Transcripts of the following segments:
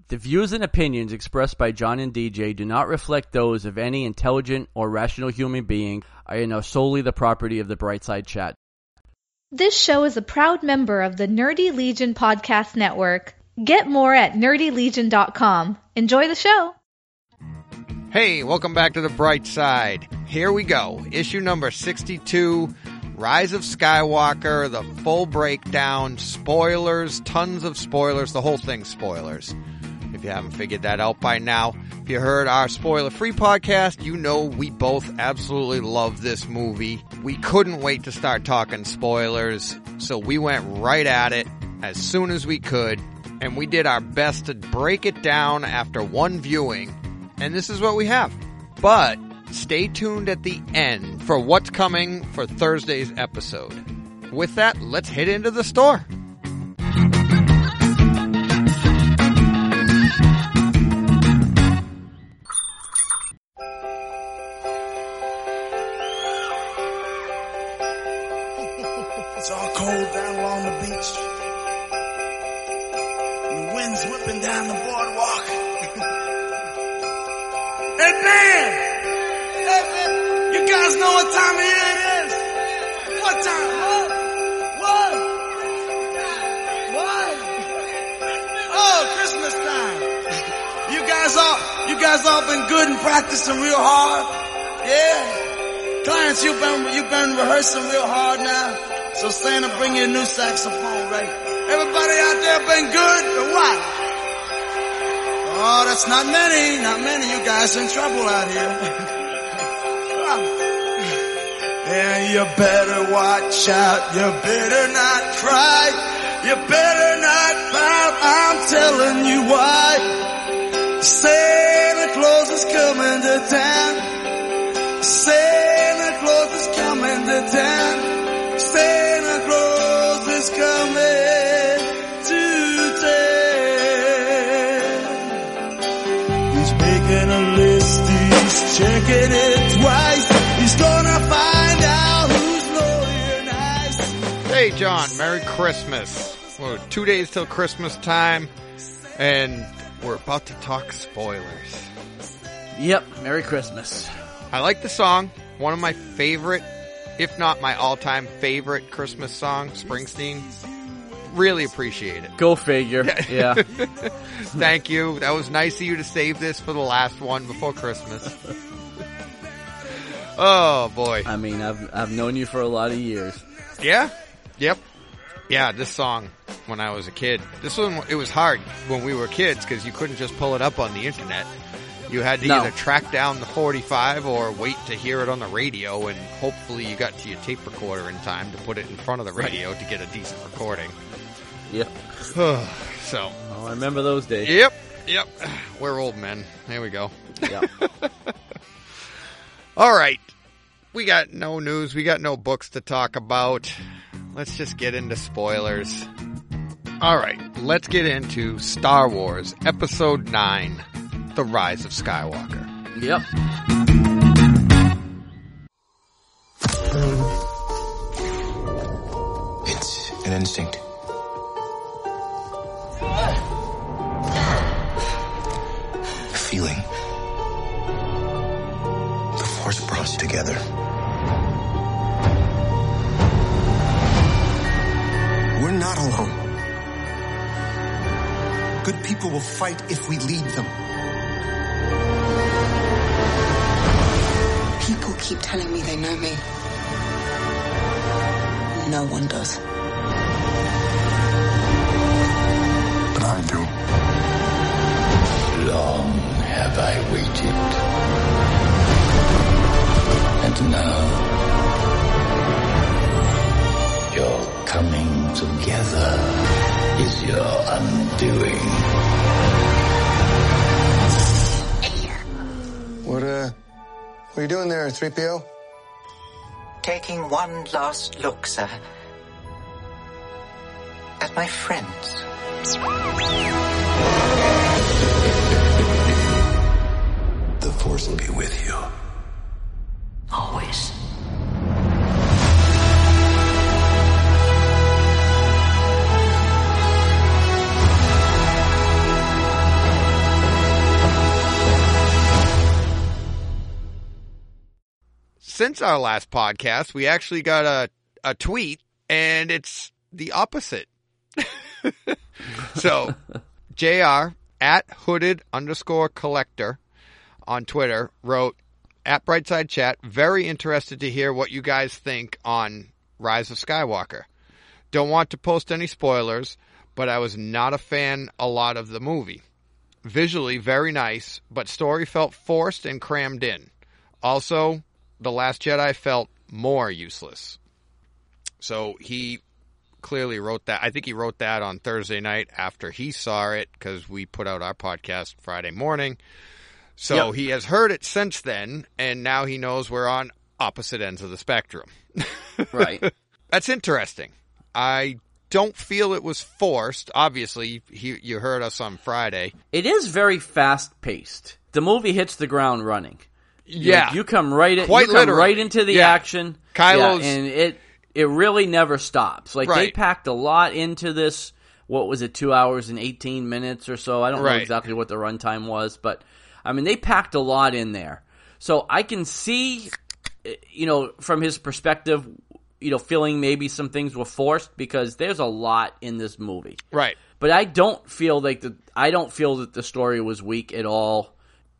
The views and opinions expressed by John and DJ do not reflect those of any intelligent or rational human being and are solely the property of the Brightside Chat. This show is a proud member of the Nerdy Legion Podcast Network. Get more at nerdylegion.com. Enjoy the show. Hey, welcome back to the Bright Side. Here we go. Issue number 62, Rise of Skywalker, the full breakdown, spoilers, tons of spoilers, the whole thing spoilers. If you haven't figured that out by now, if you heard our spoiler-free podcast, you know we both absolutely love this movie. We couldn't wait to start talking spoilers, so we went right at it as soon as we could, and we did our best to break it down after one viewing, and this is what we have. But stay tuned at the end for what's coming for Thursday's episode. With that, let's head into the store. It's all cold down along the beach. And the wind's whipping down the boardwalk. Hey, man! You guys know what time of year it is? What time? What? Oh, Christmas time. You guys all been good and practicing real hard? Yeah? Clarence, you've been rehearsing real hard now. So Santa, bring you a new saxophone, right? Everybody out there been good or what? Oh, that's not many. You guys in trouble out here. And you better watch out. You better not cry. You better not pout. I'm telling you why. Santa Claus is coming to town. Santa Claus is coming to town. Santa Claus is coming to town. He's making a list, he's checking it twice. He's gonna find out who's loyal and nice. Hey, John, Merry Christmas. We're 2 days till Christmas time, and we're about to talk spoilers. Yep, Merry Christmas. I like the song. One of my favorite, if not my all-time favorite Christmas song, Springsteen. Really appreciate it. Go figure. Yeah. Thank you. That was nice of you to save this for the last one before Christmas. Oh, boy. I mean, I've known you for a lot of years. Yeah? Yep. Yeah, this song, when I was a kid. It was hard when we were kids because you couldn't just pull it up on the internet. You had to either track down the 45 or wait to hear it on the radio, and hopefully you got to your tape recorder in time to put it in front of the radio to get a decent recording. Yep. So. Oh, I remember those days. Yep. We're old men. There we go. Yep. All right. We got no news. We got no books to talk about. Let's just get into spoilers. All right. Let's get into Star Wars Episode 9. The Rise of Skywalker. Yep. It's an instinct. A feeling. The Force brought us together. We're not alone. Good people will fight if we lead them. People keep telling me they know me. No one does. But I do. Long have I waited. And now, your coming together is your undoing. What are you doing there, 3PO? Taking one last look, sir. At my friends. The Force will be with you. Always. since our last podcast, we actually got a tweet, and it's the opposite. So, JR at hooded_collector on Twitter wrote, at Brightside Chat, very interested to hear what you guys think on Rise of Skywalker. Don't want to post any spoilers, but I was not a fan a lot of the movie. Visually very nice, but story felt forced and crammed in. Also, The Last Jedi felt more useless. So he clearly wrote that. I think he wrote that on Thursday night after he saw it, because we put out our podcast Friday morning. So he has heard it since then, and now he knows we're on opposite ends of the spectrum. Right. That's interesting. I don't feel it was forced. Obviously, you heard us on Friday. It is very fast-paced. The movie hits the ground running. Yeah. You come right in, Quite literally. right into the action. Kylo's... Yeah, and it really never stops. Like, they packed a lot into this. What was it, 2 hours and 18 minutes or so? I don't know exactly what the runtime was, but, I mean, they packed a lot in there. So I can see, from his perspective, feeling maybe some things were forced, because there's a lot in this movie. Right. But I don't feel that the story was weak at all.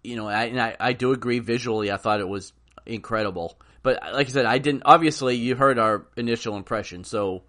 I do agree visually. I thought it was incredible. But like I said, I didn't. Obviously, you heard our initial impression, so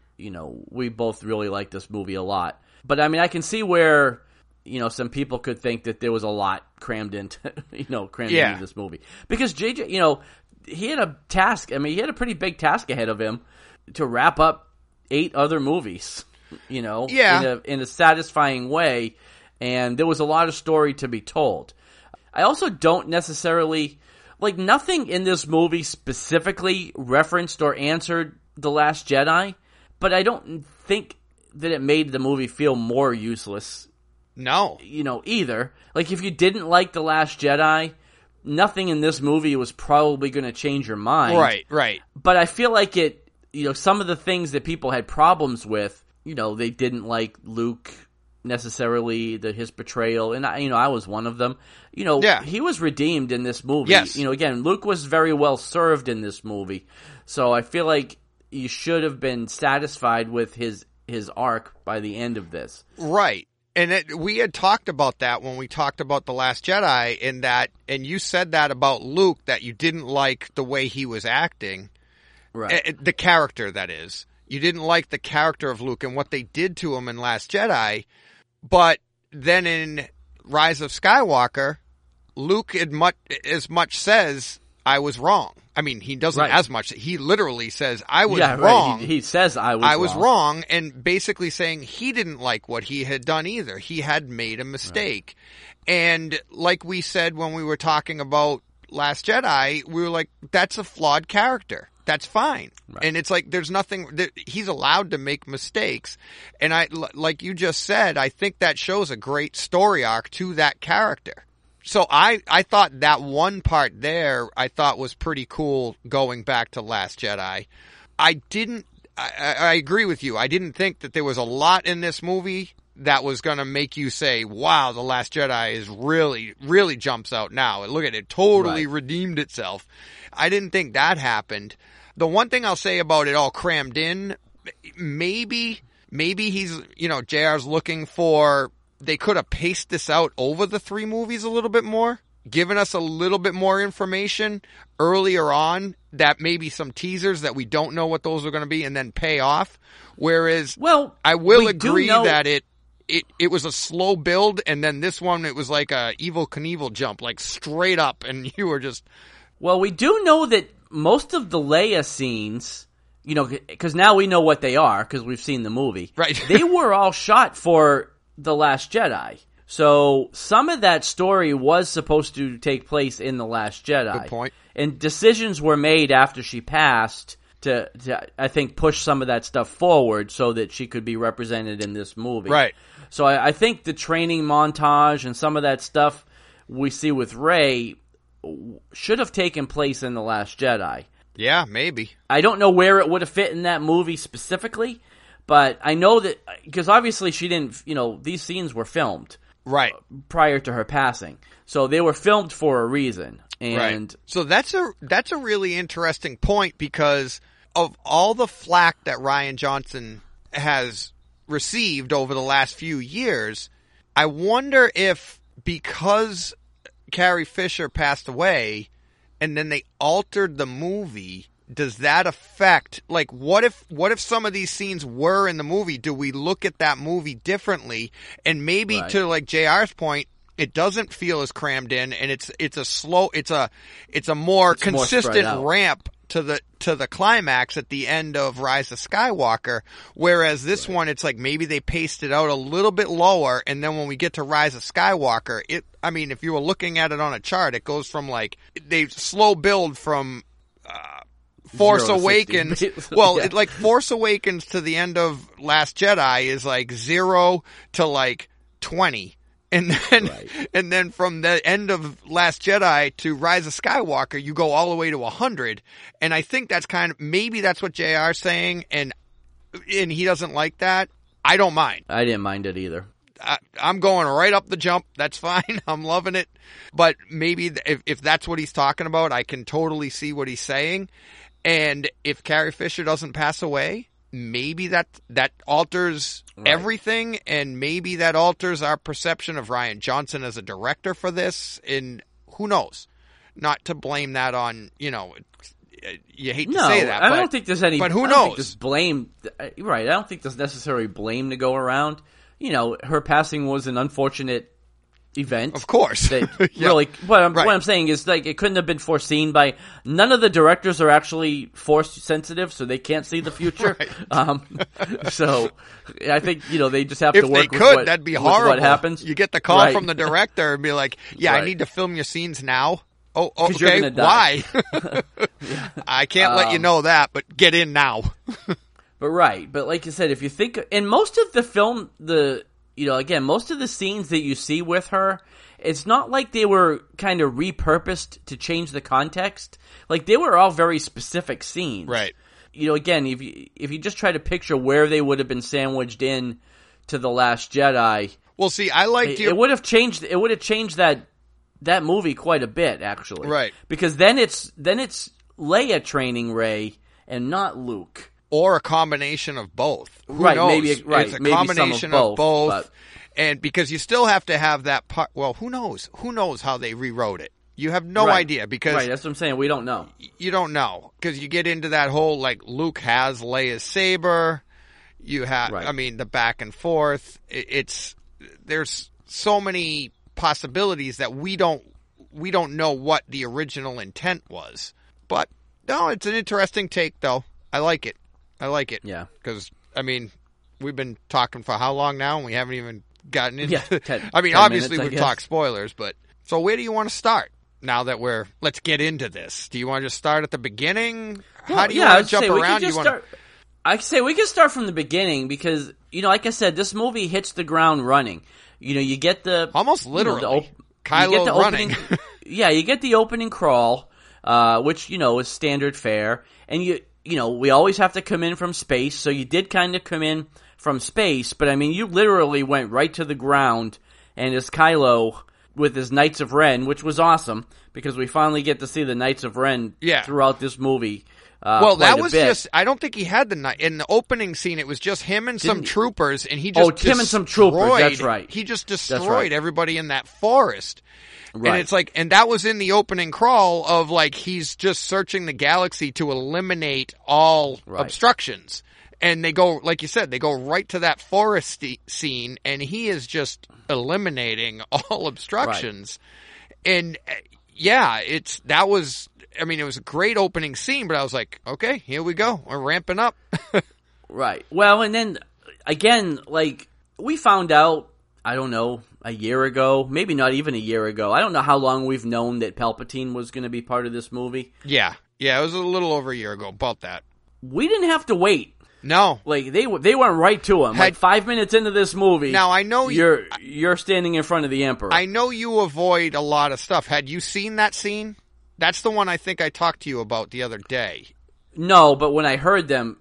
we both really liked this movie a lot. But I mean, I can see where some people could think that there was a lot crammed into into this movie, because JJ, he had a task. I mean, he had a pretty big task ahead of him to wrap up 8 other movies. In a satisfying way, and there was a lot of story to be told. I also don't necessarily nothing in this movie specifically referenced or answered The Last Jedi, but I don't think that it made the movie feel more useless. No. Either. Like, if you didn't like The Last Jedi, nothing in this movie was probably going to change your mind. Right. But I feel like it, some of the things that people had problems with, they didn't like Luke necessarily, his betrayal, and I was one of them. He was redeemed in this movie. Yes. Again, Luke was very well served in this movie, so I feel like you should have been satisfied with his arc by the end of this. Right. And we had talked about that when we talked about The Last Jedi, and you said that about Luke, that you didn't like the way he was acting. Right. The character, that is. You didn't like the character of Luke and what they did to him in Last Jedi. But then in Rise of Skywalker, Luke as much says, I was wrong. I mean, he doesn't as much. He literally says, I was wrong. He says, I was wrong, and basically saying he didn't like what he had done either. He had made a mistake. Right. And like we said when we were talking about Last Jedi, we were like, that's a flawed character. That's fine. Right. And it's like, there's nothing, he's allowed to make mistakes. And like you just said, I think that shows a great story arc to that character. So I thought that one part there, I thought was pretty cool going back to Last Jedi. I agree with you. I didn't think that there was a lot in this movie that was going to make you say, wow, The Last Jedi is really, really jumps out now. Look at it, totally redeemed itself. I didn't think that happened. The one thing I'll say about it all crammed in, maybe he's, JR's looking for, they could have paced this out over the 3 movies a little bit more, given us a little bit more information earlier on, that maybe some teasers that we don't know what those are going to be, and then pay off. Whereas, I will agree that it was a slow build, and then this one, it was like a Evel Knievel jump, like straight up, and you were just... Well, we do know that most of the Leia scenes, because now we know what they are, because we've seen the movie. Right. They were all shot for The Last Jedi. So some of that story was supposed to take place in The Last Jedi. Good point. And decisions were made after she passed to I think, push some of that stuff forward so that she could be represented in this movie. Right. So I think the training montage and some of that stuff we see with Rey should have taken place in The Last Jedi. Yeah, maybe. I don't know where it would have fit in that movie specifically, but I know that, because obviously she didn't, these scenes were filmed. Right. Prior to her passing. So they were filmed for a reason. And so that's a really interesting point, because of all the flack that Rian Johnson has received over the last few years, I wonder if because Carrie Fisher passed away and then they altered the movie, does that affect, like, what if some of these scenes were in the movie? Do we look at that movie differently? And maybe to like JR's point, it doesn't feel as crammed in, and it's a more consistent ramp to the climax at the end of Rise of Skywalker. Whereas this one, it's like maybe they paced it out a little bit lower, and then when we get to Rise of Skywalker, if you were looking at it on a chart, it goes from like they slow build from Force Awakens. Well, yeah. Like Force Awakens to the end of Last Jedi is like 0 to like 20. And then from the end of Last Jedi to Rise of Skywalker, you go all the way to 100. And I think that's maybe that's what JR's saying, and he doesn't like that. I don't mind. I didn't mind it either. I'm going right up the jump. That's fine. I'm loving it. But maybe if that's what he's talking about, I can totally see what he's saying. And if Carrie Fisher doesn't pass away, maybe that alters everything, and maybe that alters our perception of Rian Johnson as a director for this, and who knows? Not to blame that on, you hate to say that. I don't think there's any, but who knows? I don't think there's blame, right, I don't think there's necessarily blame to go around. Her passing was an unfortunate event. Of course. Really, what I'm saying is, like, it couldn't have been foreseen by, none of the directors are actually force sensitive, so they can't see the future. So I think, they just have to work if they could, with that'd be horrible. what happens. You get the call from the director and be like, I need to film your scenes now. Oh, okay. Why? I can't let you know that, but get in now. But like you said, if you think, and most of the film, most of the scenes that you see with her, it's not like they were kind of repurposed to change the context. Like, they were all very specific scenes. Right. Again, if you just try to picture where they would have been sandwiched in to The Last Jedi. Well, see, I liked it would have changed that movie quite a bit, actually. Right. Because then it's Leia training Rey and not Luke. Or a combination of both. Who knows? Maybe it's a combination of both. And because you still have to have that part. Well, who knows? Who knows how they rewrote it? You have no idea, because that's what I'm saying. We don't know. You don't know, because you get into that whole, like, Luke has Leia's saber. You have, the back and forth. There's so many possibilities that we don't know what the original intent was. But no, it's an interesting take, though. I like it. Yeah. Because, we've been talking for how long now, and we haven't even gotten into it. 10 obviously we've talked spoilers, but so where do you want to start now that let's get into this? Do you want to just start at the beginning? How do you want to jump around? I say we can start from the beginning, because, like I said, this movie hits the ground running. You get the... Almost literally. Kylo running. You get the opening crawl, which, is standard fare, and we always have to come in from space, so you did kind of come in from space, but you literally went right to the ground, and as Kylo with his Knights of Ren, which was awesome, because we finally get to see the Knights of Ren throughout this movie. That was just, I don't think he had in the opening scene, it was just him and some troopers, and he just him and some troopers, that's right. He just destroyed everybody in that forest. Right. And it's like, and that was in the opening crawl of, like, he's just searching the galaxy to eliminate all obstructions. And they go, like you said, they go right to that forest scene, and he is just eliminating all obstructions. Right. And it was a great opening scene, but I was like, okay, here we go. We're ramping up. Right. Well, and then again, like, we found out, I don't know, a year ago, maybe not even a year ago. I don't know how long we've known that Palpatine was going to be part of this movie. Yeah, it was a little over a year ago, about that. We didn't have to wait. No. Like, they went right to him. Like, 5 minutes into this movie, now I know you're standing in front of the Emperor. I know you avoid a lot of stuff. Had you seen that scene? That's the one I think I talked to you about the other day. No, but when I heard them,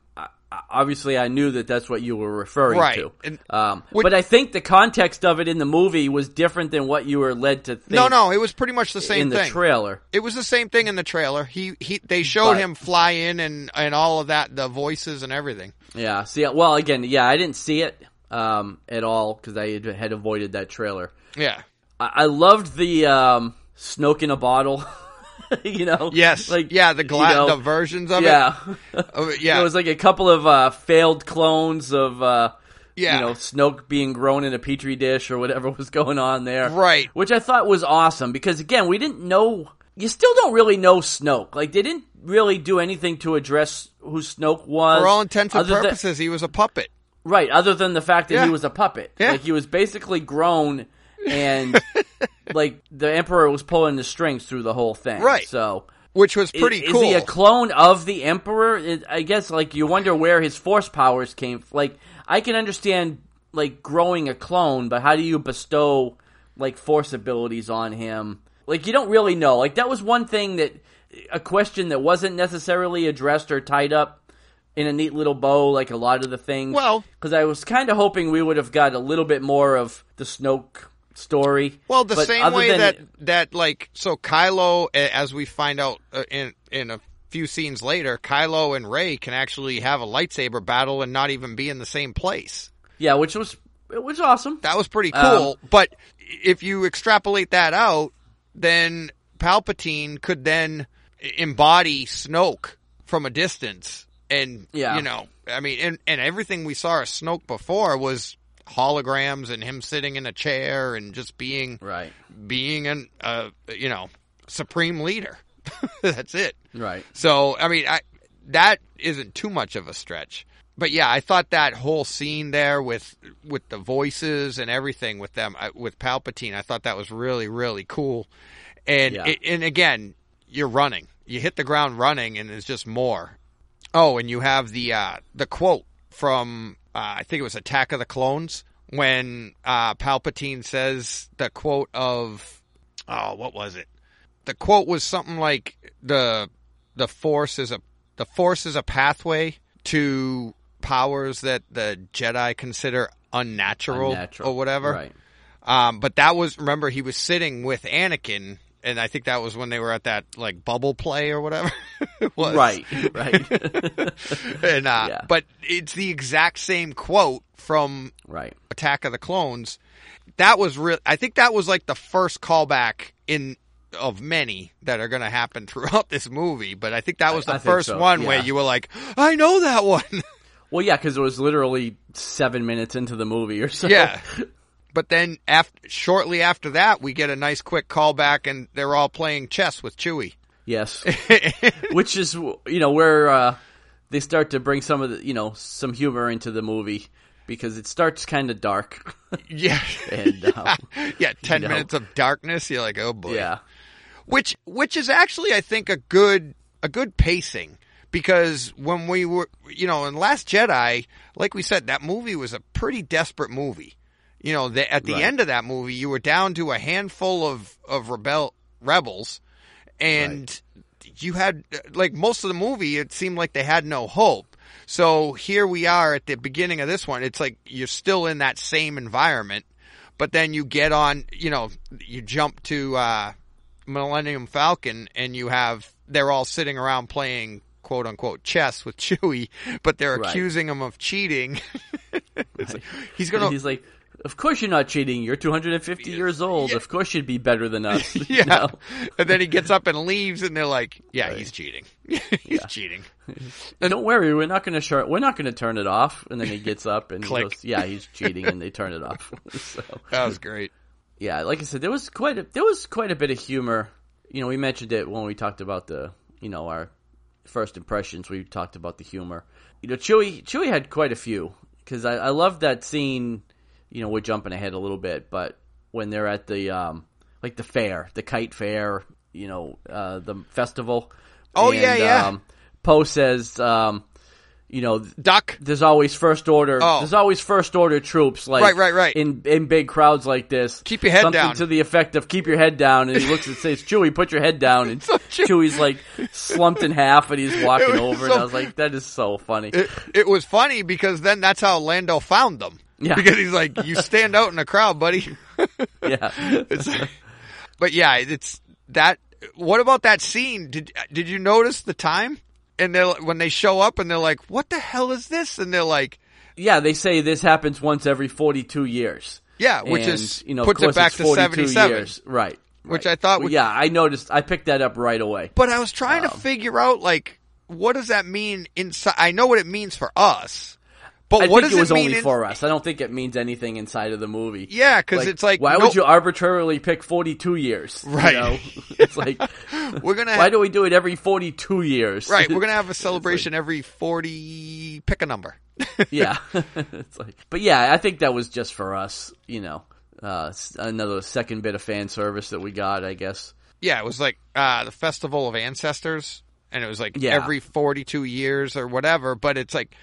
obviously I knew that that's what you were referring Right. to. And- but I think the context of it in the movie was different than what you were led to think. No, it was pretty much the same in the thing. trailer. It was the same thing in the trailer. They showed But- him fly in and all of that, the voices and everything. Yeah. See, well, again, I didn't see it at all because I had avoided that trailer. Yeah. I loved the Snoke in a bottle. Yes. The versions of yeah. it. Yeah. There was like a couple of failed clones of Yeah. Snoke being grown in a petri dish or whatever was going on there. Right. Which I thought was awesome because again, we didn't know. You still don't really know Snoke. Like they didn't really do anything to address who Snoke was. For all intents and other than- purposes, he was a puppet. Right, other than the fact that Yeah. he was a puppet. Yeah. Like, he was basically grown, and, like, the Emperor was pulling the strings through the whole thing. Right. So, Which was pretty cool. Is he a clone of the Emperor? I guess, like, you wonder where his force powers came. Like, I can understand, like, growing a clone, but how do you bestow, like, force abilities on him? Like, you don't really know. Like, that was one thing a question that wasn't necessarily addressed or tied up in a neat little bow, like a lot of the things. Well, because I was kind of hoping we would have got a little bit more of the Snoke story. Well, the But same other way than- that so Kylo, as we find out in a few scenes later, Kylo and Rey can actually have a lightsaber battle and not even be in the same place. Yeah, it was awesome. That was pretty cool. But if you extrapolate that out, then Palpatine could then embody Snoke from a distance. And, Yeah. I mean, and everything we saw of Snoke before was holograms and him sitting in a chair and just being an, supreme leader. That's it. Right. So, I mean, that isn't too much of a stretch. But yeah, I thought that whole scene there with the voices and everything with them, with Palpatine, I thought that was really, really cool. And, and again, you're running. You hit the ground running and there's just more. Oh, and you have the quote from, I think it was Attack of the Clones, when Palpatine says the quote of, what was it? The quote was something like the Force is a pathway to powers that the Jedi consider unnatural. Or whatever. Right. But that was, remember, he was sitting with Anakin. And I think that was when they were at that, like, bubble play or whatever it was. Right. And, but it's the exact same quote from Attack of the Clones. That was I think that was like the first callback of many that are going to happen throughout this movie. But I think that was the first one where you were like, I know that one. Well, yeah, because it was literally 7 minutes into the movie or so. Yeah. But then shortly after that, we get a nice quick callback, and they're all playing chess with Chewie. Yes. Which is, where they start to bring some of the, some humor into the movie, because it starts kind of dark. Yeah. And, 10 minutes of darkness, you're like, oh boy. Yeah. Which is actually, I think, a good pacing. Because when we were, in Last Jedi, like we said, that movie was a pretty desperate movie. At the end of that movie, you were down to a handful of rebels, and you had, like, most of the movie, it seemed like they had no hope. So here we are at the beginning of this one. It's like you're still in that same environment, but then you get on, you jump to Millennium Falcon, and they're all sitting around playing quote unquote chess with Chewie, but they're accusing him of cheating. He's like, of course you're not cheating. You're 250 years old. Yeah. Of course you'd be better than us. Yeah. And then he gets up and leaves, and they're like, yeah, he's cheating. He's cheating. And don't worry, we're not going to turn it off. And then he gets up and he goes, yeah, he's cheating, and they turn it off. So, that was great. Yeah, like I said, there was quite a bit of humor. We mentioned it when we talked about our first impressions. We talked about the humor. Chewie had quite a few, because I love that scene. We're jumping ahead a little bit, but when they're at the the fair, the kite fair, the festival. Oh, and, yeah. Poe says, Duck. There's always first order. Oh. There's always first order troops, like Right. in big crowds like this. Keep your head Something down. to the effect of "keep your head down." And he looks and says, "Chewie, put your head down." And Chewie's like slumped in half, and he's walking over. And I was like, "That is so funny." It was funny because then that's how Lando found them. Yeah. Because he's like, "You stand out in the crowd, buddy." Yeah. But yeah, it's that. What about that scene? Did you notice the time? And when they show up and they're like, "What the hell is this?" And they're like, Yeah, they say this happens once every 42 years. "Yeah," which And, is of puts it course back it's to 42 77, years. Right. which I thought. Yeah, I noticed. I picked that up right away. But I was trying to figure out, like, what does that mean inside? I know what it means for us, but I what think does it was mean only for us. I don't think it means anything inside of the movie. Yeah, because it's like, why would you arbitrarily pick 42 years? Right. You know? It's like, we're gonna why do we do it every 42 years? Right, we're gonna have a celebration every 40. Pick a number. Yeah. It's like, but yeah, I think that was just for us. Another second bit of fan service that we got, I guess. Yeah, it was like the Festival of Ancestors, and it was like every 42 years or whatever. But it's like,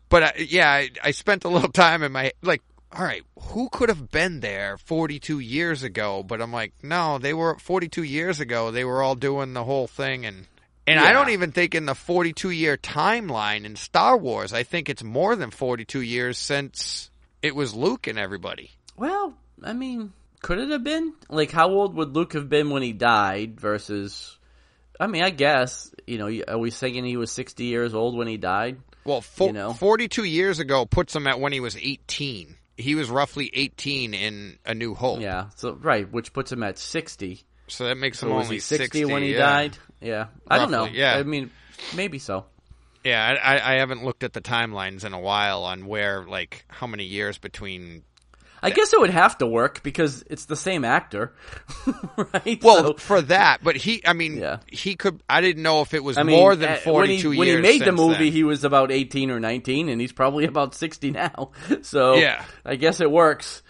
I spent a little time in my like, all right, who could have been there 42 years ago? But I'm like, no, they were 42 years ago. They were all doing the whole thing, and I don't even think in the 42-year timeline in Star Wars, I think it's more than 42 years since it was Luke and everybody. Well, I mean, could it have been? Like, how old would Luke have been when he died versus... I mean, I guess, are we saying he was 60 years old when he died? Well, 42 years ago puts him at when he was 18. He was roughly 18 in A New Hope. Yeah, so right, which puts him at 60. So that makes him was only he 60 when he yeah. died? Yeah. I don't know. Yeah. I mean, maybe so. Yeah, I haven't looked at the timelines in a while on where, like, how many years between... I guess it would have to work because it's the same actor, right? Well, for that, but he could... I didn't know if it was more than 42 years when he made the movie, then. he was about 18 or 19, and he's probably about 60 now. So yeah. I guess it works.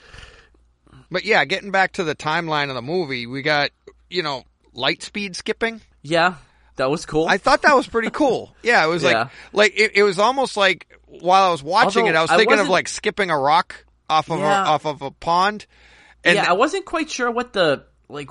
But yeah, getting back to the timeline of the movie, we got, light speed skipping. Yeah, that was cool. I thought that was pretty cool. Yeah, it was it was almost like while I was watching it, I was thinking of like skipping a rock off of a pond. And I wasn't quite sure what the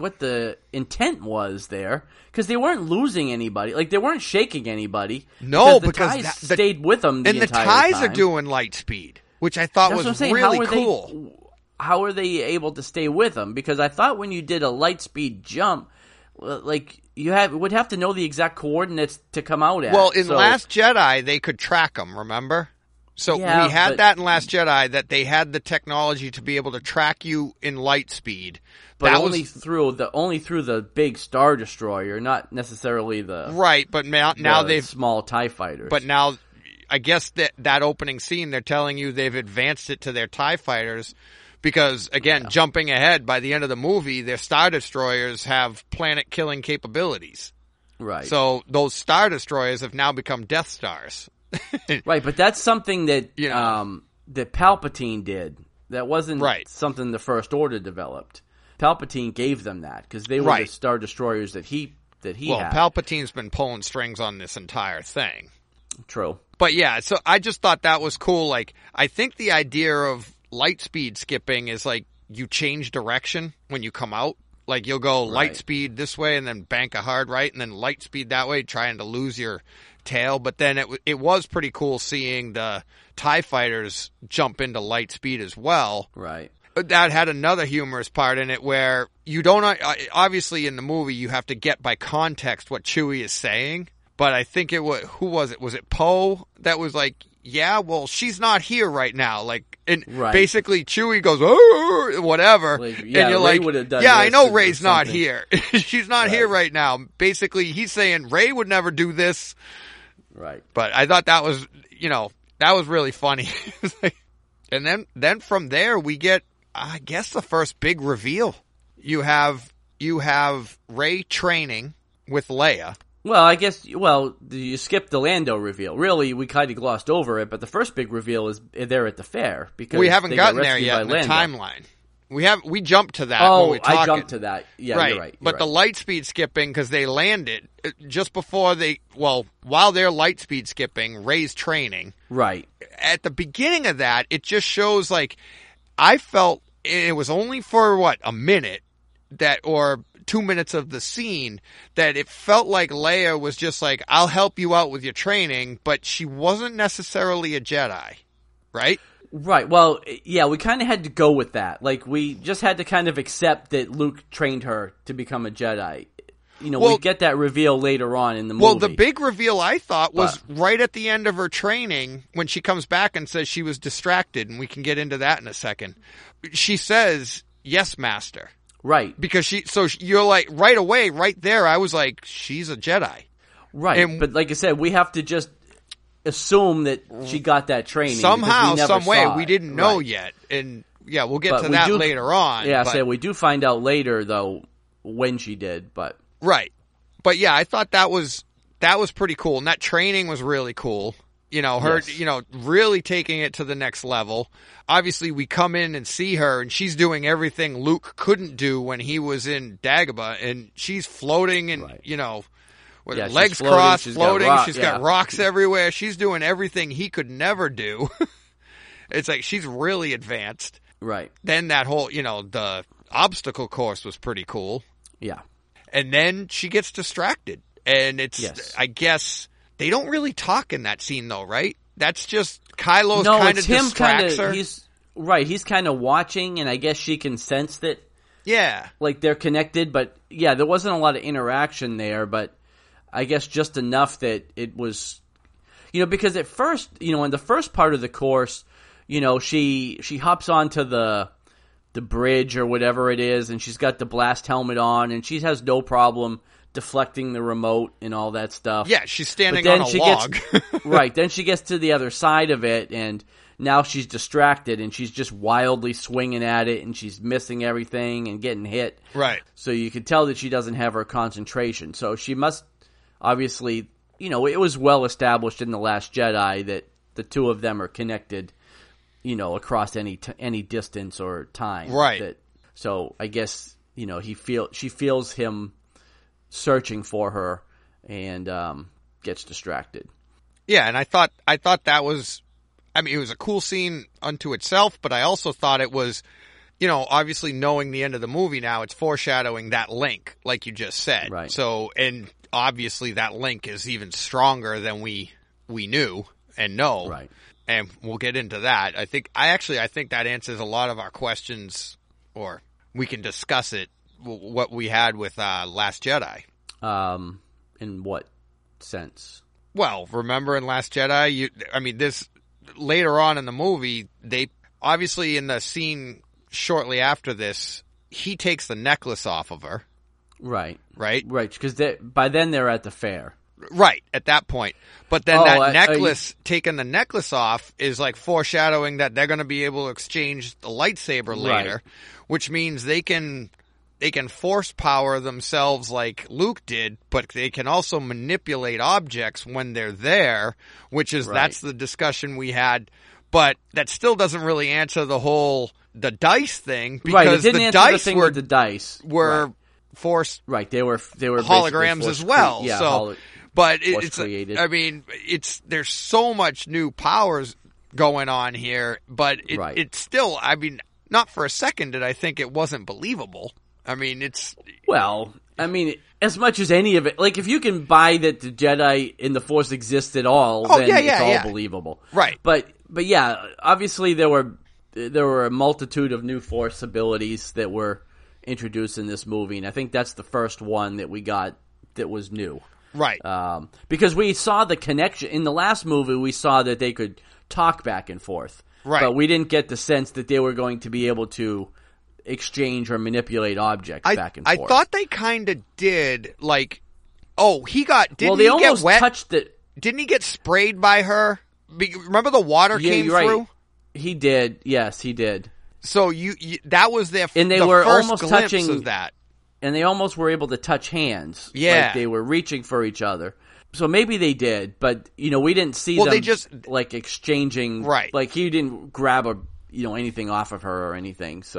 intent was there because they weren't losing anybody, like they weren't shaking anybody. No, because the ties stayed with them, and the entire ties time. are doing light speed, which I thought was really cool. How are they able to stay with them? Because I thought when you did a light speed jump, like would have to know the exact coordinates to come out at. Well, in Last Jedi, they could track them. Remember? So we had that in Last Jedi, that they had the technology to be able to track you in light speed, but only through the big Star Destroyer, not necessarily the right. But now they've small TIE fighters. But now, I guess that opening scene, they're telling you they've advanced it to their TIE fighters. Because, again, jumping ahead, by the end of the movie, their Star Destroyers have planet-killing capabilities. Right. So those Star Destroyers have now become Death Stars. Right, but that's something that that Palpatine did. That wasn't something the First Order developed. Palpatine gave them that, because they were the Star Destroyers that he had. Palpatine's been pulling strings on this entire thing. True. But, yeah, so I just thought that was cool. Like, I think the idea of light speed skipping is like you change direction when you come out. Like you'll go light speed this way and then bank a hard right and then light speed that way, trying to lose your tail. But then it was pretty cool seeing the TIE fighters jump into light speed as well. Right. That had another humorous part in it where you don't, obviously in the movie you have to get by context what Chewie is saying. But I think who was it? Was it Poe that was like, yeah, well, she's not here right now. Like, and basically Chewie goes, oh, whatever. Like, and you're Rey like, yeah, I know Rey's not here. She's not here right now. Basically, he's saying Rey would never do this. Right. But I thought that was, that was really funny. And then from there we get, I guess, the first big reveal. You have Rey training with Leia. Well, I guess, you skipped the Lando reveal. Really, we kind of glossed over it, but the first big reveal is there at the fair. Because we haven't gotten there yet in the timeline. We jumped to that when Oh, we talking. I jumped to that. Yeah, right. you're right. But the light speed skipping, because they landed just before while they're light speed skipping, Rey's training. Right. At the beginning of that, it just shows like, I felt it was only for a minute or 2 minutes of the scene that it felt like Leia was just like, I'll help you out with your training, but she wasn't necessarily a Jedi. Right? Right. Well, yeah, we kind of had to go with that. Like, we just had to kind of accept that Luke trained her to become a Jedi. You know, we get that reveal later on in the movie. Well, the big reveal I thought was right at the end of her training when she comes back and says she was distracted, and we can get into that in a second. She says, "Yes, Master." Right. Because you're like, right away, right there, I was like, she's a Jedi. Right. But like I said, we have to just assume that she got that training somehow, some way. We didn't know yet, and yeah, we'll get to that later on. Yeah, so we do find out later though when she did, but right. But yeah, I thought that was pretty cool, and that training was really cool. You know, her, really taking it to the next level. Obviously, we come in and see her, and she's doing everything Luke couldn't do when he was in Dagobah, and she's floating and with her legs crossed, floating. She's got rocks everywhere. She's doing everything he could never do. It's like she's really advanced. Right. Then that whole, the obstacle course was pretty cool. Yeah. And then she gets distracted. And I guess, they don't really talk in that scene though, right? That's just Kylo's kind of distracts her. He's kind of watching, and I guess she can sense that. Yeah. Like they're connected, but yeah, there wasn't a lot of interaction there, but I guess just enough that it was, because at first, in the first part of the course, she hops onto the bridge or whatever it is, and she's got the blast helmet on, and she has no problem deflecting the remote and all that stuff. Yeah, she's standing on a log. Right, then she gets to the other side of it, and now she's distracted, and she's just wildly swinging at it, and she's missing everything and getting hit. Right. So you can tell that she doesn't have her concentration. So she must, obviously, it was well established in The Last Jedi that the two of them are connected, across any distance or time. Right. So I guess, she feels him searching for her and gets distracted. Yeah, and I thought that was, it was a cool scene unto itself, but I also thought it was, obviously knowing the end of the movie now, it's foreshadowing that link, like you just said. Right. So, and obviously that link is even stronger than we knew and know. Right. And we'll get into that. I think that answers a lot of our questions, or we can discuss it, what we had with Last Jedi. In what sense? Well, remember in Last Jedi, this later on in the movie, they obviously in the scene shortly after this, he takes the necklace off of her. Right. Right? Right, because by then they're at the fair. Right, at that point. But then taking the necklace off is like foreshadowing that they're going to be able to exchange the lightsaber later, which means they can force power themselves like Luke did, but they can also manipulate objects when they're there, which is, that's the discussion we had. But that still doesn't really answer the dice thing, because the dice were forced. Right, they were holograms as well. Yeah, so, but there's so much new powers going on here, but it's still, not for a second did I think it wasn't believable. As much as any of it, like if you can buy that the Jedi in the Force exist at all, then it's all believable. Right. But yeah, obviously there were a multitude of new Force abilities that were introduced in this movie, and I think that's the first one that we got that was new. Right. Because we saw the connection in the last movie. We saw that they could talk back and forth. Right. But we didn't get the sense that they were going to be able to exchange or manipulate objects back and forth. I thought they kind of did. Like, he got. Didn't they he almost get wet? touched it. Didn't he get sprayed by her? Remember the water came through? Right. He did. Yes, he did. So that was their and they the were first almost glimpse touching of that. And they almost were able to touch hands. Yeah. Like they were reaching for each other. So maybe they did, but we didn't see them they just like exchanging. Right. Like he didn't grab anything off of her or anything. So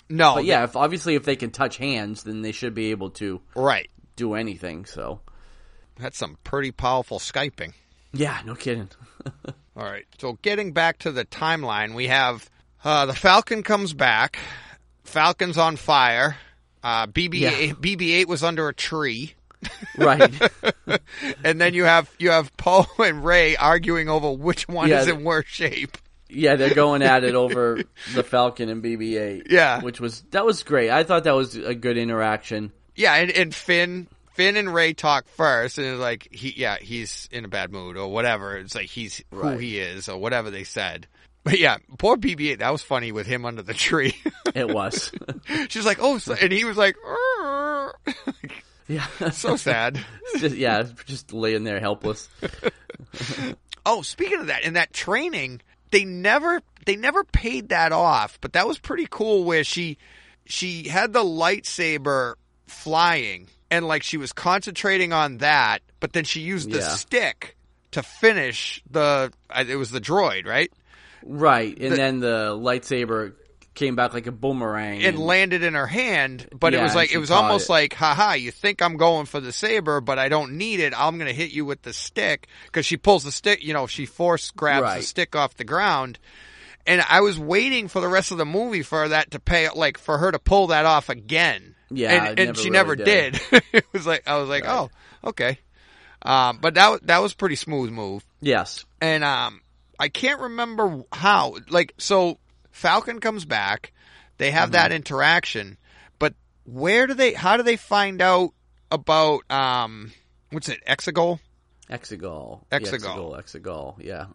No. But yeah, if they can touch hands, then they should be able to Right. do anything. So That's some pretty powerful Skyping. yeah, no kidding. All right. So getting back to the timeline, we have the Falcon comes back. Falcon's on fire. BB-8 was under a tree. Right. And then you have Poe and Ray arguing over which one is in worse shape. Yeah, they're going at it over the Falcon and BB-8. Yeah. That was great. I thought that was a good interaction. Yeah, and Finn and Ray talk first, and it's like he's in a bad mood or whatever. It's like he's who he is or whatever they said. But yeah, poor BB-8. That was funny with him under the tree. It was. She's like, oh, and he was like, yeah, so sad. Just laying there helpless. Oh, speaking of that, in that training, they never paid that off, but that was pretty cool. Where she had the lightsaber flying, and like she was concentrating on that, but then she used the stick to finish it was the droid, right? Right, and then the lightsaber came back like a boomerang and landed in her hand, but it was almost like, haha, you think I'm going for the saber, but I don't need it. I'm going to hit you with the stick, because she pulls the stick, she force grabs the stick off the ground. And I was waiting for the rest of the movie for that to for her to pull that off again. Yeah, and she never did. I was like, oh, okay. But that was pretty smooth move. Yes. And I can't remember how. So Falcon comes back, they have that interaction, but how do they find out about what's it, Exegol? Exegol, yeah.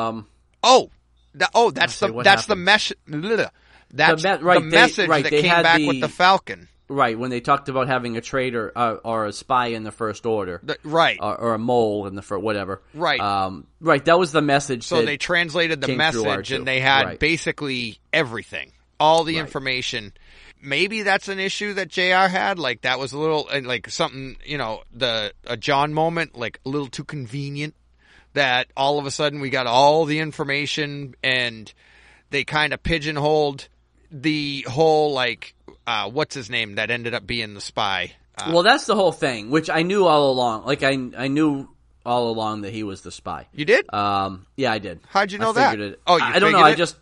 That's the message that came back with the Falcon. Right, when they talked about having a traitor or a spy in the First Order. Right. Or a mole in the whatever. Right. Right, that was the message. So they translated the message and they had basically everything. All the information. Maybe that's an issue that JR had. Like, that was a little, like, something, a John moment, like, a little too convenient. That all of a sudden we got all the information and they kind of pigeonholed the whole, like, what's his name that ended up being the spy? Well, that's the whole thing, which I knew all along. Like, I knew all along that he was the spy. You did? Yeah, I did. How'd you know that? Oh, I don't know. I just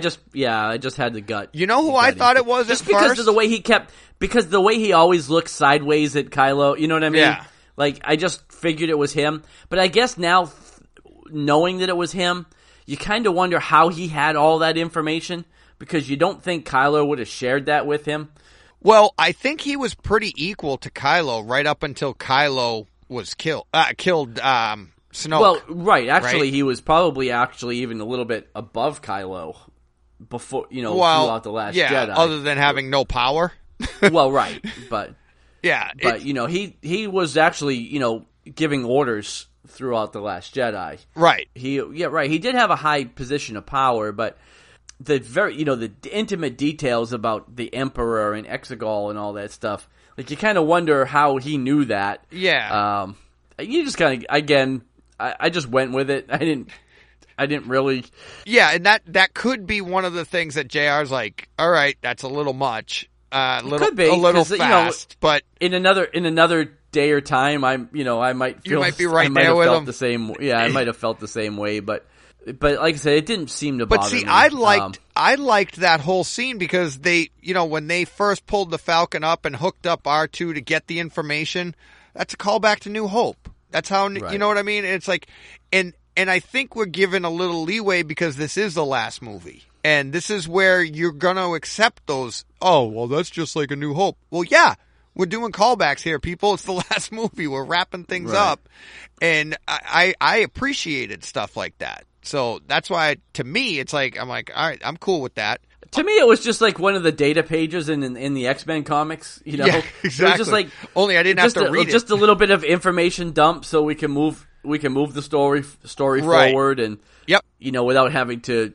had the gut. You know who I thought it was just because of the way the way he always looks sideways at Kylo. You know what I mean? Yeah. Like, I just figured it was him. But I guess now, knowing that it was him, you kind of wonder how he had all that information, because you don't think Kylo would have shared that with him. Well, I think he was pretty equal to Kylo right up until Kylo was killed Snoke. Well, right. Actually, he was probably even a little bit above Kylo before, throughout the Last Jedi. Other than having no power. Well, right. But, yeah. But, he was actually, giving orders throughout the Last Jedi. Right. He did have a high position of power, but the the intimate details about the Emperor and Exegol and all that stuff, like, you kind of wonder how he knew that. Yeah. You just kind of, again, I just went with it. I didn't really. Yeah, and that could be one of the things that JR's like, all right, that's a little much. Could be, a little fast, but in another day or time, I might feel, you might be right there with him. The same. Yeah, I might have felt the same way, but like I said, it didn't seem to bother me. But see, I liked that whole scene because they, when they first pulled the Falcon up and hooked up R2 to get the information, that's a callback to New Hope. That's how, you know what I mean? It's like, and I think we're given a little leeway because this is the last movie. And this is where you're going to accept those, oh, well, that's just like A New Hope. Well, yeah, we're doing callbacks here, people. It's the last movie. We're wrapping things up. And I appreciated stuff like that. So that's why, to me, it's like, I'm like, all right, I'm cool with that. To me, it was just like one of the data pages in the X-Men comics, Yeah, exactly. It was just like, only I didn't have to read it. Just a little bit of information dump so we can move the story forward and, without having to,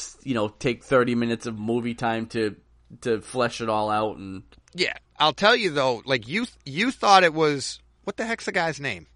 take 30 minutes of movie time to flesh it all out. And yeah, I'll tell you though, like you thought it was, what the heck's the guy's name?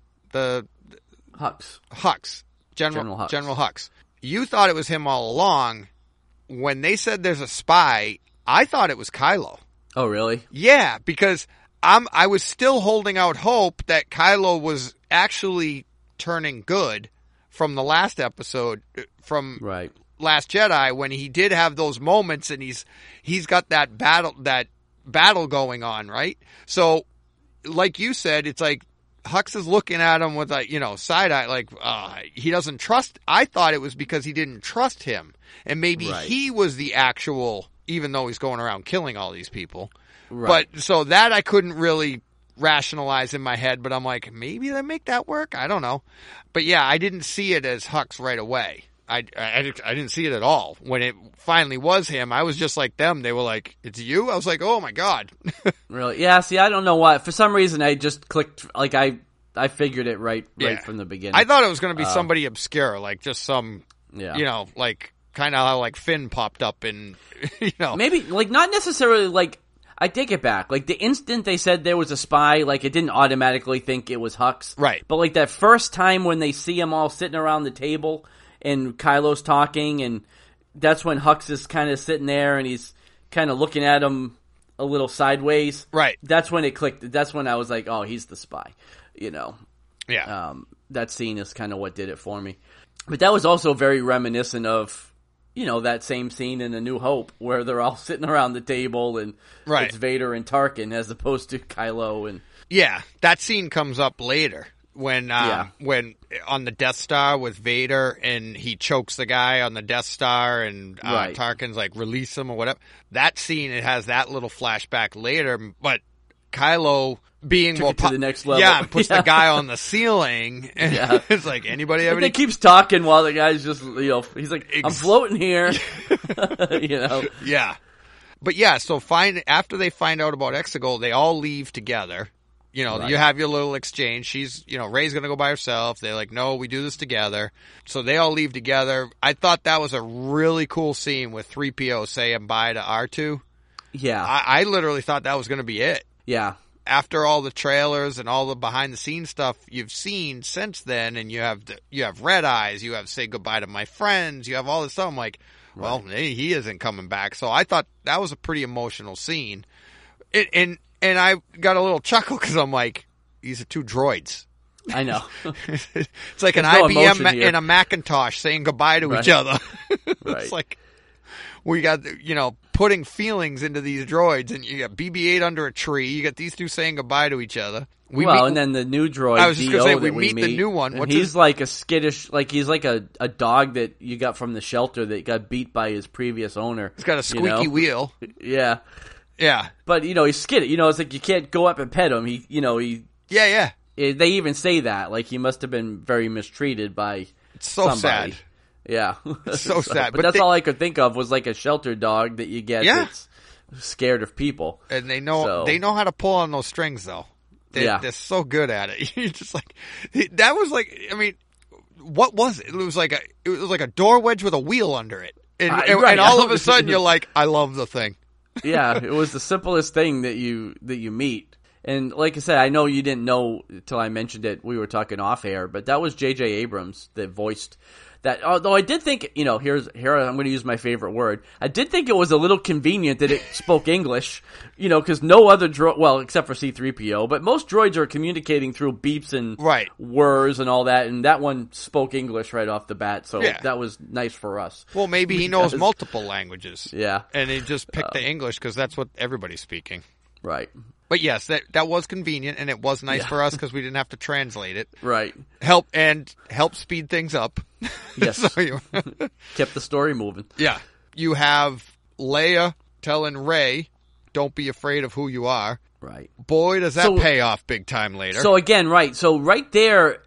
Hux. General Hux. You thought it was him all along. When they said there's a spy, I thought it was Kylo. Oh, really? Yeah, because I was still holding out hope that Kylo was actually turning good from the last episode, from Right. Last Jedi, when he did have those moments and he's got that battle going on, right? So, like you said, it's like Hux is looking at him with side eye, like he doesn't trust. I thought it was because he didn't trust him, and maybe he was the actual, even though he's going around killing all these people. Right. But so that I couldn't really rationalize in my head, but I'm like, maybe they make that work. I don't know. But yeah, I didn't see it as Hux right away. I didn't see it at all. When it finally was him, I was just like them. They were like, "It's you?" I was like, "Oh my God." Really? Yeah, see, I don't know why. For some reason, I just clicked, like, I figured it right from the beginning. I thought it was going to be somebody obscure, like just some, Yeah. like kind of how like Finn popped up in, Maybe, like, not necessarily, like, I take it back. Like, the instant they said there was a spy, like, it didn't automatically think it was Hux. Right. But, like, that first time when they see them all sitting around the table and Kylo's talking, and that's when Hux is kind of sitting there and he's kind of looking at him a little sideways. Right. That's when it clicked. That's when I was like, oh, he's the spy. Yeah. That scene is kind of what did it for me. But that was also very reminiscent of, that same scene in A New Hope where they're all sitting around the table and it's Vader and Tarkin as opposed to Kylo and... Yeah, that scene comes up later when on the Death Star with Vader and he chokes the guy on the Death Star and Tarkin's like, release him or whatever. That scene, it has that little flashback later, but Kylo being took it to the next level. Yeah, puts the guy on the ceiling. And it's like, anybody have any... He keeps talking while the guy's just, he's like, I'm floating here. Yeah. But yeah, so after they find out about Exegol, they all leave together. You have your little exchange. She's, Rey's going to go by herself. They're like, no, we do this together. So they all leave together. I thought that was a really cool scene with 3PO saying bye to R2. Yeah. I literally thought that was going to be it. Yeah. After all the trailers and all the behind the scenes stuff you've seen since then, and you have Red Eyes, you have Say Goodbye to My Friends, you have all this stuff. I'm like, well, he isn't coming back. So I thought that was a pretty emotional scene. And I got a little chuckle because I'm like, these are two droids. I know. It's like an IBM and a Macintosh saying goodbye to each other. It's like, we got, putting feelings into these droids, and you got BB-8 under a tree. You got these two saying goodbye to each other. And then the new droid, I was just going to say, we meet the new one. He's like a skittish, like he's like a dog that you got from the shelter that got beat by his previous owner. He's got a squeaky wheel. Yeah. Yeah. But, he's skittish. It's like you can't go up and pet him. Yeah. They even say that. Like, he must have been very mistreated by somebody. Sad. Yeah. It's so sad. But that's all I could think of was like a shelter dog that you get that's scared of people. And they know how to pull on those strings, though. They're so good at it. You're just like, that was like, I mean, what was it? It was like a door wedge with a wheel under it. And all of a sudden you're like, I love the thing. Yeah, it was the simplest thing that you meet. And like I said, I know you didn't know until I mentioned it. We were talking off air, but that was J.J. Abrams that voiced that. Although I did think, here I'm going to use my favorite word. I did think it was a little convenient that it spoke English, because no other droid, except for C-3PO, but most droids are communicating through beeps and whirs and all that, and that one spoke English right off the bat, so that was nice for us. Well, maybe he knows multiple languages. Yeah. And he just picked the English because that's what everybody's speaking. Right. But yes, that was convenient, and it was nice for us because we didn't have to translate it. Right. Help speed things up. Yes. Kept the story moving. Yeah. You have Leia telling Rey, don't be afraid of who you are. Right. Boy, does that pay off big time later. So again, right. So right there,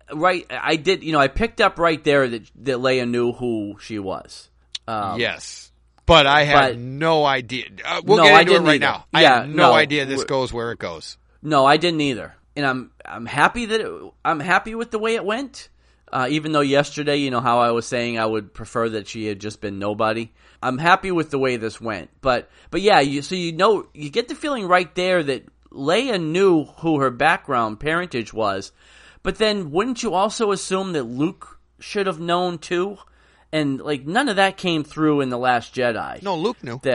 I did, I picked up right there that Leia knew who she was. Yes. But I had no idea. We'll get into it right now. I had no idea this goes where it goes. No, I didn't either. And I'm happy I'm happy with the way it went. Even though yesterday, how I was saying I would prefer that she had just been nobody. I'm happy with the way this went. But yeah, you get the feeling right there that Leia knew who her background parentage was. But then wouldn't you also assume that Luke should have known too? And, none of that came through in The Last Jedi. No, Luke knew.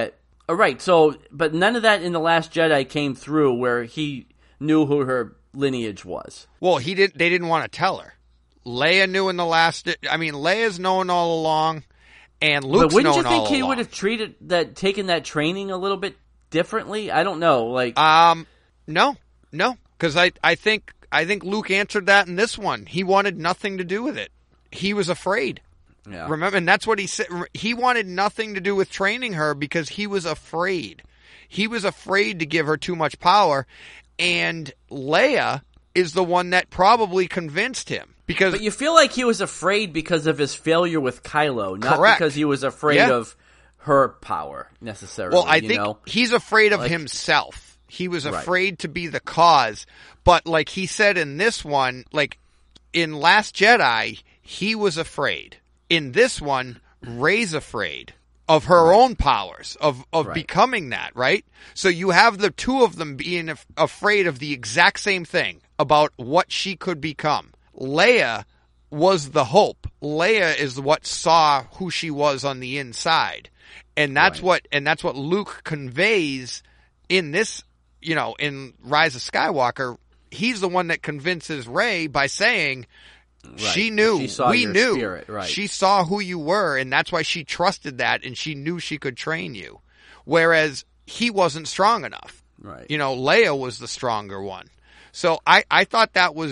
Right. So, but none of that in The Last Jedi came through where he knew who her lineage was. Well, they didn't want to tell her. Leia knew in the last. I mean, Leia's known all along, and Luke's known all along. But wouldn't you think he would have taken that training a little bit differently? I don't know. Like, no, because I think Luke answered that in this one. He wanted nothing to do with it. He was afraid. yeah. Remember, and that's what he said. He wanted nothing to do with training her because he was afraid. He was afraid to give her too much power, and Leia is the one that probably convinced him. But you feel like he was afraid because of his failure with Kylo, not Correct. because he was afraid of her power necessarily. Well, I think he's afraid of himself. He was afraid to be the cause. But like he said in this one, like in Last Jedi, he was afraid. In this one, Rey's afraid of her own powers, of becoming that, right? So you have the two of them being afraid of the exact same thing about what she could become. Leia was the hope. Leia is what saw who she was on the inside. And that's what Luke conveys in this, in Rise of Skywalker. He's the one that convinces Rey by saying, she knew, we knew, spirit, right. She saw who you were, and that's why she trusted that, and she knew she could train you. Whereas he wasn't strong enough. Right. Leia was the stronger one. So I thought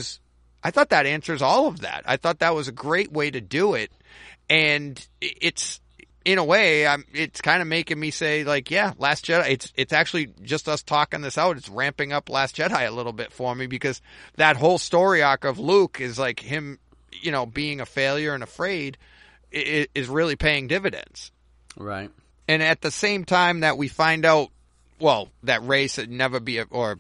that answers all of that. I thought that was a great way to do it. And it's, in a way, it's kind of making me say, like, yeah, Last Jedi, it's actually just us talking this out. It's ramping up Last Jedi a little bit for me because that whole story arc of Luke is like him, being a failure and afraid is really paying dividends. Right. And at the same time that we find out, that Rey said never be, where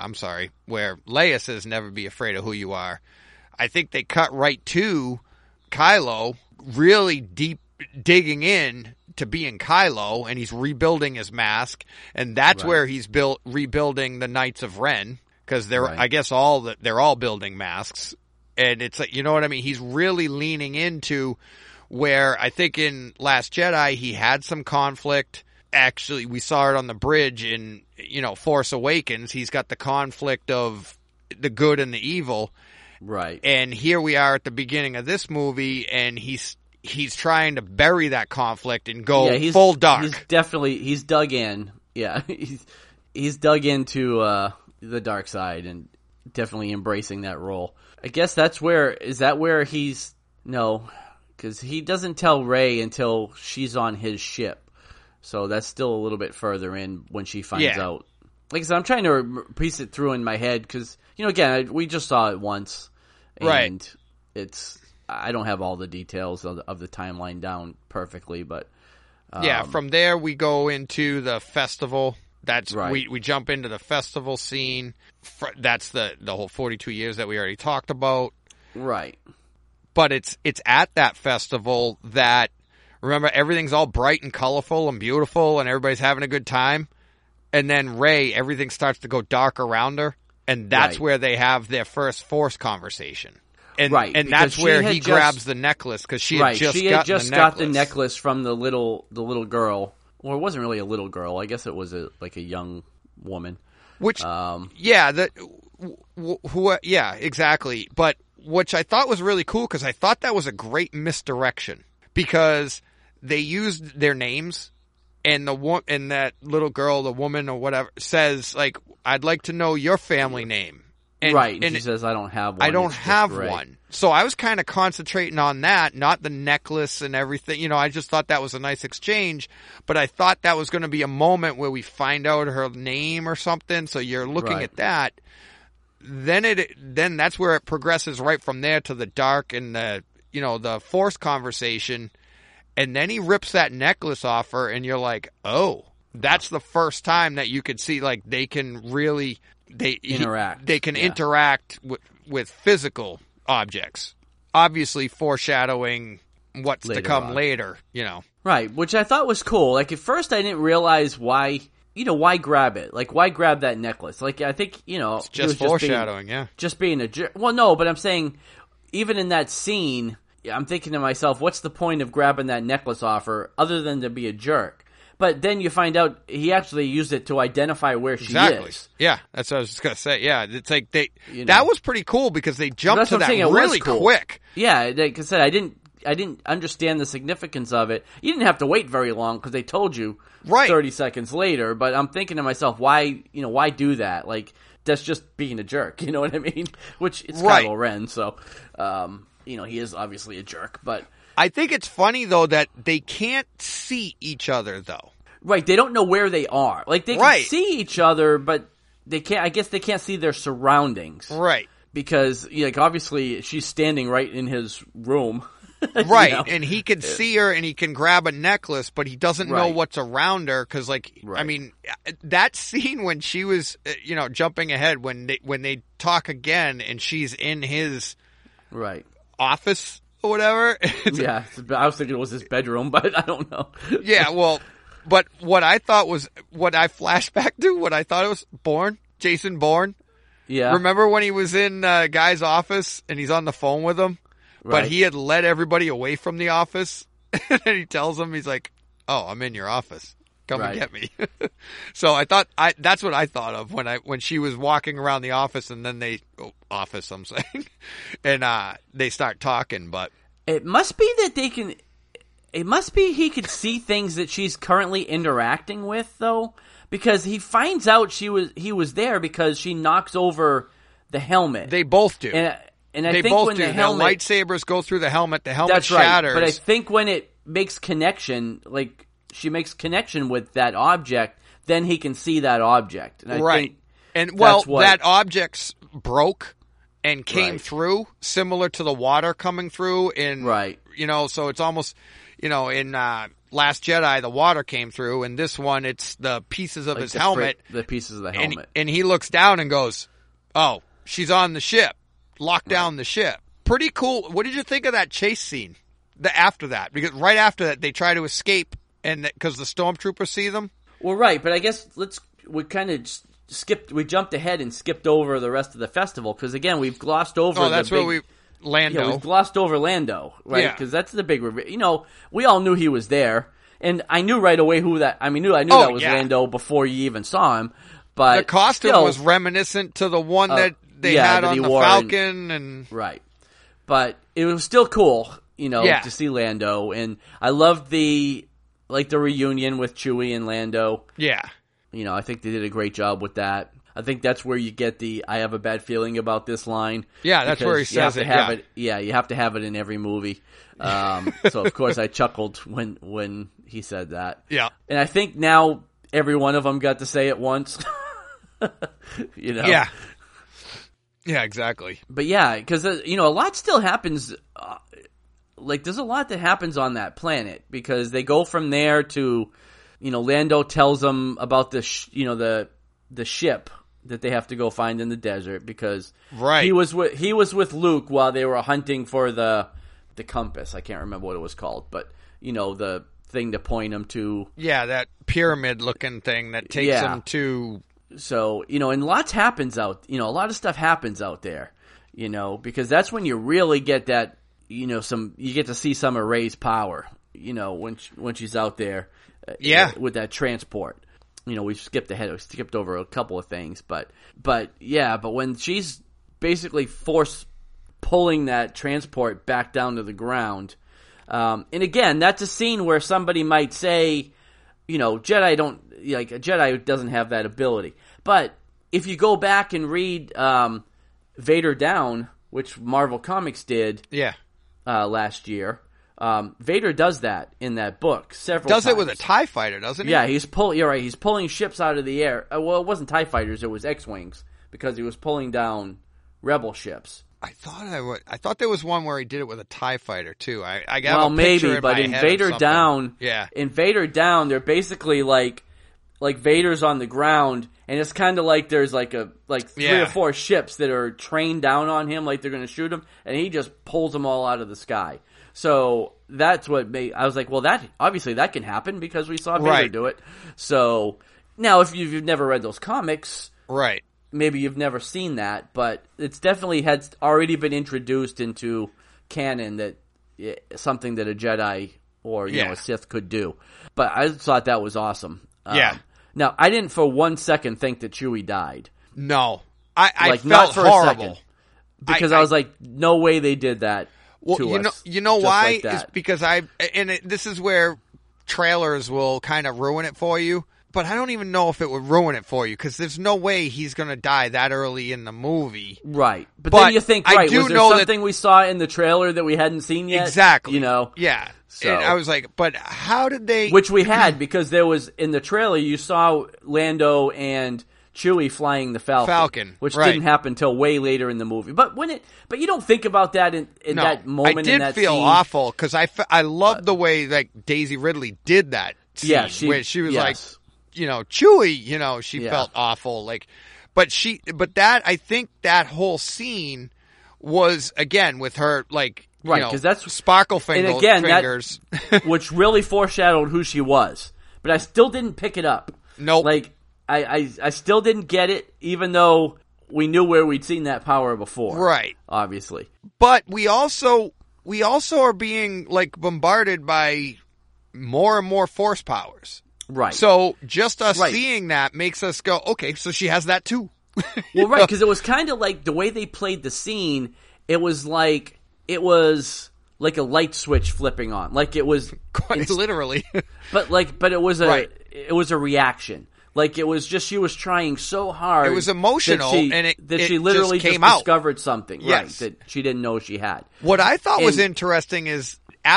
Leia says never be afraid of who you are. I think they cut right to Kylo really deep digging in to being Kylo, and he's rebuilding his mask, and that's where he's rebuilding the Knights of Ren, because I guess they're all building masks, and it's like, you know what I mean? He's really leaning into where I think in Last Jedi he had some conflict. Actually, we saw it on the bridge in, Force Awakens. He's got the conflict of the good and the evil. Right. And here we are at the beginning of this movie, and he's trying to bury that conflict and go full dark. He's dug in. Yeah. he's dug into the dark side and definitely embracing that role. I guess no, because he doesn't tell Rey until she's on his ship. So that's still a little bit further in when she finds out. Like I said, I'm trying to piece it through in my head because, again, we just saw it once. And I don't have all the details of the timeline down perfectly, but... from there we go into the festival. That's right. We jump into the festival scene. That's the whole 42 years that we already talked about. Right. But it's at that festival that... Remember, everything's all bright and colorful and beautiful, and everybody's having a good time. And then Rey, everything starts to go dark around her, and that's where they have their first Force conversation. And that's where he grabs the necklace because she had just got the necklace from the little girl. Well, it wasn't really a little girl. I guess it was a young woman. Which, exactly. But which I thought was really cool because I thought that was a great misdirection because they used their names, and that little girl, the woman or whatever, says like, "I'd like to know your family name." And she says, "I don't have one. I don't have one." So I was kind of concentrating on that, not the necklace and everything. I just thought that was a nice exchange, but I thought that was going to be a moment where we find out her name or something. So you're looking at that. Then that's where it progresses right from there to the dark and the Force conversation. And then he rips that necklace off her, and you're like, oh, that's the first time that you could see like they can really interact. They can interact with physical objects, obviously foreshadowing what's to come later. Right, which I thought was cool. Like at first, I didn't realize why grab it? Like, why grab that necklace? Like, I think, it's just foreshadowing, just being a jerk. Well, no, but I'm saying, even in that scene, I'm thinking to myself, what's the point of grabbing that necklace off her other than to be a jerk? But then you find out he actually used it to identify where she is. Yeah, that's what I was just gonna say. Yeah, it's like You know. that was pretty cool because they jumped That's to what I'm that saying, it was really cool. quick. Yeah, like I said, I didn't understand the significance of it. You didn't have to wait very long because they told you Right. 30 seconds later. But I'm thinking to myself, why do that? Like, that's just being a jerk. You know what I mean? Which it's Right. Kylo Ren, so he is obviously a jerk. But I think it's funny though that they can't see each other though. right, they don't know where they are. Like they can Right. see each other, but they can't. I guess they can't see their surroundings. Right. Because, like, obviously she's standing right in his room. Right, You know? and he can see her and he can grab a necklace, but he doesn't know Right. what's around her because, like, I Right. mean, that scene when she was, jumping ahead when they talk again and she's in his Right. office or whatever. Yeah, I was thinking it was his bedroom, but I don't know. Yeah, well, but what I thought was what I flashed back to, what I thought it was Jason Bourne. Yeah. Remember when he was in Guy's office and he's on the phone with him, Right. but he had led everybody away from the office, and he tells him, he's like, "Oh, I'm in your office. Come and Right. get me." So I thought that's what I thought of when she was walking around the office, and then I'm saying, and they start talking, but It must be that they can. It must be he could see things that she's currently interacting with, though, because he finds out he was there because she knocks over the helmet. they both do. And I They think both when do. the helmet, lightsabers go through the helmet that's shatters. right. But I think when it makes connection, like she makes connection with that object, then he can see that object. And I right. think And well, that's what- that object broke and came Right. through, similar to the water coming through in, Right. So it's almost, in Last Jedi, the water came through, and this one, it's the pieces of like his the helmet. the pieces of the helmet. And he looks down and goes, "Oh, she's on the ship. Lock down the ship." Pretty cool. What did you think of that chase scene? After that, because right after that, they try to escape, and because the stormtroopers see them. right, but I guess we kind of we jumped ahead and skipped over the rest of the festival because again we've glossed over. Oh, that's the big, where Lando. Yeah, we've glossed over Lando, right? Yeah. Because that's the big reveal. We all knew he was there, and I knew right away who that. I knew Oh, that was yeah. Lando before you even saw him. But The costume still, was reminiscent to the one that they yeah, had that on he the wore Falcon, and right. But it was still cool, Yeah. to see Lando, and I loved the reunion with Chewie and Lando. yeah, I think they did a great job with that. I think that's where you get the "I have a bad feeling about this" line. Yeah, that's where he because you have says to it, have yeah. it. Yeah, you have to have it in every movie. So of course I chuckled when he said that. Yeah. and I think now every one of them got to say it once. yeah, yeah, exactly. But yeah, because a lot still happens. There's a lot that happens on that planet because they go from there to, Lando tells them about the ship that they have to go find in the desert because Right. he was with Luke while they were hunting for the compass. I can't remember what it was called, but the thing to point them to. Yeah, that pyramid-looking thing that takes Yeah. them to. So, and lots happens a lot of stuff happens out there, because that's when you really get that, you get to see some of Rey's power, when she's out there, Yeah. with that transport. We skipped over a couple of things, but when she's basically pulling that transport back down to the ground, and again, that's a scene where somebody might say, Jedi a Jedi doesn't have that ability. But if you go back and read Vader Down, which Marvel Comics did Yeah. last year, Vader does that in that book several Does times. it with a TIE fighter, doesn't he? Yeah, you're right. He's pulling ships out of the air. Well, it wasn't TIE fighters; it was X-wings because he was pulling down Rebel ships. I thought there was one where he did it with a TIE fighter too. I got Well, a picture maybe, in but my in head of Vader something. Down, Yeah. in Vader Down, they're basically like Vader's on the ground, and it's kind of like there's three Yeah. or four ships that are trained down on him, like they're going to shoot him, and he just pulls them all out of the sky. So that's what made I was like, well, that obviously that can happen because we saw Vader Right. do it. So now, if you've never read those comics, Right. maybe you've never seen that, but it's definitely had already been introduced into canon that something that a Jedi or a Sith could do. But I thought that was awesome. Yeah. Now, I didn't for 1 second think that Chewie died. No. I Like, felt not for a horrible. second. Because I was like, no way they did that Well, to us. you know just why? like that. It's because this is where trailers will kind of ruin it for you. But I don't even know if it would ruin it for you, because there's no way he's going to die that early in the movie. Right. But But then you think, I right, do was there know that- something we saw in the trailer that we hadn't seen yet? Exactly. You know? Yeah. So- And I was like, but how did they... Which we had, because there was, in the trailer, you saw Lando and Chewie flying the Falcon. Which right. didn't happen until way later in the movie. But you don't think about that in No, that moment, I did in that feel scene. awful, because I loved the way like Daisy Ridley did that scene, Yeah, where she was yes. like, Chewie, she Yeah. felt awful. Like, but that, I think that whole scene was, again, with her, like, Right, 'cause that's- sparkle And again, fingers. which really foreshadowed who she was. But I still didn't pick it up. Nope. Like, I still didn't get it, even though we knew where we'd seen that power before. Right. Obviously. But we also are being, like, bombarded by more and more force powers. Right. So just us Right. seeing that makes us go, okay, so she has that too. Well, right, because it was kind of like the way they played the scene, it was like a light switch flipping on. Like it was Quite literally. but it was Right. it was a reaction. Like it was just she was trying so hard. It was emotional, that and she it literally just came out. discovered something, Yes. right? That she didn't know she had. What I thought was And- interesting is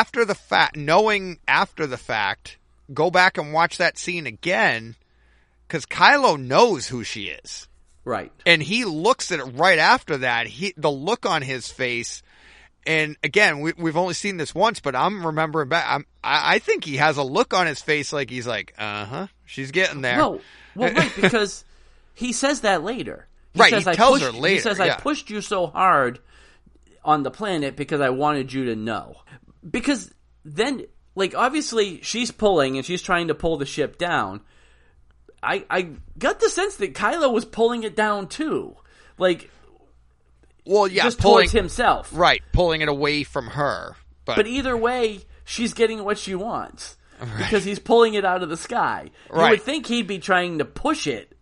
knowing after the fact, go back and watch that scene again, because Kylo knows who she is. Right. And he looks at it right after that. The look on his face, and again, we've only seen this once, but I'm remembering back. I think he has a look on his face like he's like, she's getting there. No, well, right, because he says that later. Right, says, he tells her He later, says, yeah. I pushed you so hard on the planet because I wanted you to know. Because then, like, obviously she's pulling and she's trying to pull the ship down. I got the sense that Kylo was pulling it down too. Like, Well, yeah, just pulling towards himself. right, pulling it away from her. But either way, she's getting what she wants. Because he's pulling it out of the sky. You Right. would think he'd be trying to push it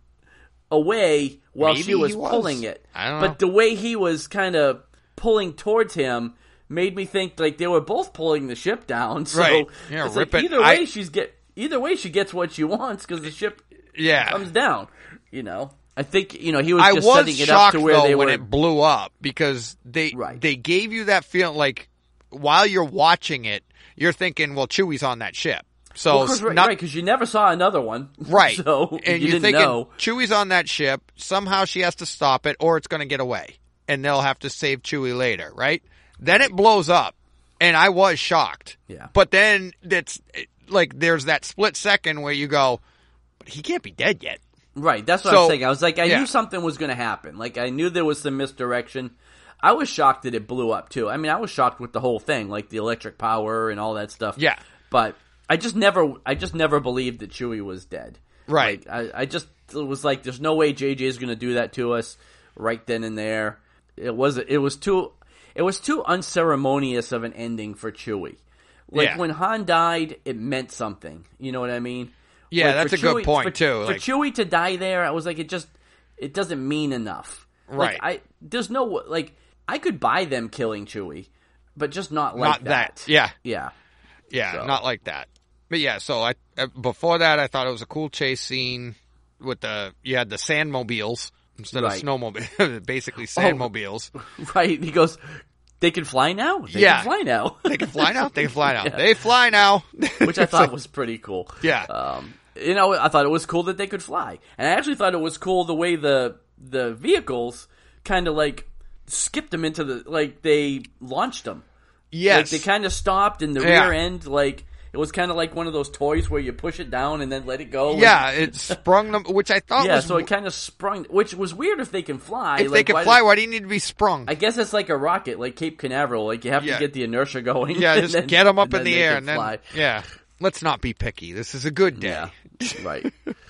away while Maybe she was he was. pulling it. I don't know. But the way he was kind of pulling towards him made me think like they were both pulling the ship down. So Right. Yeah, it's like rip it. either way she gets what she wants because the ship yeah, comes down. I think he was I just was setting it up shocked to where though they when were. it blew up, because they Right. gave you that feeling like while you're watching it, you're thinking, well, Chewie's on that ship. So Right, because you never saw another one. Right. So and you you're didn't thinking know. Chewie's on that ship. Somehow she has to stop it or it's going to get away. And they'll have to save Chewie later, right? Then it blows up. And I was shocked. Yeah. But then like there's that split second where you go, but he can't be dead yet. Right, that's what So, I'm saying. I was like, I yeah. knew something was going to happen. Like, I knew there was some misdirection. I was shocked that it blew up, too. I mean, I was shocked with the whole thing, like the electric power and all that stuff. Yeah. But I just never believed that Chewie was dead. Right. Like, it was like, there's no way JJ is going to do that to us right then and there. It was too unceremonious of an ending for Chewie. Like, Yeah. when Han died, it meant something. You know what I mean? Yeah, Like, that's for a good point, too. For Like- Chewie to die there, I was like, it doesn't mean enough. Right. Like, there's no, like, I could buy them killing Chewie, but just not like Not that. Yeah. Yeah. Yeah, So. not like that. But yeah, so before that, I thought it was a cool chase scene with you had the sandmobiles instead Right. of snowmobiles, basically sandmobiles. Right. He goes, they can fly now? They Yeah. can fly now. They can fly now? They can fly now. Yeah. They fly now. Which I thought was pretty cool. Yeah. I thought it was cool that they could fly. And I actually thought it was cool the way the vehicles kind of like skipped them into they launched them. Yes. Like they kind of stopped in the Yeah. rear end, like it was kind of like one of those toys where you push it down and then let it go. Yeah, it sprung them, which I thought Yeah, was... so it kind of sprung, which was weird if they can fly. if they can fly, why do you need to be sprung? I guess it's like a rocket, like Cape Canaveral. Like you have Yeah. to get the inertia going. Yeah, and just then- get them up and in the then they air can and then... fly. Yeah. Let's not be picky. This is a good day. Yeah, right.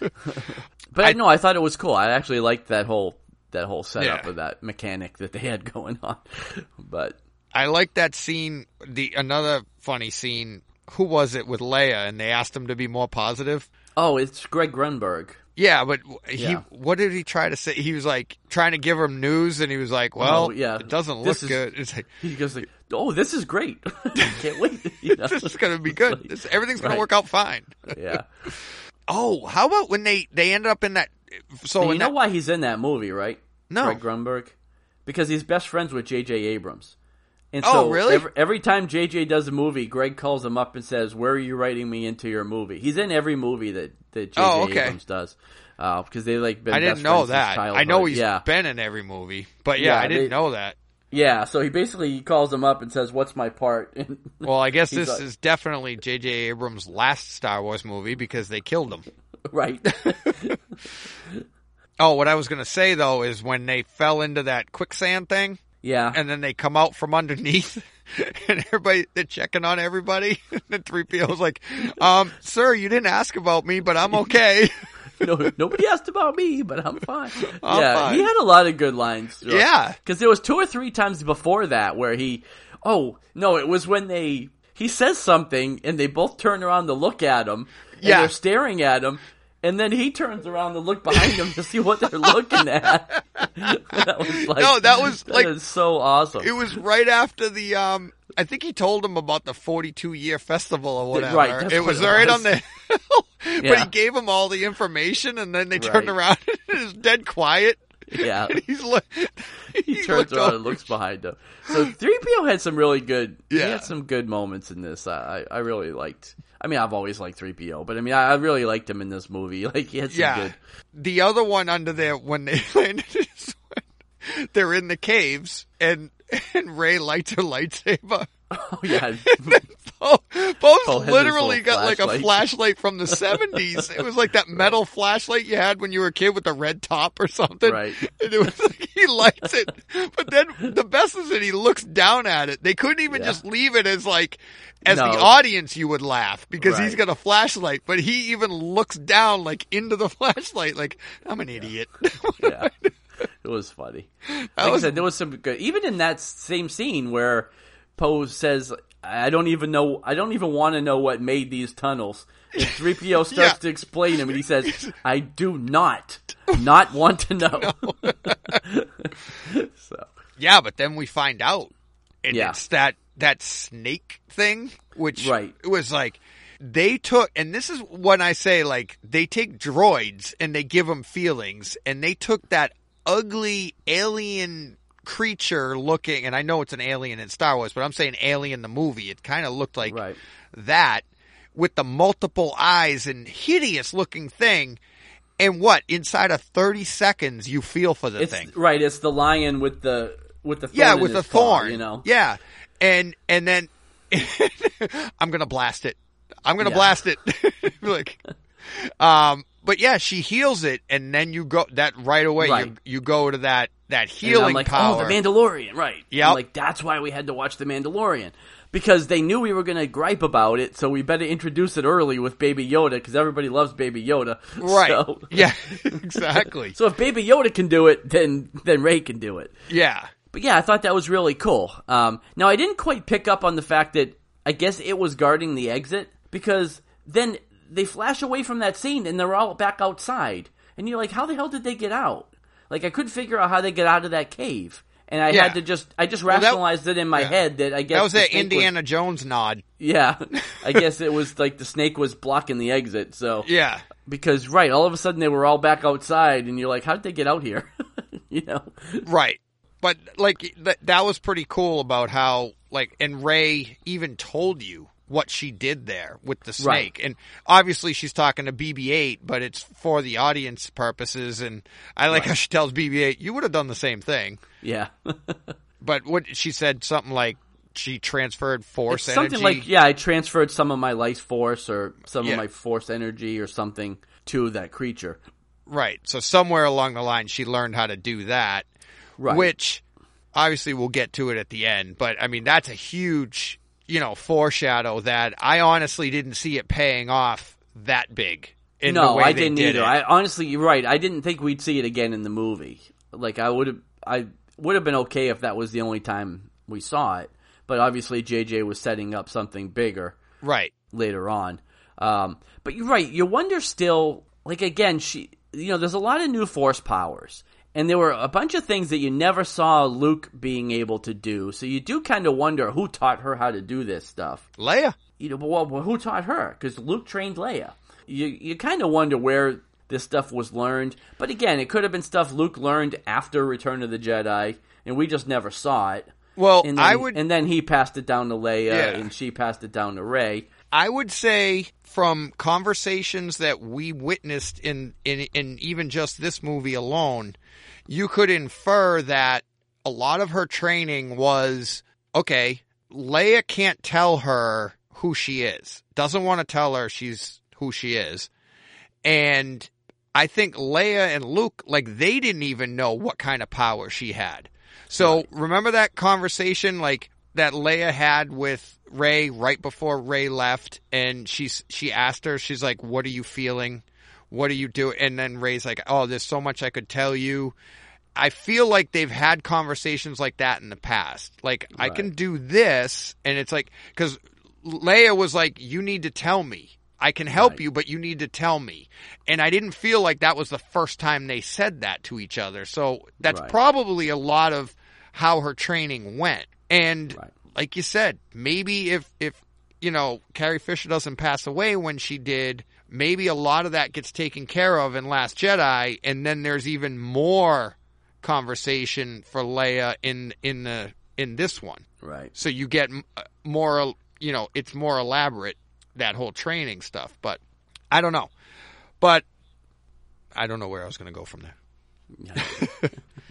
But I thought it was cool. I actually liked that whole setup Yeah. of that mechanic that they had going on. But I like that scene. Another funny scene who was it with Leia, and they asked him to be more positive. Oh, it's Greg Grunberg. Yeah, but Yeah. what did he try to say? He was like trying to give him news, and he was like, "Well, yeah. it doesn't look good." It's like He goes like, "Oh, this is great! Can't wait! You know? this is going to be good. Everything's going to work out fine." Yeah. Oh, how about when they ended up in that? So And in you know that, why he's in that movie, right? No. Greg Grunberg, because he's best friends with J.J. Abrams. And Oh, so really? every time J.J. does a movie, Greg calls him up and says, "Where are you writing me into your movie?" He's in every movie that J.J. Oh, okay. Abrams does. Because they like been I best didn't know friends that. since childhood. I know he's yeah. been in every movie, but Yeah, I didn't know that. Yeah, so he calls him up and says, "What's my part?" And Well, I guess he's this is definitely J.J. Abrams' last Star Wars movie because they killed him. right. Oh, what I was going to say, though, is when they fell into that quicksand thing, Yeah. and then they come out from underneath, and they're checking on everybody, and 3PO's like, sir, you didn't ask about me, but I'm okay. No, nobody asked about me, but I'm fine. I'm fine. He had a lot of good lines. Yeah. Because there was 2 or 3 times before that where it was when he says something and they both turn around to look at him and Yeah. they're staring at him and then he turns around to look behind him to see what they're looking at. That was like, No, that was like, is so awesome. it was right after the, I think he told them about the 42-year festival or whatever. Right, that's it what was it right was. on the hill, but Yeah. he gave them all the information, and then they turned Right. around and it was dead quiet. Yeah. And He turns around and looks behind him. So 3PO had some really good. He Yeah. had some good moments in this. I really liked. I mean, I've always liked 3PO, but I mean, I really liked him in this movie. Like he had some good. The other one under there when they landed is when they're in the caves and Rey lights her lightsaber. Oh yeah, Both has literally this got little like a flashlight. flashlight from the 70s. It was like that metal flashlight you had when you were a kid with the red top or something. Right. And it was like he lights it. But then the best is that he looks down at it. They couldn't even Yeah. just leave it as like, No. the audience you would laugh because he's Right. got a flashlight, but he even looks down like into the flashlight like, I'm an idiot. yeah. It was funny. Like I said, there was some good. Even in that same scene where Poe says, "I don't even want to know what made these tunnels." And 3PO starts Yeah. to explain him, and he says, "I do not want to know." So. Yeah, but then we find out. And Yeah. it's that snake thing, which Right. it was like, they took, and this is when I say, like, they take droids and they give them feelings, and they took that ugly alien creature looking, and I know it's an alien in Star Wars, but I'm saying alien the movie. It kind of looked like Right. that with the multiple eyes and hideous looking thing. And what? Inside of 30 seconds, you feel for the It's thing. right. It's the lion with the thorn Yeah, in with his the paw, thorn. you know. Yeah. And then I'm gonna blast it. I'm gonna Yeah. blast it. Like, but yeah, she heals it, and then you go that right away. Right. You go to that And healing I'm like, power. oh, the Mandalorian, right? Yep. I'm like, that's why we had to watch the Mandalorian because they knew we were going to gripe about it, so we better introduce it early with Baby Yoda because everybody loves Baby Yoda, Right. So, Yeah. Exactly. so if Baby Yoda can do it, then Rey can do it. Yeah. But yeah, I thought that was really cool. Now I didn't quite pick up on the fact that I guess it was guarding the exit because then they flash away from that scene and they're all back outside, and you're like, how the hell did they get out? Like I couldn't figure out how they get out of that cave, and I Yeah. had to just Well, that- rationalized it in my yeah. head that I guess That was the that snake Indiana Jones nod. yeah, I guess it was like the snake was blocking the exit. So Yeah. because right, all of a sudden they were all back outside, and you're like, how did they get out here? You know, Right. But, like, that was pretty cool about how, like, and Rey even told you what she did there with the snake. Right. And obviously she's talking to BB-8, but it's for the audience purposes. And I like how she tells BB-8, you would have done the same thing. yeah. But what she said, something like she transferred force It's energy. something like, yeah, I transferred some of my life force or some Yeah. of my force energy or something to that creature. Right. So somewhere along the line, she learned how to do that. Right. Which, obviously, we'll get to it at the end. But, I mean, that's a huge, foreshadow that I honestly didn't see it paying off that big. In the No, way I they didn't did either. it. I honestly, you're right. I didn't think we'd see it again in the movie. Like I would have been okay if that was the only time we saw it. But obviously, JJ was setting up something bigger. Right. later on. But you're right. You wonder still, like, again, there's a lot of new Force powers. And there were a bunch of things that you never saw Luke being able to do. So you do kind of wonder who taught her how to do this stuff. Leia. Well, who taught her? Because Luke trained Leia. You kind of wonder where this stuff was learned. But again, it could have been stuff Luke learned after Return of the Jedi, and we just never saw it. Well, And then he passed it down to Leia, and she passed it down to Rey. I would say from conversations that we witnessed in even just this movie alone, you could infer that a lot of her training was, okay, Leia can't tell her who she is. Doesn't want to tell her she's who she is. And I think Leia and Luke, like, they didn't even know what kind of power she had. So remember that conversation, like, that Leia had with Rey right before Rey left, and she asked her, she's like, what are you feeling? What are you doing? And then Rey's like, oh, there's so much I could tell you. I feel like they've had conversations like that in the past. Like, I can do this, and it's like, because Leia was like, you need to tell me. I can help you, but you need to tell me. And I didn't feel like that was the first time they said that to each other. So that's probably a lot of how her training went. And like you said, maybe if Carrie Fisher doesn't pass away when she did, maybe a lot of that gets taken care of in Last Jedi, and then there's even more conversation for Leia in this one. Right. So you get more, it's more elaborate, that whole training stuff. But I don't know. But I don't know where I was going to go from there.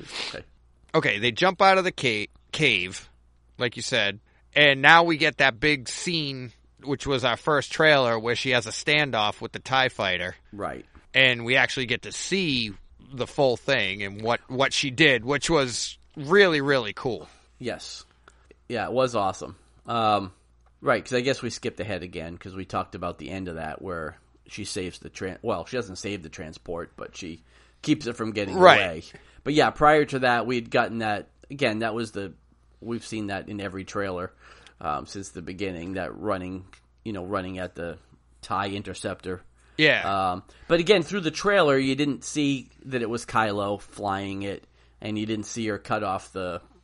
Okay, they jump out of the cave, like you said, and now we get that big scene, which was our first trailer, where she has a standoff with the TIE fighter. Right. And we actually get to see the full thing and what she did, which was really, really cool. Yes. Yeah, it was awesome. Right, because I guess we skipped ahead again, because we talked about the end of that, where she saves the well, she doesn't save the transport, but she keeps it from getting away. But yeah, prior to that, we had gotten that, again, that was we've seen that in every trailer since the beginning, that running at the TIE interceptor. Yeah. But again, through the trailer, you didn't see that it was Kylo flying it, and you didn't see her cut off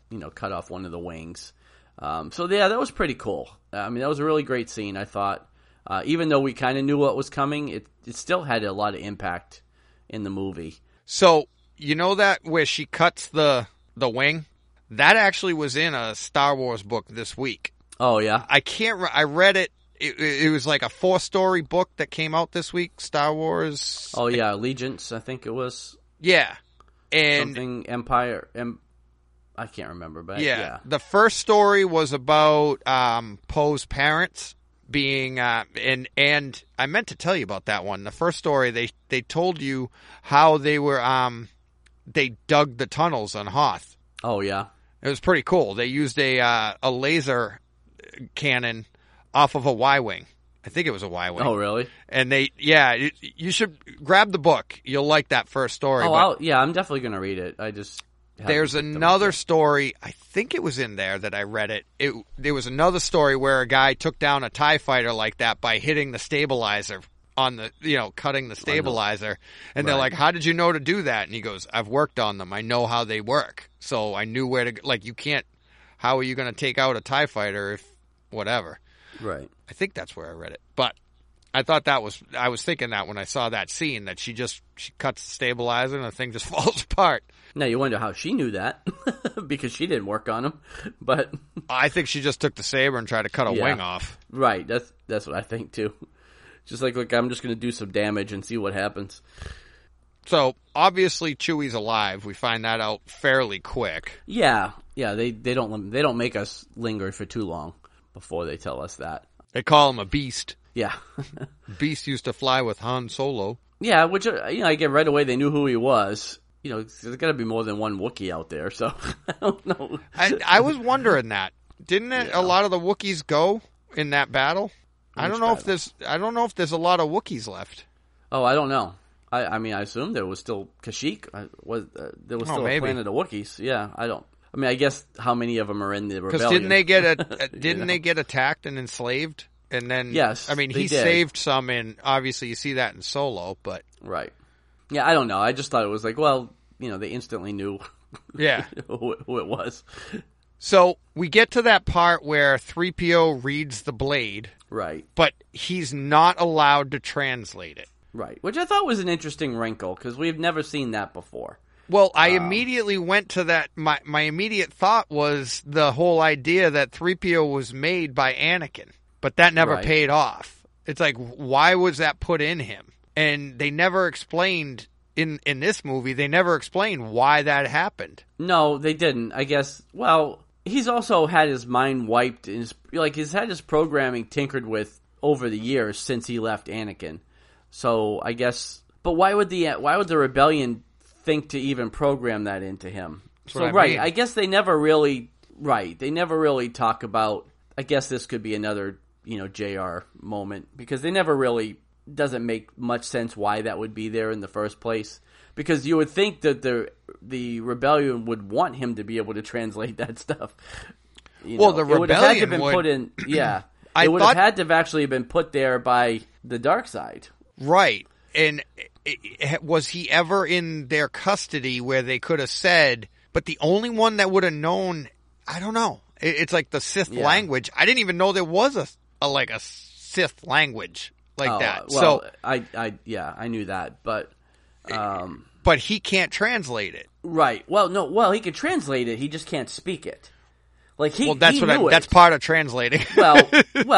one of the wings. So yeah, that was pretty cool. I mean, that was a really great scene, I thought. Even though we kind of knew what was coming, it still had a lot of impact in the movie. So, you know that where she cuts the wing? That actually was in a Star Wars book this week. Oh, yeah? I read it. It was like a 4-story book that came out this week, Star Wars. Oh, yeah, Allegiance, I think it was. Yeah. And something Empire. I can't remember, but yeah. The first story was about Poe's parents being and I meant to tell you about that one. The first story, they told you how they were they dug the tunnels on Hoth. Oh yeah, it was pretty cool. They used a laser cannon off of a Y-wing. I think it was a Y-wing. Oh really? And you should grab the book. You'll like that first story. Oh yeah, I'm definitely gonna read it. There's another story, I think it was in there that I read it. There was another story where a guy took down a TIE fighter like that by hitting the stabilizer on the, cutting the stabilizer. And they're like, how did you know to do that? And he goes, I've worked on them. I know how they work. So I knew where to, how are you going to take out a TIE fighter if whatever? Right. I think that's where I read it. But I thought I was thinking that when I saw that scene, that she cuts the stabilizer and the thing just falls apart. Now you wonder how she knew that, because she didn't work on them. But I think she just took the saber and tried to cut a wing off. Right, that's what I think too. Just like, look, I'm just going to do some damage and see what happens. So obviously Chewie's alive. We find that out fairly quick. Yeah. They don't make us linger for too long before they tell us that. They call him a beast. Yeah. Beast used to fly with Han Solo. Yeah, which again, right away they knew who he was. There's got to be more than one Wookiee out there, so I don't know. I was wondering that. Didn't a lot of the Wookiees go in that battle? I don't know if there's a lot of Wookiees left. Oh, I don't know. I mean, I assume there was still Kashyyyk. There was still a planet of Wookiees. Yeah, I don't. I mean, I guess how many of them are in the rebellion? Because didn't they get they get attacked and enslaved And then, Yes, I mean, they he did. saved some in, obviously you see that in Solo, but. Right. Yeah, I don't know. I just thought it was like, well, they instantly knew Yeah. who it was. So we get to that part where 3PO reads the blade, Right. but he's not allowed to translate it. Right. Which I thought was an interesting wrinkle, because we've never seen that before. Well, I immediately went to that. My immediate thought was the whole idea that 3PO was made by Anakin, but that never Right. paid off. It's like, why was that put in him? And they never explained, in this movie, they never explained why that happened. No, they didn't. I guess, well, he's also had his mind wiped. He's had his programming tinkered with over the years since he left Anakin. So I guess, but why would the rebellion think to even program that into him? what I right, mean. I guess they never really talk about, I guess this could be another, JR moment, because they never really, doesn't make much sense why that would be there in the first place. Because you would think that the rebellion would want him to be able to translate that stuff. Well, the it would have had to have rebellion been put in, yeah. I it would have thought- had to have actually been put there by the dark side. Right. And was he ever in their custody where they could have said, but the only one that would have known, I don't know. It's like the Sith language. I didn't even know there was a Sith language like that. Well, So I knew that, but but he can't translate it. right. Well, he could translate it. He just can't speak it. Like he, Well, that's he knew it. that's part of translating. Well,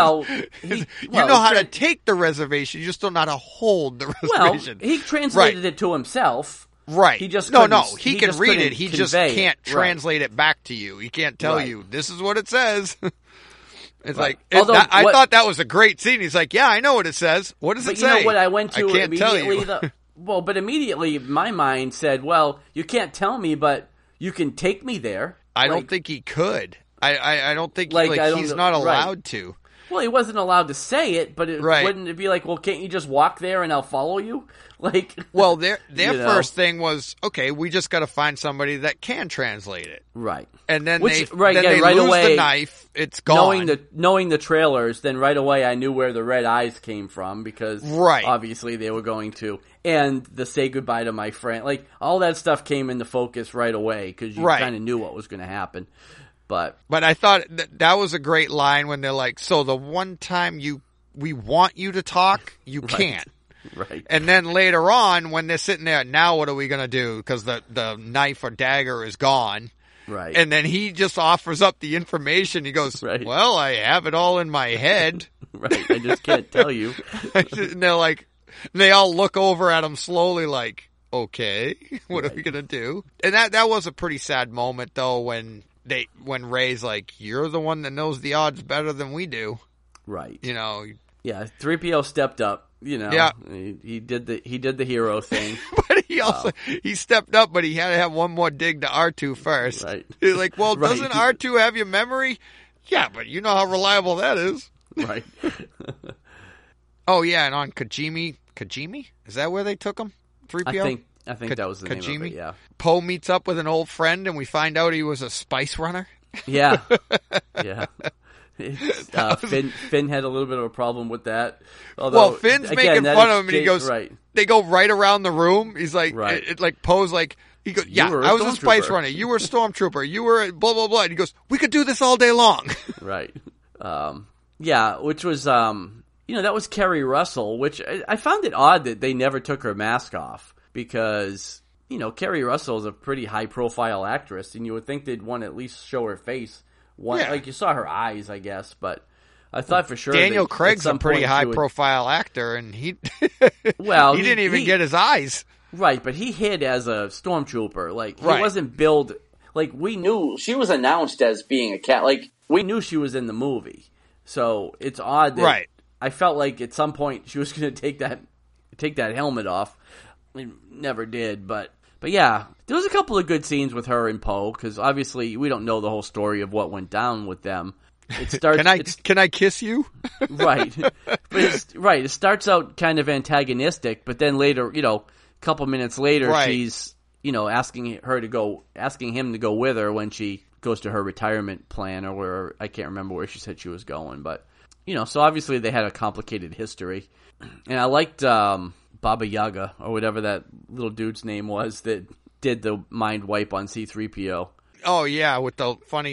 you know how to take the reservation, you just don't know how to hold the reservation. Well, he translated Right. it to himself. Right. He just no, couldn't- he he can just read couldn't it. He just convey it. can't Right. translate it back to you. He can't tell Right. you this is what it says. It's Right. like Although, I what- thought that was a great scene. He's like, yeah, I know what it says. What does But it you say? know what I went to I can't tell immediately? you. But immediately my mind said, well, you can't tell me, but you can take me there. I Like, don't think he could. I don't think Like, I don't he's know- not right. allowed to. Well, he wasn't allowed to say it, but Right. wouldn't it be like, well, can't you just walk there and I'll follow you? Like, Well, their you know? first thing was, okay, we just got to find somebody that can translate it. right. And then Which- they right, then yeah, they right lose away, the knife. It's gone. Knowing the trailers, then right away I knew where the red eyes came from, because Right. obviously they were going to, and the say goodbye to my friend, like all that stuff came into focus right away because you Right. kind of knew what was going to happen. But But I thought that was a great line when they're like, so the one time we want you to talk, you can't. right, And then later on, when they're sitting there, now what are we going to do? Because the knife or dagger is gone. right, And then he just offers up the information. He goes, Right. well, I have it all in my head. right. I just can't tell you. And they're like, they all look over at him slowly like, okay, what are we going to do? And that was a pretty sad moment though when Rey's like, you're the one that knows the odds better than we do. Right. You know, Yeah. 3PO stepped up. You know. Yeah. He did the hero thing. but he also, he stepped up, but he had to have one more dig to R2 first. Right. He's like, well, Right. doesn't R2 have your memory? Yeah, but you know how reliable that is. Right. Oh yeah, and on Kajimi? Is that where they took him? 3PO? I think that was the name of Kajimi? it. Yeah. Poe meets up with an old friend, and we find out he was a spice runner. Yeah. Yeah. Finn had a little bit of a problem with that. Although, Well, Finn's again, making that fun of him, and he exchange- goes, right. they go right around the room. He's like, Right. like Poe's like, he goes, yeah, were a I was a spice stormtrooper. runner. You were a stormtrooper. You were a blah, blah, blah. And he goes, we could do this all day long. Right. Yeah, which was, that was Kerry Russell, which I found it odd that they never took her mask off because, Kerry Russell is a pretty high profile actress and you would think they'd want to at least show her face. Yeah. Like you saw her eyes, I guess, but I thought for sure Daniel that Craig's at a some pretty point she high would- profile actor, and he Well, he didn't even get his eyes. Right, but he hid as a stormtrooper. Like, he Right. wasn't billed. Like, we knew she was announced as being a cat. Like, we knew she was in the movie. So it's odd that Right. I felt like at some point she was going to take that helmet off. We never did, but yeah, there was a couple of good scenes with her and Poe because obviously we don't know the whole story of what went down with them. It starts. Can I kiss you? Right. It starts out kind of antagonistic, but then later, a couple minutes later, Right. she's, asking him to go with her when she goes to her retirement plan or where, I can't remember where she said she was going, but So obviously they had a complicated history. And I liked Baba Yaga, or whatever that little dude's name was that did the mind wipe on C-3PO. Oh, yeah, with the funny,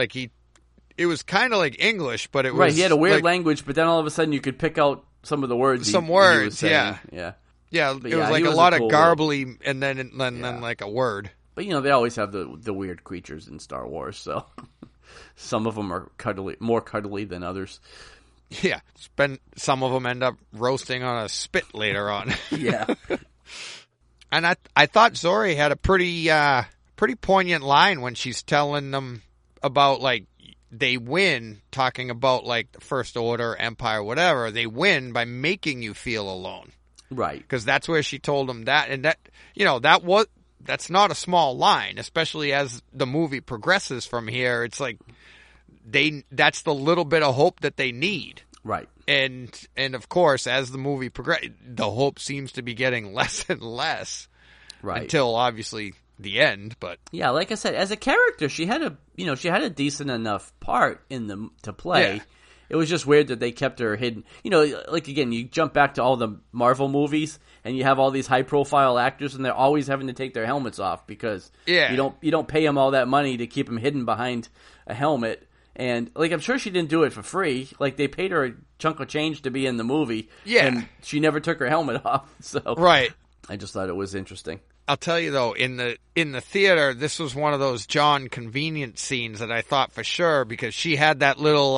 it was kind of like English, but it was... Right, he had a weird language, but then all of a sudden you could pick out some of the words Some he words, was saying. Yeah, it yeah, was like a lot of garbly, and then like a word. But, they always have the weird creatures in Star Wars, so some of them are more cuddly than others. Yeah, some of them end up roasting on a spit later on. Yeah. And I thought Zorii had a pretty poignant line when she's telling them about, they win, talking about, the First Order, Empire, whatever. They win by making you feel alone. Right. Because that's where she told them that. And that's not a small line, especially as the movie progresses from here. It's that's the little bit of hope that they need. Right. And of course, as the movie progresses, the hope seems to be getting less and less. Right. Until obviously the end, but yeah, like I said, as a character, she had a decent enough part to play. Yeah. It was just weird that they kept her hidden. Again, you jump back to all the Marvel movies and you have all these high profile actors and they're always having to take their helmets off because you don't pay them all that money to keep them hidden behind a helmet. And I'm sure she didn't do it for free. They paid her a chunk of change to be in the movie. Yeah. And she never took her helmet off. So right. I just thought it was interesting. I'll tell you though, in the theater, this was one of those John convenience scenes that I thought for sure, because she had that little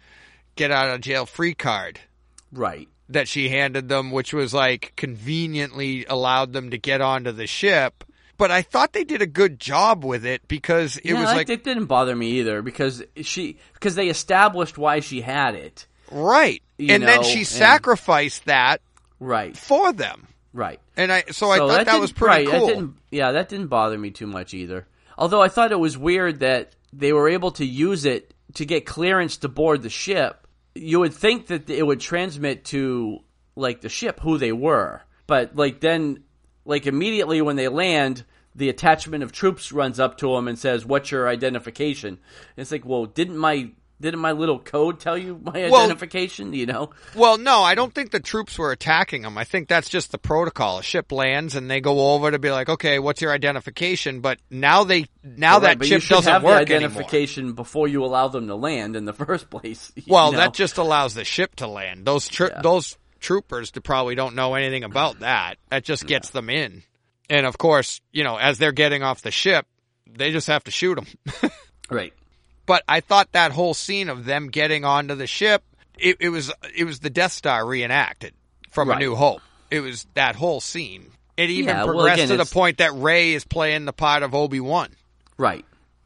get out of jail free card, right, that she handed them, which was conveniently allowed them to get onto the ship. But I thought they did a good job with it because it was it didn't bother me either because they established why she had it, right, then she sacrificed that right for them. Right. And I thought that was pretty cool. That didn't bother me too much either. Although I thought it was weird that they were able to use it to get clearance to board the ship. You would think that it would transmit to, the ship who they were. But, then, immediately when they land, the attachment of troops runs up to them and says, "What's your identification?" And it's well, didn't my little code tell you my identification, Well, no, I don't think the troops were attacking them. I think that's just the protocol. A ship lands and they go over to be okay, what's your identification? But now that ship doesn't have work the identification anymore. Before you allow them to land in the first place. Well, that just allows the ship to land. Those troopers probably don't know anything about that. That just gets them in. And of course, as they're getting off the ship, they just have to shoot them. Right. But I thought that whole scene of them getting onto the ship, it was the Death Star reenacted from A New Hope. It was that whole scene. It even progressed to the point that Rey is playing the part of Obi-Wan. Right.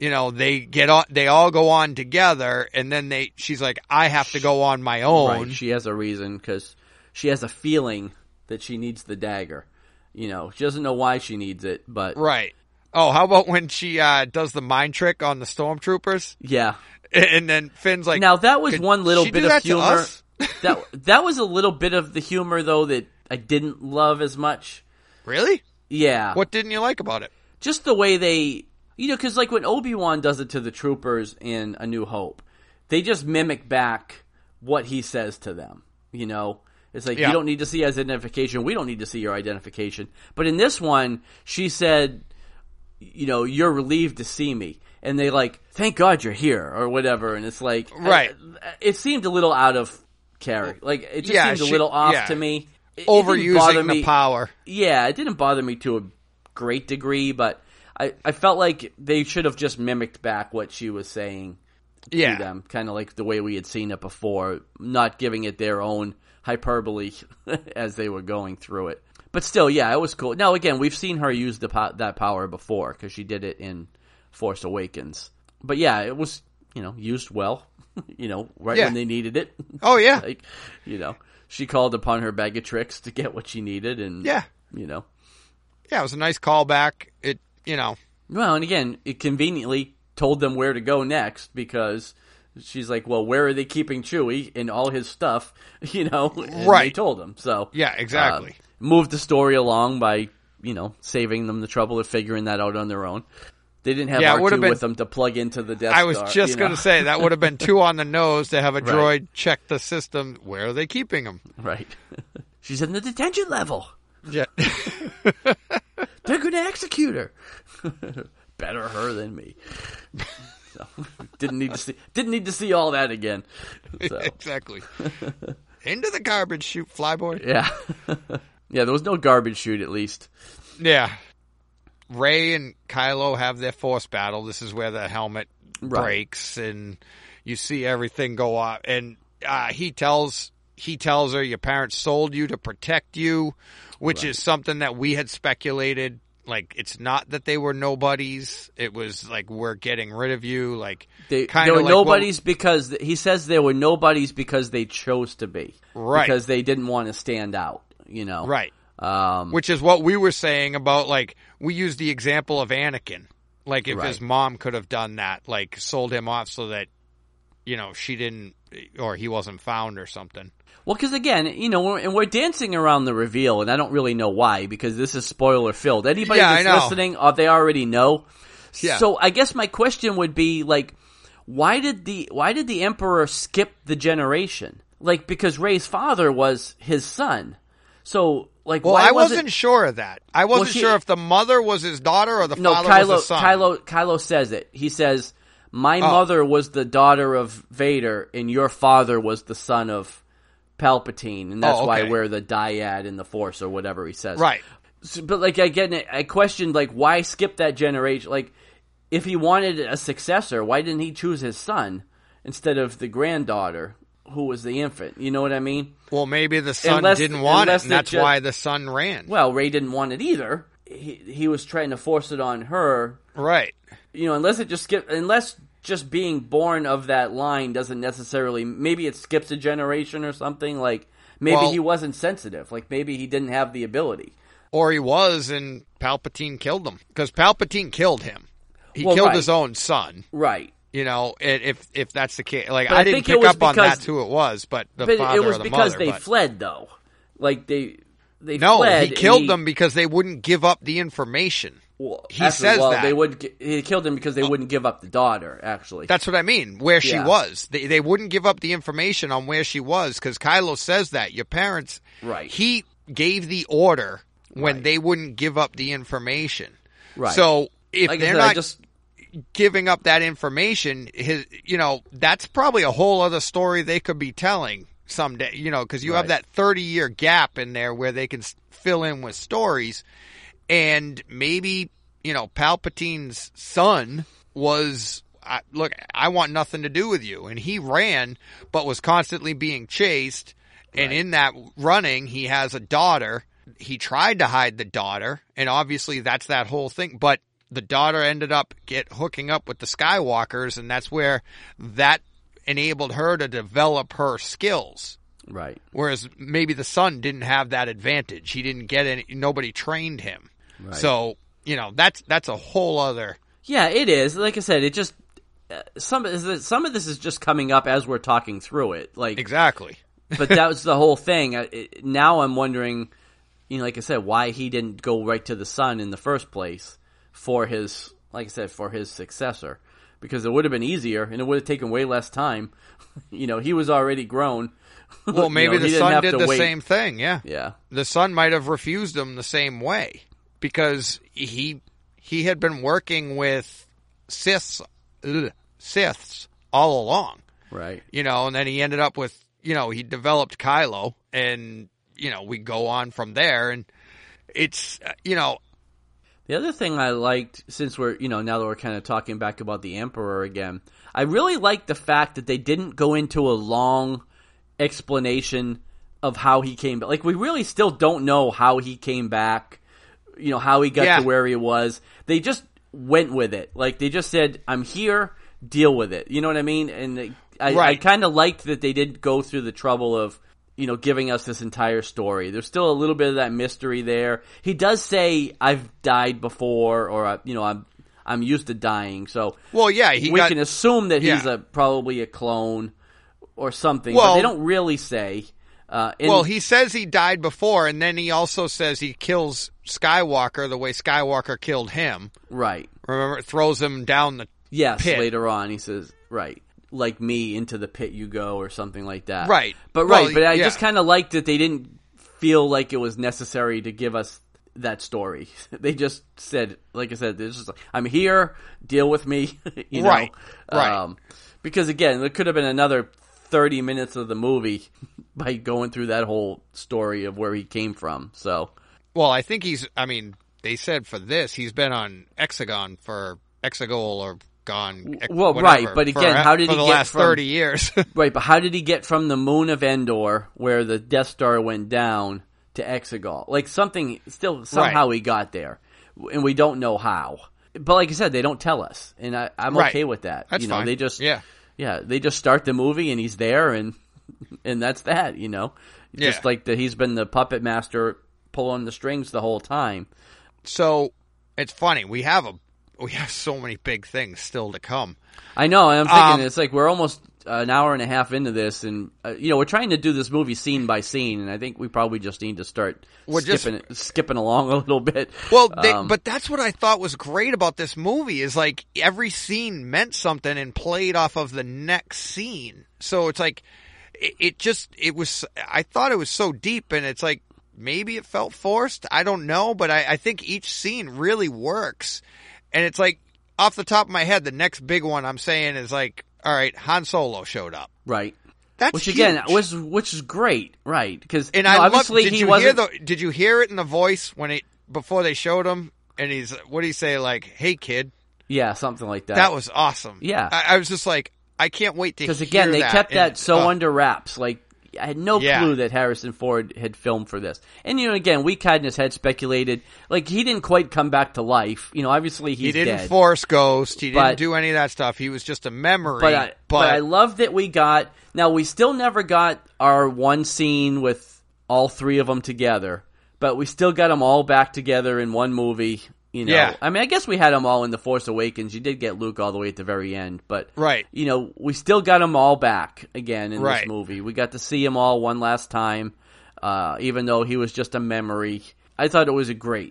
They all go on together, and then she's like, I have to go on my own. Right. She has a reason because she has a feeling that she needs the dagger. She doesn't know why she needs it, but right. Oh, how about when she does the mind trick on the stormtroopers? Yeah. And then Finn's like... Now, that was one little bit of humor. To us? that was a little bit of the humor, though, that I didn't love as much. Really? Yeah. What didn't you like about it? Just the way they... because when Obi-Wan does it to the troopers in A New Hope, they just mimic back what he says to them, It's you don't need to see his identification. We don't need to see your identification. But in this one, she said... you're relieved to see me. And they thank God you're here, or whatever. And it's right. It seemed a little out of character. It just seemed a little off to me. Overusing the power. Yeah, it didn't bother me to a great degree, but I felt like they should have just mimicked back what she was saying to them. Kind of like the way we had seen it before, not giving it their own hyperbole as they were going through it. But still, yeah, it was cool. Now, again, we've seen her use that power before because she did it in Force Awakens. But yeah, it was, used well, when they needed it. Oh, yeah. She called upon her bag of tricks to get what she needed. And, Yeah, it was a nice callback. Well, and again, it conveniently told them where to go next because... She's like, well, where are they keeping Chewie and all his stuff? And right. They told him. So yeah, exactly. Moved the story along by, saving them the trouble of figuring that out on their own. They didn't have Yeah, it would've R2 been- with them to plug into the Death I was Star, just you going know? to say that would have been too on the nose to have a Right. droid check the system. Where are they keeping him? Right. She's in the detention level. Yeah. They're going to execute her. Better her than me. So, didn't need to see all that again. So, Exactly. Into the garbage chute, Flyboy. yeah. Yeah, there was no garbage chute at least. Yeah. Rey and Kylo have their force battle. This is where the helmet Right. breaks and you see everything go off. And he tells her your parents sold you to protect you, which is something that we had speculated. Like, it's not that they were nobodies. It was like, we're getting rid of you. Like, There kinda were like nobodies because he says there were nobodies because they chose to be. Right. Because they didn't want to stand out, you know. Right. Which is what we were saying about, like, we used the example of Anakin. Like, if his mom could have done that, like, sold him off so that, you know, she didn't, or he wasn't found or something. Well, because again, you know, and we're dancing around the reveal, and I don't really know why, because this is spoiler filled. Anybody Yeah, I know. that's listening, they already know. Yeah. So I guess my question would be, like, why did the Emperor skip the generation? Like, because Rey's father was his son. So, like, Well, why I wasn't sure of that. I wasn't she- sure if the mother was his daughter or the No, father was his son. Kylo says it. He says, "My mother was the daughter of Vader, and your father was the son of Palpatine, and that's why okay. we're the dyad in the Force," or whatever he says. Right. So, but like I questioned, like, why skip that generation? Like, if he wanted a successor, why didn't he choose his son instead of the granddaughter, who was the infant? You know what I mean? Well, maybe the son Unless- didn't want it, unless and that's it ju- why the son ran. Well, Rey didn't want it either. He was trying to force it on her. Right. You know, unless just being born of that line doesn't necessarily, maybe it skips a generation or something. Like, maybe Well- he wasn't sensitive. Like, maybe he didn't have the ability. Or he was, and Palpatine killed him. Because Palpatine killed him. He Well, killed right. his own son. Right. You know, if that's the case. Like, But I I didn't think it pick was up on because- that's who it was, but the But father it was or the because mother. they but- fled, though. Like, they No, fled. he killed them because they wouldn't give up the information. Well, he says that. He killed them because they wouldn't give up the daughter, actually. That's what I mean, where she Yeah. was. They wouldn't give up the information on where she was, because Kylo says that. Your parents... Right. He gave the order when Right. they wouldn't give up the information. Right. So, if Like I they're said, I not just giving up that information, that's probably a whole other story they could be telling someday, because you have Right. that 30-year gap in there where they can fill in with stories. And maybe, Palpatine's son was, look, I want nothing to do with you. And he ran, but was constantly being chased. And in that running, he has a daughter. He tried to hide the daughter. And obviously that's that whole thing. But the daughter ended up hooking up with the Skywalkers. And that's where that enabled her to develop her skills. right. Whereas maybe the son didn't have that advantage. He didn't get nobody trained him. Right. So, that's a whole other. Yeah, it is. Like I said, it just some of this is just coming up as we're talking through it. Like, Exactly. but that was the whole thing. Now I'm wondering, like I said, why he didn't go right to the son in the first place for his, like I said, for his successor, because it would have been easier and it would have taken way less time. He was already grown. Well, maybe he the didn't son have did to the wait. same thing. Yeah. Yeah. The son might have refused him the same way because he had been working with Siths all along. Right. And then he ended up with, he developed Kylo and, we go on from there and it's, The other thing I liked, since we're, now that we're kind of talking back about the Emperor again, I really liked the fact that they didn't go into a long explanation of how he came back. Like, we really still don't know how he came back, how he got to where he was. They just went with it. Like, they just said, I'm here, deal with it. You know what I mean? And I kind of liked that they didn't go through the trouble of, giving us this entire story. There's still a little bit of that mystery there. He does say, I've died before, or, I'm used to dying. So, well, yeah, we can assume that he's probably a clone or something, but they don't really say. He says he died before, and then he also says he kills Skywalker the way Skywalker killed him. Right. Remember, throws him down the Yes, pit. later on he says, right, like me, into the pit you go, or something like that. Right. But Well, but I yeah. just kind of liked that they didn't feel like it was necessary to give us that story. They just said, like I said, this is I'm here, deal with me, you know. Right. Right. Because again, there could have been another 30 minutes of the movie by going through that whole story of where he came from. So, Well, I think they said for this, he's been on Exegol or gone. Well, whatever, right, but again, how did for he the get last from 30 years? right? But how did he get from the moon of Endor, where the Death Star went down, to Exegol? Like somehow he got there, and we don't know how. But like I said, they don't tell us, and I'm Right. okay with that. That's fine. They just Yeah. they just start the movie and he's there, and that's that. Just like he's been the puppet master pulling the strings the whole time. So it's funny. We have so many big things still to come. I know, and I'm thinking it's like we're almost an hour and a half into this, and we're trying to do this movie scene by scene, and I think we probably just need to start skipping along a little bit. Well, but that's what I thought was great about this movie is like every scene meant something and played off of the next scene. So it's like I thought it was so deep, and it's like maybe it felt forced. I don't know, but I think each scene really works. And it's like, off the top of my head, the next big one I'm saying is like, all right, Han Solo showed up. Right. That's which huge. again which is great, right? Because obviously he wasn't. Did you hear it in the voice before they showed him? And what did he say? Like, "Hey, kid." Yeah, something like that. That was awesome. Yeah, I was just like, I can't wait to hear that. Because again, they kept that so under wraps. Like, I had no clue that Harrison Ford had filmed for this. And, again, we kind of had speculated, like, he didn't quite come back to life. Obviously he's dead. He didn't force Ghost. He didn't do any of that stuff. He was just a memory. But I love that we got... Now, we still never got our one scene with all three of them together. But we still got them all back together in one movie. Yeah. I mean, I guess we had them all in The Force Awakens. You did get Luke all the way at the very end, but right. We still got them all back again in right. this movie. We got to see them all one last time, even though he was just a memory. I thought it was a great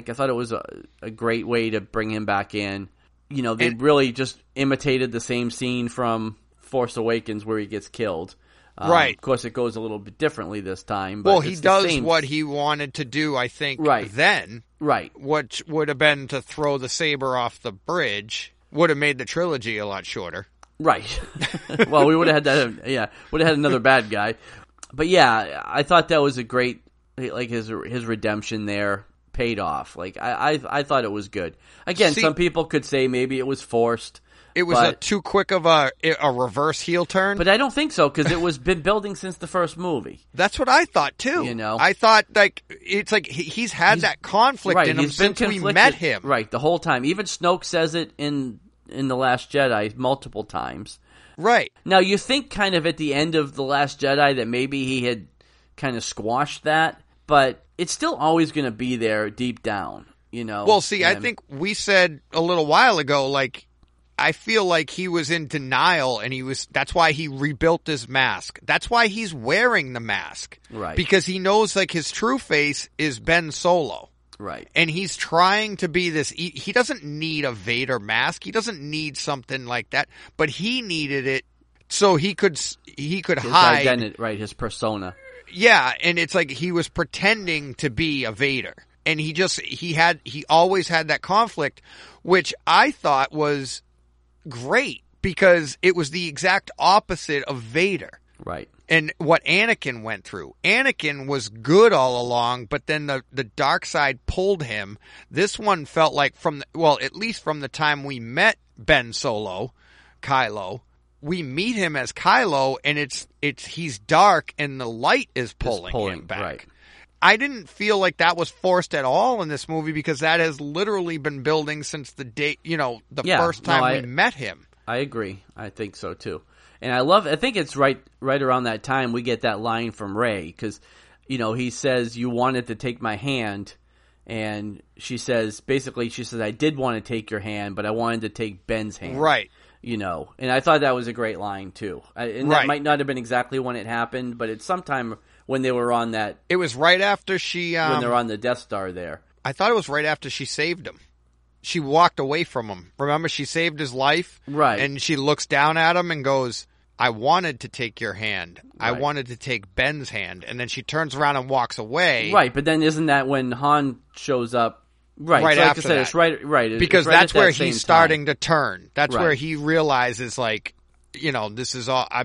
way to bring him back in. They really just imitated the same scene from Force Awakens where he gets killed. Right. Of course, it goes a little bit differently this time. But he does what he wanted to do, I think, then. Right. Which would have been to throw the saber off the bridge. Would have made the trilogy a lot shorter. Right. Well, we would have had that, would have had another bad guy. But yeah, I thought that was a great, like his redemption there paid off. Like, I thought it was good. Again, some people could say maybe it was forced. It was too quick of a reverse heel turn. But I don't think so, because it was been building since the first movie. That's what I thought, too. I thought, it's like he's had that conflict in him since we met him. Right, the whole time. Even Snoke says it in The Last Jedi multiple times. Right. Now, you think kind of at the end of The Last Jedi that maybe he had kind of squashed that, but it's still always going to be there deep down, Well, see, I think we said a little while ago, like, I feel like he was in denial, and that's why he rebuilt his mask. That's why he's wearing the mask. Right. Because he knows, like, his true face is Ben Solo. Right. And he's trying to be this, he doesn't need a Vader mask. He doesn't need something like that, but he needed it so he could his hide. Identity, right, his persona. Yeah, and it's like he was pretending to be a Vader. And he always had that conflict, which I thought was great because it was the exact opposite of Vader. Right. And what Anakin went through. Anakin was good all along, but then the dark side pulled him. This one felt like at least from the time we met Ben Solo, Kylo, we meet him as Kylo, and he's dark and the light is pulling him back. Right. I didn't feel like that was forced at all in this movie because that has literally been building since the day, first time we met him. I agree. I think so too. And I think it's right around that time we get that line from Rey because, he says, "You wanted to take my hand," and she says, "I did want to take your hand, but I wanted to take Ben's hand." Right. And I thought that was a great line too. That might not have been exactly when it happened, but it's sometime when they were on that. It was right after she. When they're on the Death Star there. I thought it was right after she saved him. she walked away from him. Remember, she saved his life? Right. And she looks down at him and goes, I wanted to take your hand. I Right. wanted to take Ben's hand. And then she turns around and walks away. Right, but then isn't that when Han shows up? Right, Right so like after I said, that. it's right. It's Because right that's at that where same he's starting time. to turn. That's Right. where he realizes, like, you know, this is all.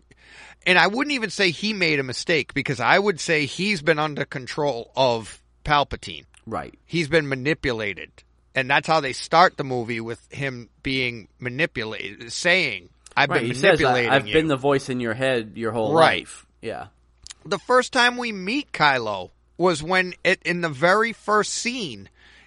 And I wouldn't even say he made a mistake, because I would say he's been under control of Palpatine. Right. He's been manipulated. And that's how they start the movie, with him being manipulated, saying, I've Right. been He says, manipulating I've you. been the voice in your head your whole Right. life. Yeah. The first time we meet Kylo was when, in the very first scene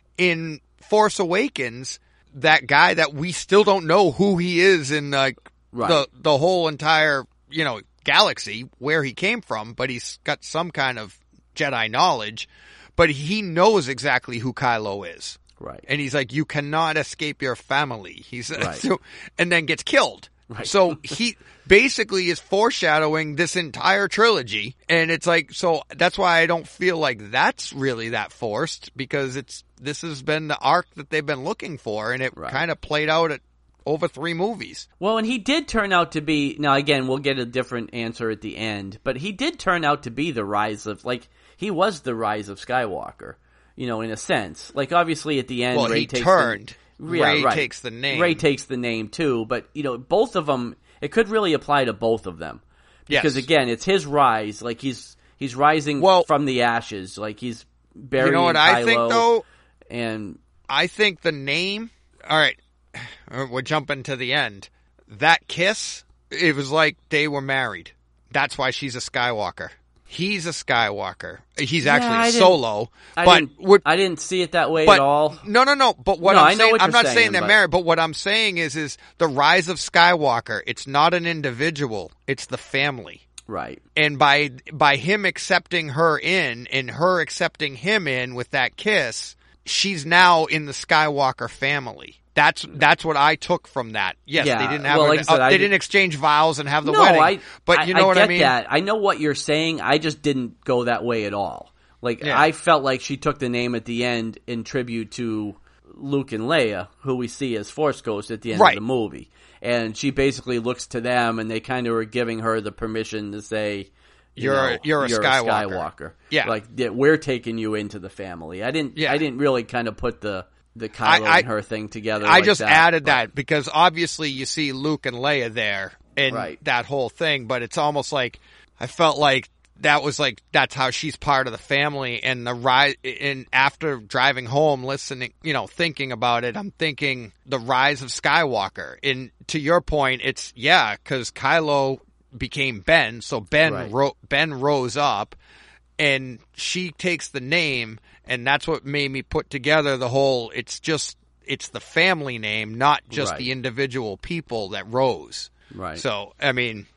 in Force Awakens, that guy that we still don't know who he is in Right. the whole entire, you know, galaxy, where he came from, but he's got some kind of Jedi knowledge, but he knows exactly who Kylo is. Right. And he's like, you cannot escape your family. He's Right. so, and then gets killed. Right. So he basically is foreshadowing this entire trilogy. And it's like, so that's why I don't feel like that's really that forced, because this has been the arc that they've been looking for, and it Right. kind of played out at over 3 movies. Well, and he did turn out to be, now again, we'll get a different answer at the end, but he did turn out to be the rise of, like, he was the rise of Skywalker, you know, in a sense. Like, obviously at the end, Well, Rey he takes turned. Rey takes the name. Rey takes the name too, but, you know, both of them, it could really apply to both of them. Because Yes. again, it's his rise, like he's rising from the ashes, like he's burying You know what Kylo, I think, though? And I think the name, all right, we're jumping to the end. That kiss, it was like they were married. That's why she's a Skywalker. He's a Skywalker. He's I actually a didn't- Solo. I but didn't, I didn't see it that way but at all. No. But what No, I I'm know saying, what I'm you're not saying saying, they're but- married. But what I'm saying is the rise of Skywalker. It's not an individual. It's the family. Right. And by him accepting her in and her accepting him in with that kiss, she's now in the Skywalker family. That's what I took from that. Yes, Yeah, they didn't have well, like I said, I they did- didn't exchange vows and have the No, wedding. But you know what I get mean? that. I know what you're saying. I just didn't go that way at all. Like, Yeah. I felt like she took the name at the end in tribute to Luke and Leia, who we see as Force Ghosts at the end Right. of the movie. And she basically looks to them, and they kind of were giving her the permission to say, You're a Skywalker. Skywalker. Yeah. Like, we're taking you into the family. I didn't really kind of put the Kylo and her thing together. I like just that, added but- that because obviously you see Luke and Leia there and Right. that whole thing, but it's almost like I felt like that's how she's part of the family. And the rise, and after driving home, listening, you know, thinking about it, I'm thinking the rise of Skywalker. And to your point, it's because Kylo became Ben, so Ben Right. Ben rose up, and she takes the name, and that's what made me put together the whole. It's the family name, not just Right. the individual people that rose. Right. So I mean,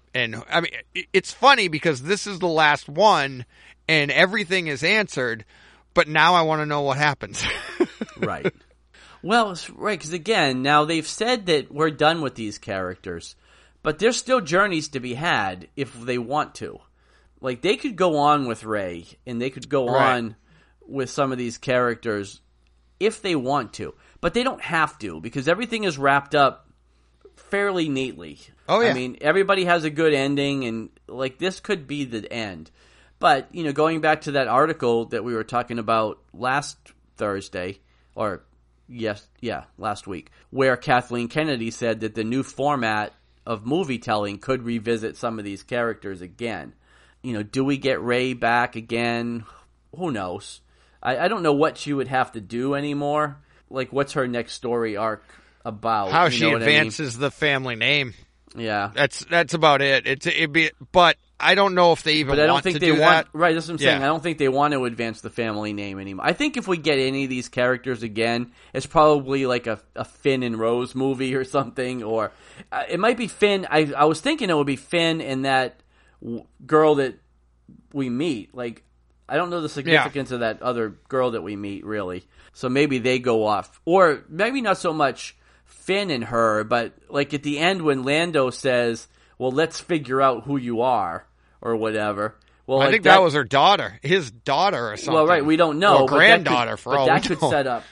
it's funny because this is the last one, and everything is answered, but now I want to know what happens. Right. Well, it's right, because again, now they've said that we're done with these characters, but there's still journeys to be had if they want to. Like, they could go on with Rey, and they could go Right. on with some of these characters if they want to. But they don't have to, because everything is wrapped up fairly neatly. Oh, yeah. I mean, everybody has a good ending, and, like, this could be the end. But, you know, going back to that article that we were talking about last Thursday, or last week, where Kathleen Kennedy said that the new format of movie telling could revisit some of these characters again. You know, do we get Rey back again? Who knows? I don't know what she would have to do anymore. Like, what's her next story arc about? How You she know what I mean? advances the family name. Yeah. That's about it. But I don't know if they even But I don't want think to they do want. that. Right, that's what I'm saying. Yeah. I don't think they want to advance the family name anymore. I think if we get any of these characters again, it's probably like a Finn and Rose movie or something, or it might be Finn. I was thinking it would be Finn and that girl that we meet. Like, I don't know the significance of that other girl that we meet, really. So maybe they go off. Or maybe not so much Finn and her, but like at the end when Lando says, well, let's figure out who you are, or whatever. Well, I like think that was her daughter, his daughter or something. Well, right, we don't know. Or but granddaughter, for all that we could know. set up.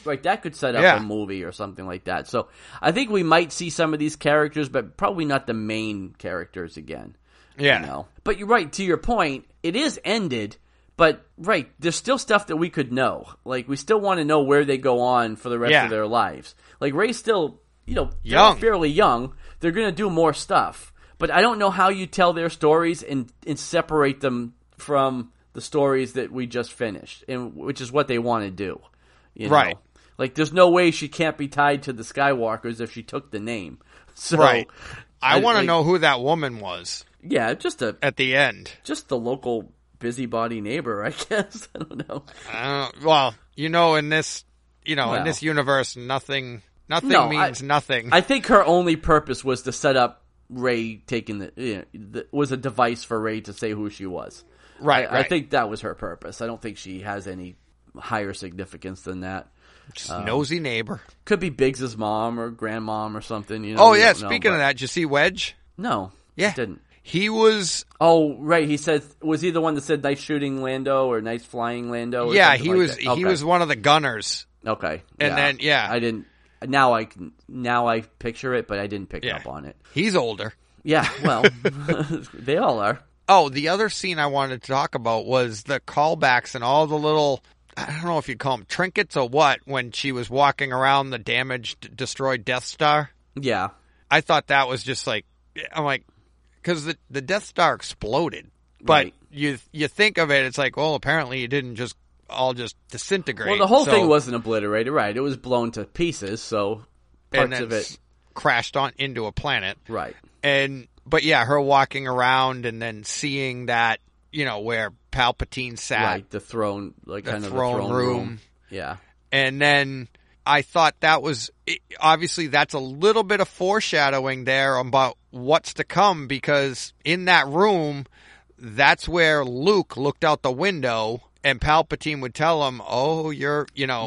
right? That could set up a movie or something like that. So I think we might see some of these characters, but probably not the main characters again. Yeah. You know? But you're right, to your point, it is ended, but right, there's still stuff that we could know. Like, we still want to know where they go on for the rest of their lives. Like, Rey's still, you know, fairly young. They're going to do more stuff. But I don't know how you tell their stories and separate them from the stories that we just finished, and which is what they want to do. You know? Right. Like, there's no way she can't be tied to the Skywalkers if she took the name. So, right. I want to know who that woman was. Yeah, at the end. Just the local busybody neighbor, I guess. I don't know. Well, in this, in this universe, nothing means nothing. I think her only purpose was to set up Rey taking was a device for Rey to say who she was. Right. I think that was her purpose. I don't think she has any higher significance than that. Just nosy neighbor. Could be Biggs's mom or grandmom or something. Oh yeah. Speaking of that, did you see Wedge? No. Yeah. Didn't. He was... Oh, right. He said... Was he the one that said nice shooting Lando or nice flying Lando? Or yeah, he like was. Okay. He was one of the gunners. Okay. And then, I didn't... Now I picture it, but I didn't pick up on it. He's older. Yeah, well, they all are. Oh, the other scene I wanted to talk about was the callbacks and all the little... I don't know if you'd call them trinkets or what, when she was walking around the damaged, destroyed Death Star. Yeah. I thought that was just like... I'm like... Because the Death Star exploded, but you think of it, it's like, well, apparently it didn't just disintegrate. Well, the whole thing wasn't obliterated, right? It was blown to pieces, so parts of it crashed into a planet, right? But yeah, her walking around and then seeing that, where Palpatine sat, right? The throne, like the kind of throne the throne room, yeah. And then I thought that was obviously that's a little bit of foreshadowing there about what's to come, because in that room, that's where Luke looked out the window and Palpatine would tell him, "Oh, your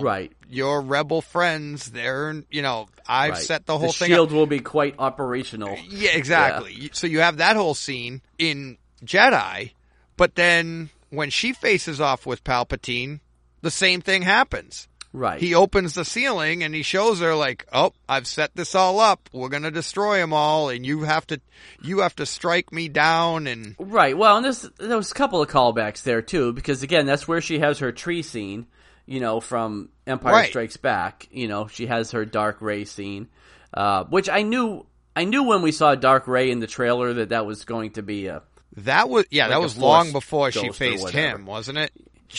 rebel friends, they're, I've set the whole thing up. The shield up. will be quite operational." Yeah, exactly. Yeah. So you have that whole scene in Jedi, but then when she faces off with Palpatine, the same thing happens. Right. He opens the ceiling and he shows her like, "Oh, I've set this all up. We're going to destroy them all, and you have to strike me down." And right. Well, and there was a couple of callbacks there too, because again, that's where she has her tree scene, from Empire Strikes Back. She has her Dark Rey scene, which I knew when we saw Dark Rey in the trailer that was going to be that was long before she faced him, wasn't it?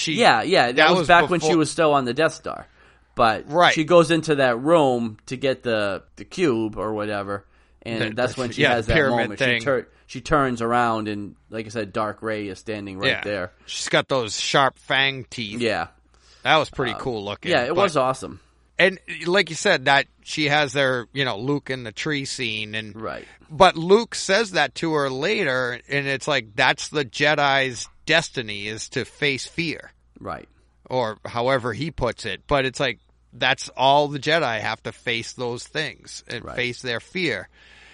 That was back when she was still on the Death Star. But she goes into that room to get the cube or whatever, and that's when she has that moment. She turns around, and like I said, Dark Rey is standing right there. She's got those sharp fang teeth. Yeah. That was pretty cool looking. Yeah, it was awesome. And like you said, that she has their, Luke in the tree scene. And right. But Luke says that to her later, and it's like, that's the Jedi's destiny, is to face fear. Right. Or however he puts it. But it's like, that's all the Jedi have to face those things and face their fear.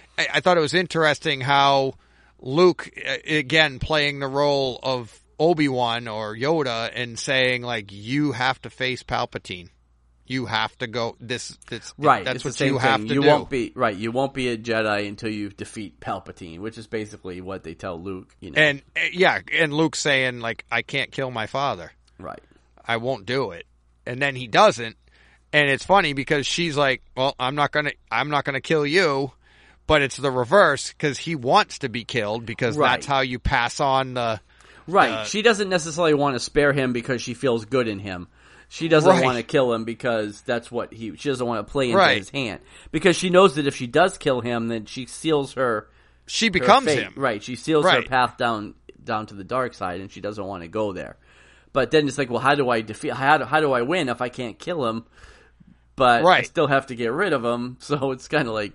I thought it was interesting how Luke, again, playing the role of Obi-Wan or Yoda and saying, like, you have to face Palpatine. You have to go. Right. That's what you have to do. You won't be a Jedi until you defeat Palpatine, which is basically what they tell Luke. And Luke saying, like, I can't kill my father. Right. I won't do it. And then he doesn't. And it's funny because she's like, well, I'm not gonna kill you, but it's the reverse because he wants to be killed because that's how you pass on the. Right. She doesn't necessarily want to spare him because she feels good in him. She doesn't want to kill him because that's what she doesn't want to play into his hand. Because she knows that if she does kill him, then she seals her. She becomes him. Right. She seals her path down to the dark side, and she doesn't want to go there. But then it's like, well, how do I win if I can't kill him? But I still have to get rid of him. So it's kind of like,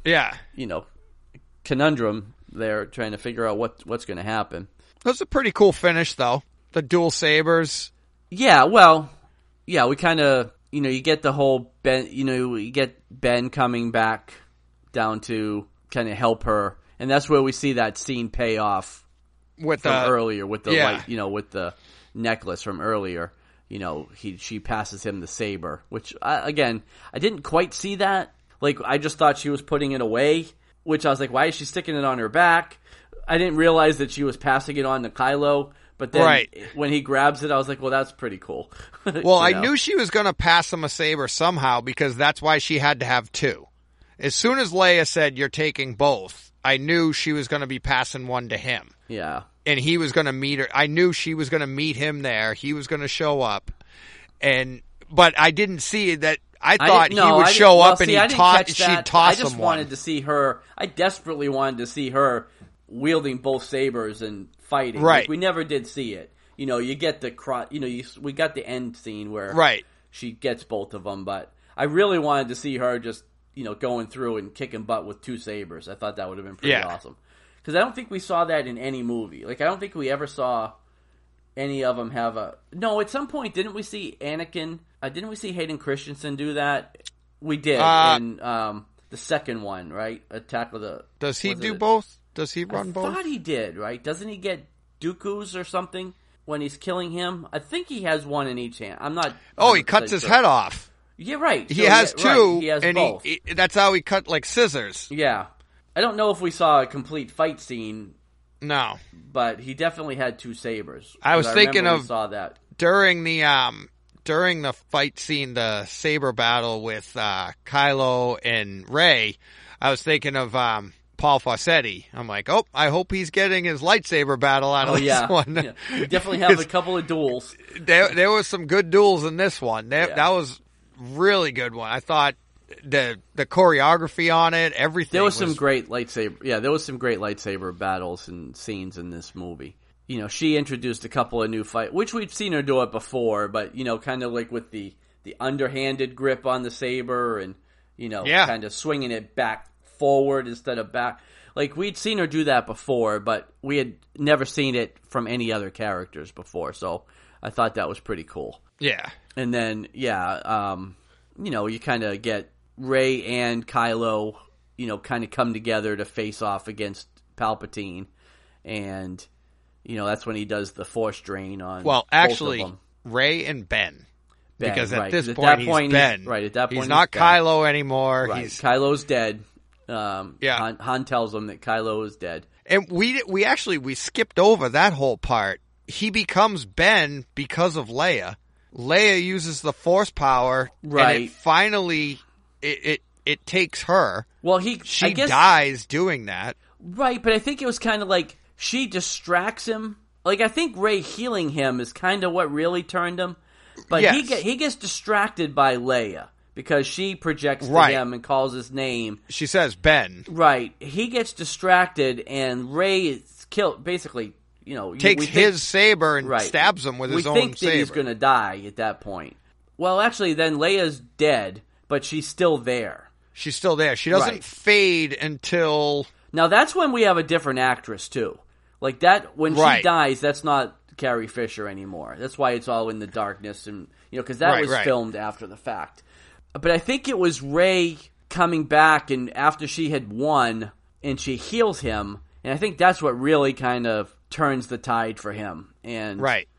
conundrum there, trying to figure out what's going to happen. That's a pretty cool finish, though. The dual sabers. Yeah, well, we kind of, you get the whole Ben, you get Ben coming back down to kind of help her, and that's where we see that scene pay off with from earlier with the light, with the necklace from earlier. she passes him the saber, which I didn't quite see that. Like, I just thought she was putting it away, which I was like, why is she sticking it on her back? I didn't realize that she was passing it on to Kylo. But then when he grabs it, I was like, well, that's pretty cool. Well, I knew she was going to pass him a saber somehow because that's why she had to have two. As soon as Leia said, you're taking both, I knew she was going to be passing one to him. Yeah. And he was going to meet her. I knew she was going to meet him there. He was going to show up. But I didn't see that. I thought he would show up and she'd toss him I just wanted to see her. I desperately wanted to see her wielding both sabers and fighting. Right. Like, we never did see it. You get the we got the end scene where she gets both of them, but I really wanted to see her just, going through and kicking butt with two sabers. I thought that would have been pretty awesome. Because I don't think we saw that in any movie. Like, I don't think we ever saw any of them have a... No, at some point, didn't we see Anakin... didn't we see Hayden Christensen do that? We did in the second one, right? Attack of the... Does he do both? Does he run both? I thought he did, right? Doesn't he get Dooku's or something when he's killing him? I think he has one in each hand. I'm not... Oh, he cuts his head off. Yeah, right. He has two, right. He has and both. That's how he cut, like, scissors. Yeah. I don't know if we saw a complete fight scene. No. But he definitely had two sabers. I was thinking of... We saw that. During the fight scene, the saber battle with Kylo and Rey, I was thinking of Paul Fawcetti. I'm like, I hope he's getting his lightsaber battle out of this one. Yeah. We definitely have a couple of duels. There was some good duels in this one. That was really good one. I thought the choreography on it, everything. There was some great lightsaber. Yeah, there was some great lightsaber battles and scenes in this movie. She introduced a couple of new fights, which we'd seen her do it before, but, kind of like with the underhanded grip on the saber and, kind of swinging it back forward instead of back. Like, we'd seen her do that before, but we had never seen it from any other characters before, so I thought that was pretty cool. Yeah. And then, you kind of get Rey and Kylo, kind of come together to face off against Palpatine, and... that's when he does the Force drain on. Well, actually, both of them. Rey and Ben. Because at this at point, that point, he's Ben. Right, at that point, he's not Ben. Kylo anymore. Right. Kylo's dead. Yeah. Han tells him that Kylo is dead. And we skipped over that whole part. He becomes Ben because of Leia. Leia uses the Force power, right? And it finally it takes her. Well, she dies doing that. Right, but I think it was kind of like she distracts him. Like, I think Rey healing him is kind of what really turned him. But he gets distracted by Leia because she projects to him and calls his name. She says Ben. Right. He gets distracted and Rey is killed. Basically, takes his saber and stabs him with his own saber. We think that he's going to die at that point. Well, actually, then Leia's dead, but she's still there. She's still there. She doesn't fade until... Now, that's when we have a different actress, too. Like, that, when she dies, that's not Carrie Fisher anymore. That's why it's all in the darkness, and because that was filmed after the fact. But I think it was Rey coming back, and after she had won, and she heals him, and I think that's what really kind of turns the tide for him. And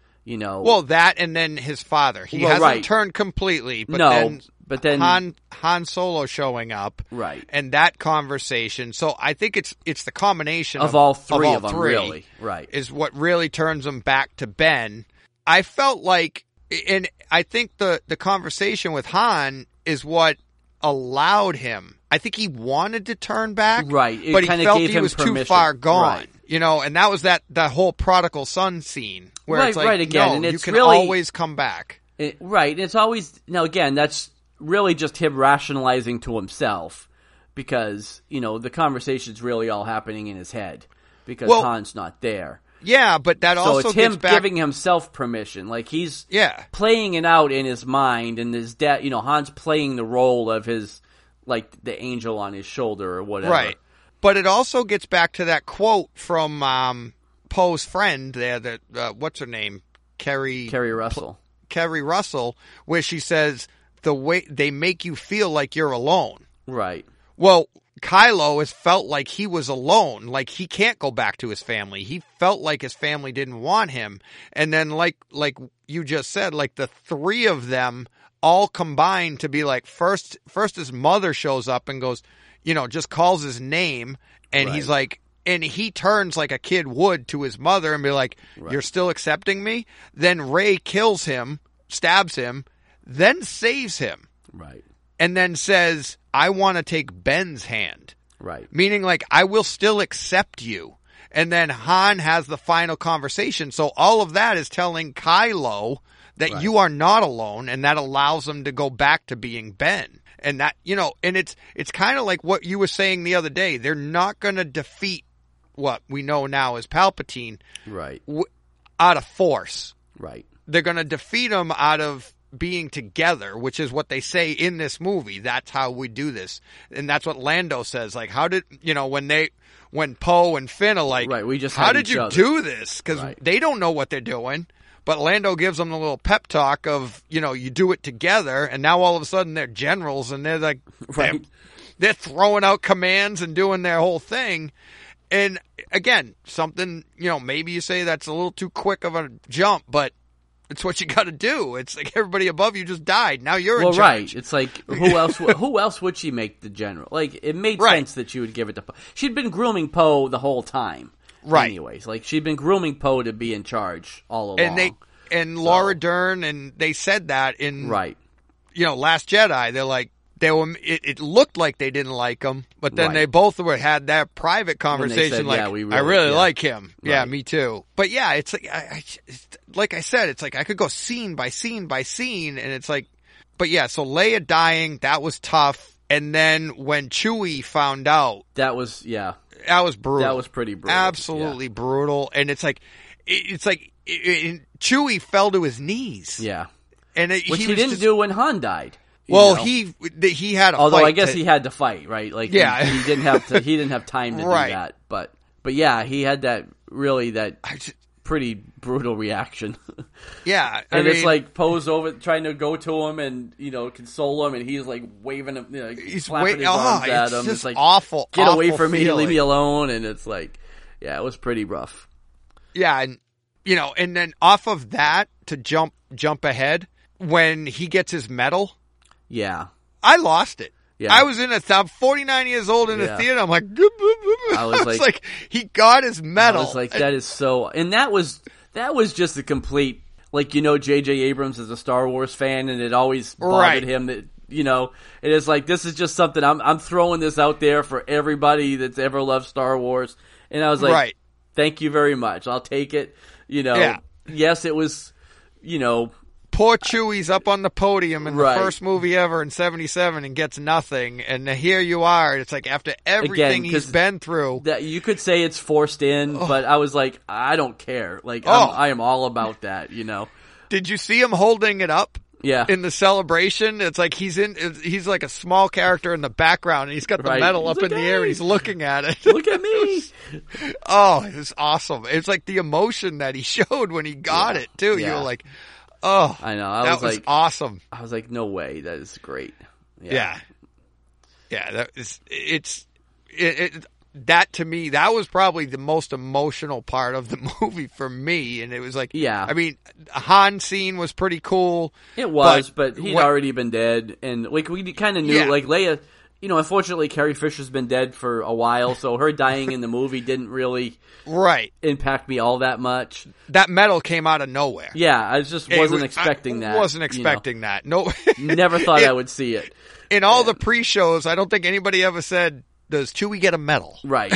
well, that and then his father. He hasn't turned completely, but then Han Solo showing up, and that conversation. So I think it's the combination of all three of them, really, is what really turns him back to Ben. I felt like, and I think the conversation with Han is what allowed him. I think he wanted to turn back, but he felt he was permission. too far gone. And that was that whole prodigal son scene where it's like, again, no, and it's you can really, always come back. It's always, now again, that's really just him rationalizing to himself because, the conversation's really all happening in his head because Han's not there. Yeah, but that also it's him giving himself permission. Like, he's playing it out in his mind, and his dad, Han's playing the role of his, like, the angel on his shoulder or whatever. Right. But it also gets back to that quote from Poe's friend there, that what's her name? Carrie Russell. Carrie Russell, where she says, the way they make you feel like you're alone. Right. Well, Kylo has felt like he was alone, like he can't go back to his family. He felt like his family didn't want him. And then like you just said, like the three of them all combined to be like, first his mother shows up and goes, just calls his name, and he's like, and he turns like a kid would to his mother and be like, you're still accepting me? Then Rey kills him, stabs him, then saves him. Right. And then says, I want to take Ben's hand. Right. Meaning like, I will still accept you. And then Han has the final conversation. So all of that is telling Kylo that you are not alone, and that allows him to go back to being Ben. And that, and it's kind of like what you were saying the other day. They're not going to defeat what we know now as Palpatine. Right. Out of force. Right. They're going to defeat him out of being together, which is what they say in this movie. That's how we do this. And that's what Lando says. Like, how did, when Poe and Finn are like, right, we just how did you do this? Because they don't know what they're doing. But Lando gives them a little pep talk of, you do it together. And now all of a sudden they're generals and they're like, they're throwing out commands and doing their whole thing. And again, something, maybe you say that's a little too quick of a jump, but it's what you got to do. It's like everybody above you just died. Now you're in charge. Right. It's like, who else would she make the general? Like, it made sense that she would give it to Poe. She'd been grooming Poe the whole time. Right. Anyways, like, she'd been grooming Poe to be in charge all along. And Laura Dern, and they said that in Last Jedi. They're like, it looked like they didn't like him, but then they both had that private conversation. Said, like, I really like him. Right. Yeah, me too. But yeah, it's like, like I said, it's like I could go scene by scene by scene, and it's like, but yeah. So Leia dying, that was tough. And then when Chewie found out, that was brutal. That was pretty brutal. Absolutely brutal. And it's like Chewie fell to his knees. Yeah. And which he didn't do when Han died. Well, he had a although fight. I guess he had to fight, right? Like, yeah. he didn't have time to do that. But yeah, he had that pretty brutal reaction. Yeah. And it's like Poe's over trying to go to him and, console him, and he's like waving him, he's slapping his arms at him. It's like, awful. Get away from feeling. me, leave me alone. And it's like, yeah, it was pretty rough. Yeah. And, and then off of that to jump ahead when he gets his medal. Yeah. I lost it. Yeah. I was I'm 49 years old in a theater. I'm like, I was like, he got his medal. I was like, that is so, and that was just a complete, like, J.J. Abrams is a Star Wars fan, and it always bothered him that, it is like, this is just something, I'm throwing this out there for everybody that's ever loved Star Wars. And I was like, thank you very much. I'll take it. Yes, it was, poor Chewie's up on the podium in the first movie ever in 77 and gets nothing. And here you are. It's like after everything he's been through. That you could say it's forced in, but I was like, I don't care. Like, I am all about that, Did you see him holding it up? Yeah. In the celebration, it's like he's like a small character in the background, and he's got the medal up in the air, and he's looking at it. Look at me. Oh, it was awesome. It's like the emotion that he showed when he got it, too. You were like, oh, I know. That was like awesome. I was like, no way. That is great. Yeah. That is, that to me, that was probably the most emotional part of the movie for me. And it was like, I mean, Han scene was pretty cool. It was, but he'd already been dead. And like, we kind of knew, like Leia, unfortunately Carrie Fisher's been dead for a while. So her dying in the movie didn't really impact me all that much. That medal came out of nowhere. Yeah. I just wasn't expecting that. Wasn't expecting that. No, never thought I would see it. In all the pre-shows, I don't think anybody ever said, does Chewie get a medal? Right.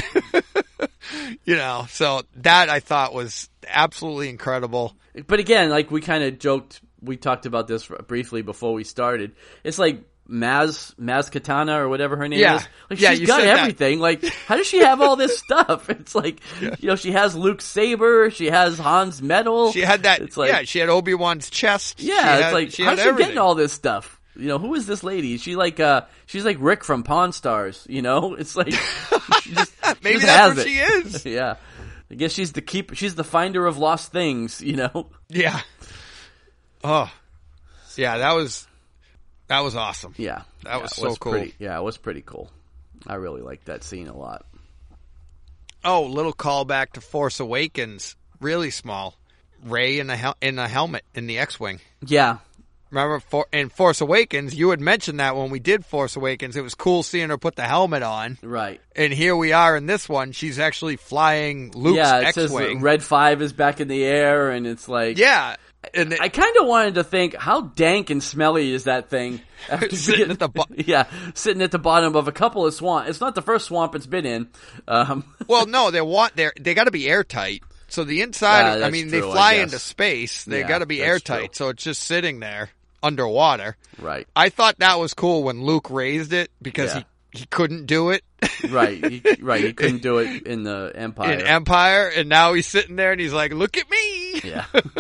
So that I thought was absolutely incredible. But again, like we kind of joked, we talked about this briefly before we started. It's like Maz Katana or whatever her name is. Like she's got everything. Like, how does she have all this stuff? It's like, she has Luke's saber, she has Han's medal. She had that. It's like, she had Obi-Wan's chest. Yeah, it's like, how's she getting all this stuff? Who is this lady? Is she like, she's like Rick from Pawn Stars, It's like, she just, maybe she that's what she is. Yeah. I guess she's the finder of lost things, Yeah. Oh. Yeah, that was awesome. Yeah. That was so cool. It was pretty cool. I really liked that scene a lot. Oh, little callback to Force Awakens. Really small. Rey in a helmet in the X-Wing. Yeah. Remember, in Force Awakens, you had mentioned that when we did Force Awakens, it was cool seeing her put the helmet on. Right. And here we are in this one. She's actually flying Luke's X-Wing. Says Red 5 is back in the air, and it's like... Yeah. And I kind of wanted to think, how dank and smelly is that thing? Sitting at the sitting at the bottom of a couple of swamps. It's not the first swamp it's been in. Well, no, they got to be airtight. So the inside, I mean, true, they fly into space. They got to be airtight. True. So it's just sitting there underwater. Right. I thought that was cool when Luke raised it because he couldn't do it. Right. He couldn't do it in the Empire. In Empire, and now he's sitting there and he's like, "Look at me!" Yeah.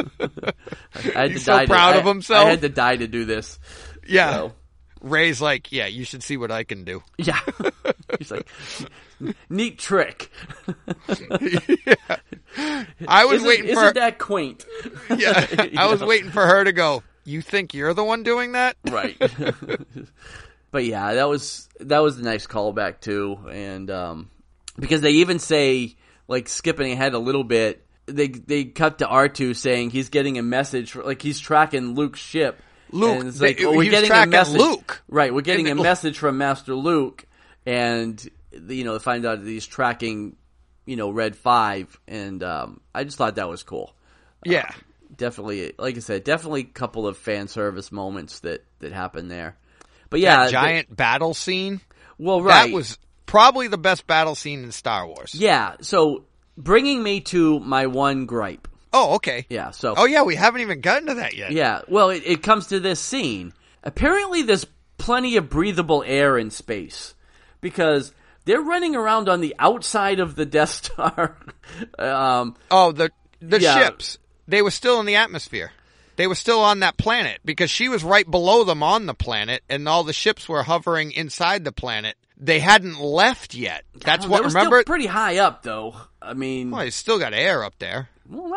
He's so proud of himself. I had to die to do this. Yeah. So. Ray's like, "Yeah, you should see what I can do." Yeah. He's like, neat trick. Yeah. I was waiting for... Isn't that quaint? Yeah. I was waiting for her to go, "You think you're the one doing that?" Right. But yeah, that was a nice callback too. And because they even say, like, skipping ahead a little bit, they cut to R2 saying he's getting a message, like he's tracking Luke's ship. Luke, and it's like, we're getting a message. Luke. Right, we're getting a message from Master Luke, and they find out that he's tracking, Red 5, and I just thought that was cool. Yeah, definitely. Like I said, definitely a couple of fan service moments that happened there. But yeah, that giant battle scene. Well, right, that was probably the best battle scene in Star Wars. Yeah, so bringing me to my one gripe. Oh, okay. Yeah, so... Oh, yeah, we haven't even gotten to that yet. Yeah, well, it comes to this scene. Apparently there's plenty of breathable air in space, because they're running around on the outside of the Death Star. The ships. They were still in the atmosphere. They were still on that planet, because she was right below them on the planet, and all the ships were hovering inside the planet. They hadn't left yet. That's what, remember? Still pretty high up, though. I mean... Well, you still got air up there. Well,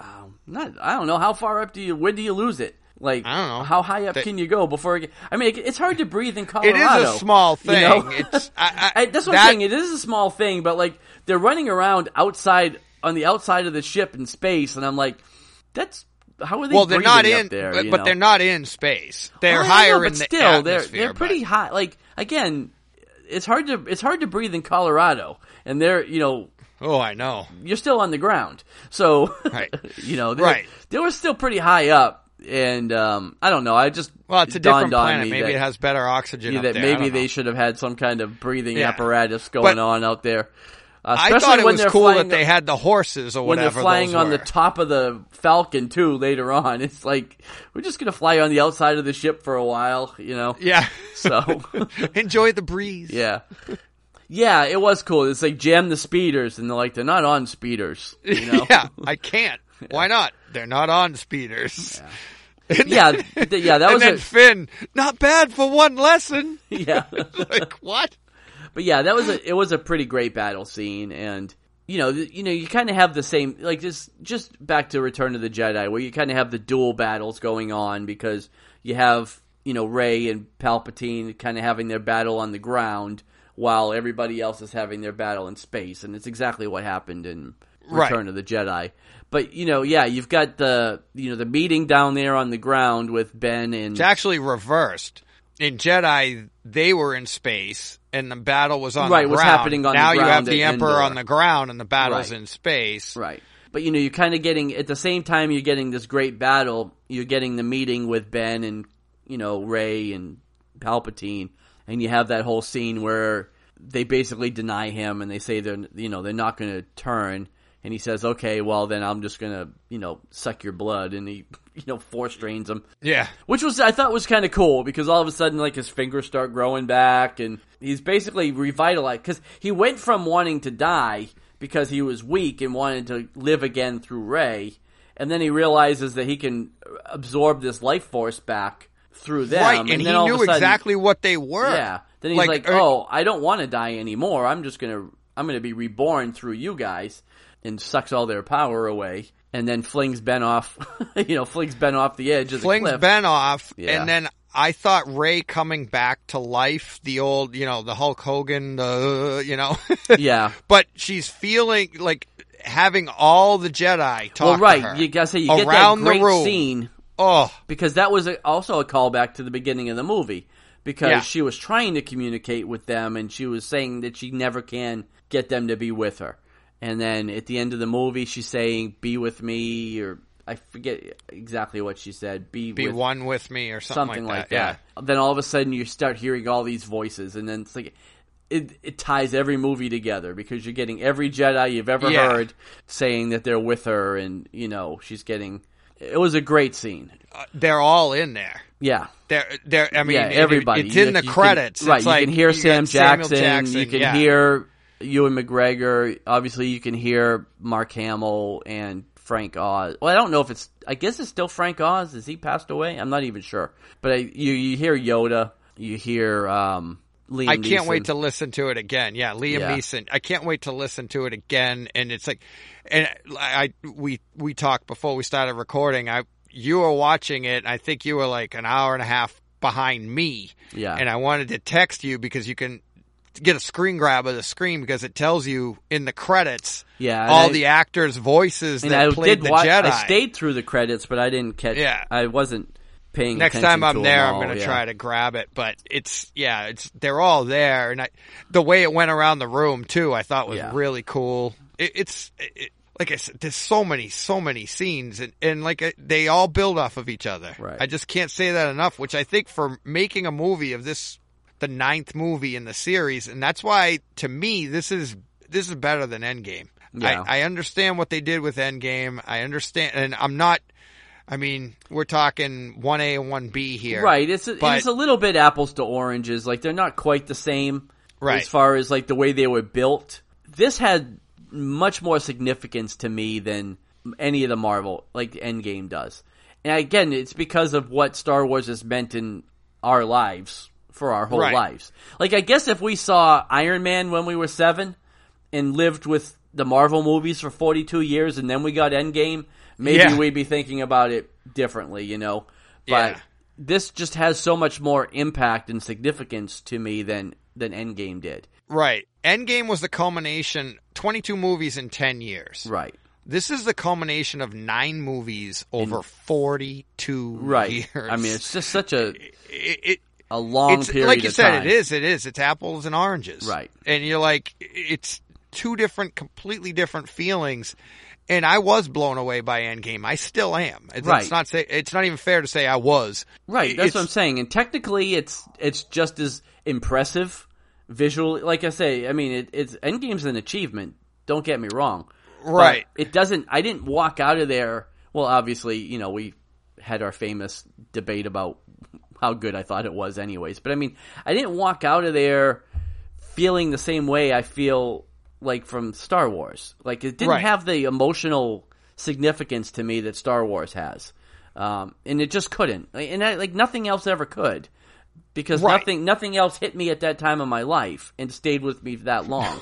I don't know. How far up when do you lose it? Like, I don't know. How high up can you go before it I mean, it's hard to breathe in Colorado. It is a small thing. It's, that's what I'm saying. It is a small thing, but, like, they're running around on the outside of the ship in space, and I'm like, how are they breathing up there? But they're not in space. They're higher in the atmosphere. They're pretty high. Like, again, it's hard to breathe in Colorado, and they're, Oh, I know. You're still on the ground. So, right. They were still pretty high up. And, I don't know. It's a different planet. Maybe it has better oxygen up there. Maybe they should have had some kind of breathing apparatus going on out there. I thought it was cool that they had the horses or whatever. When they're flying on the top of the Falcon, too, later on. It's like, we're just going to fly on the outside of the ship for a while, Yeah. So. Enjoy the breeze. Yeah. Yeah, it was cool. It's like jam the speeders, and they're not on speeders. Yeah, I can't. Why not? They're not on speeders. Yeah, that was. And then Finn, not bad for one lesson. Yeah, like what? But yeah, it was a pretty great battle scene, and you kind of have the same, like, just back to Return of the Jedi, where you kind of have the dual battles going on, because you have Rey and Palpatine kind of having their battle on the ground, while everybody else is having their battle in space. And it's exactly what happened in Return of the Jedi. But, you've got the meeting down there on the ground with Ben and... It's actually reversed. In Jedi, they were in space, and the battle was on the ground. Right, what's happening on the ground. Now you have the Emperor on the ground, and the battle's in space. Right. But, you're kind of getting... At the same time you're getting this great battle, you're getting the meeting with Ben and, Rey and Palpatine. And you have that whole scene where they basically deny him, and they say they're not going to turn. And he says, "Okay, well then I'm just going to suck your blood," and he force drains him. Yeah, which I thought was kind of cool, because all of a sudden his fingers start growing back, and he's basically revitalized, because he went from wanting to die because he was weak and wanted to live again through Rey, and then he realizes that he can absorb this life force back through them. Right, and he knew exactly what they were. Yeah. Then he's like, I don't want to die anymore. I'm going to be reborn through you guys, and sucks all their power away, and then flings Ben off, flings Ben off the edge of the cliff. Flings Ben off, and then I thought Rey coming back to life, the old, the Hulk Hogan, Yeah. But she's feeling like having all the Jedi talk Well, right. to her. You gotta say, you get that around the great room. scene. Oh, Because that was also a callback to the beginning of the movie. Because Yeah. she was trying to communicate with them, and she was saying that she never can get them to be with her. And then at the end of the movie, she's saying, "Be with me," or I forget exactly what she said. be with one with me or something like that. that. Then all of a sudden, you start hearing all these voices, and then it's like it ties every movie together because you're getting every Jedi you've ever Yeah. heard saying that they're with her, and she's getting. It was a great scene. They're all in there. Yeah. They're. I mean, Yeah, everybody. It's in the credits. Right, It's you like can hear you got Sam Samuel Jackson, you can yeah. hear Ewan McGregor, obviously you can hear Mark Hamill and Frank Oz. Well, I don't know if I guess it's still Frank Oz. Has he passed away? I'm not even sure. But you hear Yoda, you hear Liam Neeson. I can't wait to listen to it again. Yeah, Liam Yeah. Neeson. I can't wait to listen to it again. And it's like, and we talked before we started recording. You were watching it. I think you were like an hour and a half behind me. Yeah. And I wanted to text you because you can get a screen grab of the screen because it tells you in the credits all the actors' voices that played the Jedi. I stayed through the credits, but I didn't catch. Yeah. I wasn't paying Next attention time I'm to there, them I'm all, going to try to grab it. But they're all there, and the way it went around the room too, I thought was really cool. It's like I said, there's so many scenes, and like they all build off of each other. Right. I just can't say that enough. Which I think for making a movie of this, the 9th movie in the series, and that's why to me this is better than Endgame. Yeah. I understand what they did with Endgame. I understand, and I'm not. I mean, we're talking 1A and 1B here. Right. It's a little bit apples to oranges. Like, they're not quite the same as far as, like, the way they were built. This had much more significance to me than any of the Marvel, like, Endgame does. And, again, it's because of what Star Wars has meant in our lives for our whole lives. Like, I guess if we saw Iron Man when we were 7 and lived with the Marvel movies for 42 years and then we got Endgame, maybe we'd be thinking about it differently, But this just has so much more impact and significance to me than Endgame did. Right. Endgame was the culmination, 22 movies in 10 years. Right. This is the culmination of 9 movies over 42 years. I mean, it's just such a long period of time. Like you said, it is. It's apples and oranges. Right. And you're like, it's two completely different feelings. And I was blown away by Endgame. I still am. It's not even fair to say I was. Right. That's what I'm saying. And technically, it's just as impressive visually. Like I say, I mean, it's Endgame's an achievement. Don't get me wrong. Right. But it doesn't. I didn't walk out of there. Well, obviously, we had our famous debate about how good I thought it was, anyways. But I mean, I didn't walk out of there feeling the same way I feel like from Star Wars. Like, it didn't have the emotional significance to me that Star Wars has. And it just couldn't. And nothing else ever could. Because nothing else hit me at that time of my life and stayed with me that long.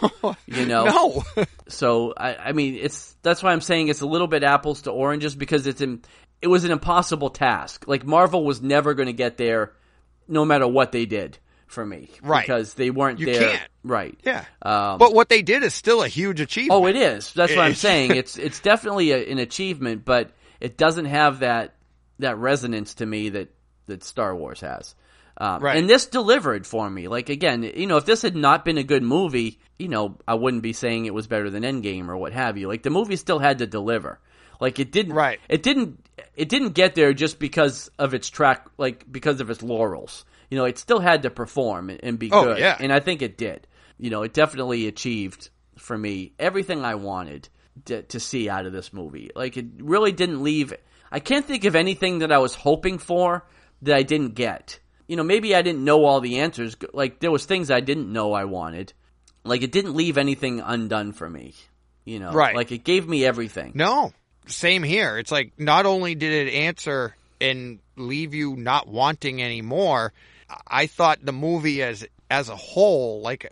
No. So, I mean, that's why I'm saying it's a little bit apples to oranges, because it was an impossible task. Like, Marvel was never going to get there no matter what they did. For me, because they weren't there. You can't. Right. Yeah. But what they did is still a huge achievement. Oh, it is. That's what I'm saying. It's definitely an achievement, but it doesn't have that resonance to me that Star Wars has. And this delivered for me. Like, again, if this had not been a good movie, I wouldn't be saying it was better than Endgame or what have you. Like, the movie still had to deliver. Like, it didn't. Right. It didn't get there just because of its because of its laurels. It still had to perform and be good. Yeah. And I think it did. It definitely achieved, for me, everything I wanted to see out of this movie. Like, it really didn't leave... I can't think of anything that I was hoping for that I didn't get. Maybe I didn't know all the answers. Like, there was things I didn't know I wanted. Like, it didn't leave anything undone for me. Right. Like, it gave me everything. No. Same here. It's like, not only did it answer and leave you not wanting any more, I thought the movie as a whole, like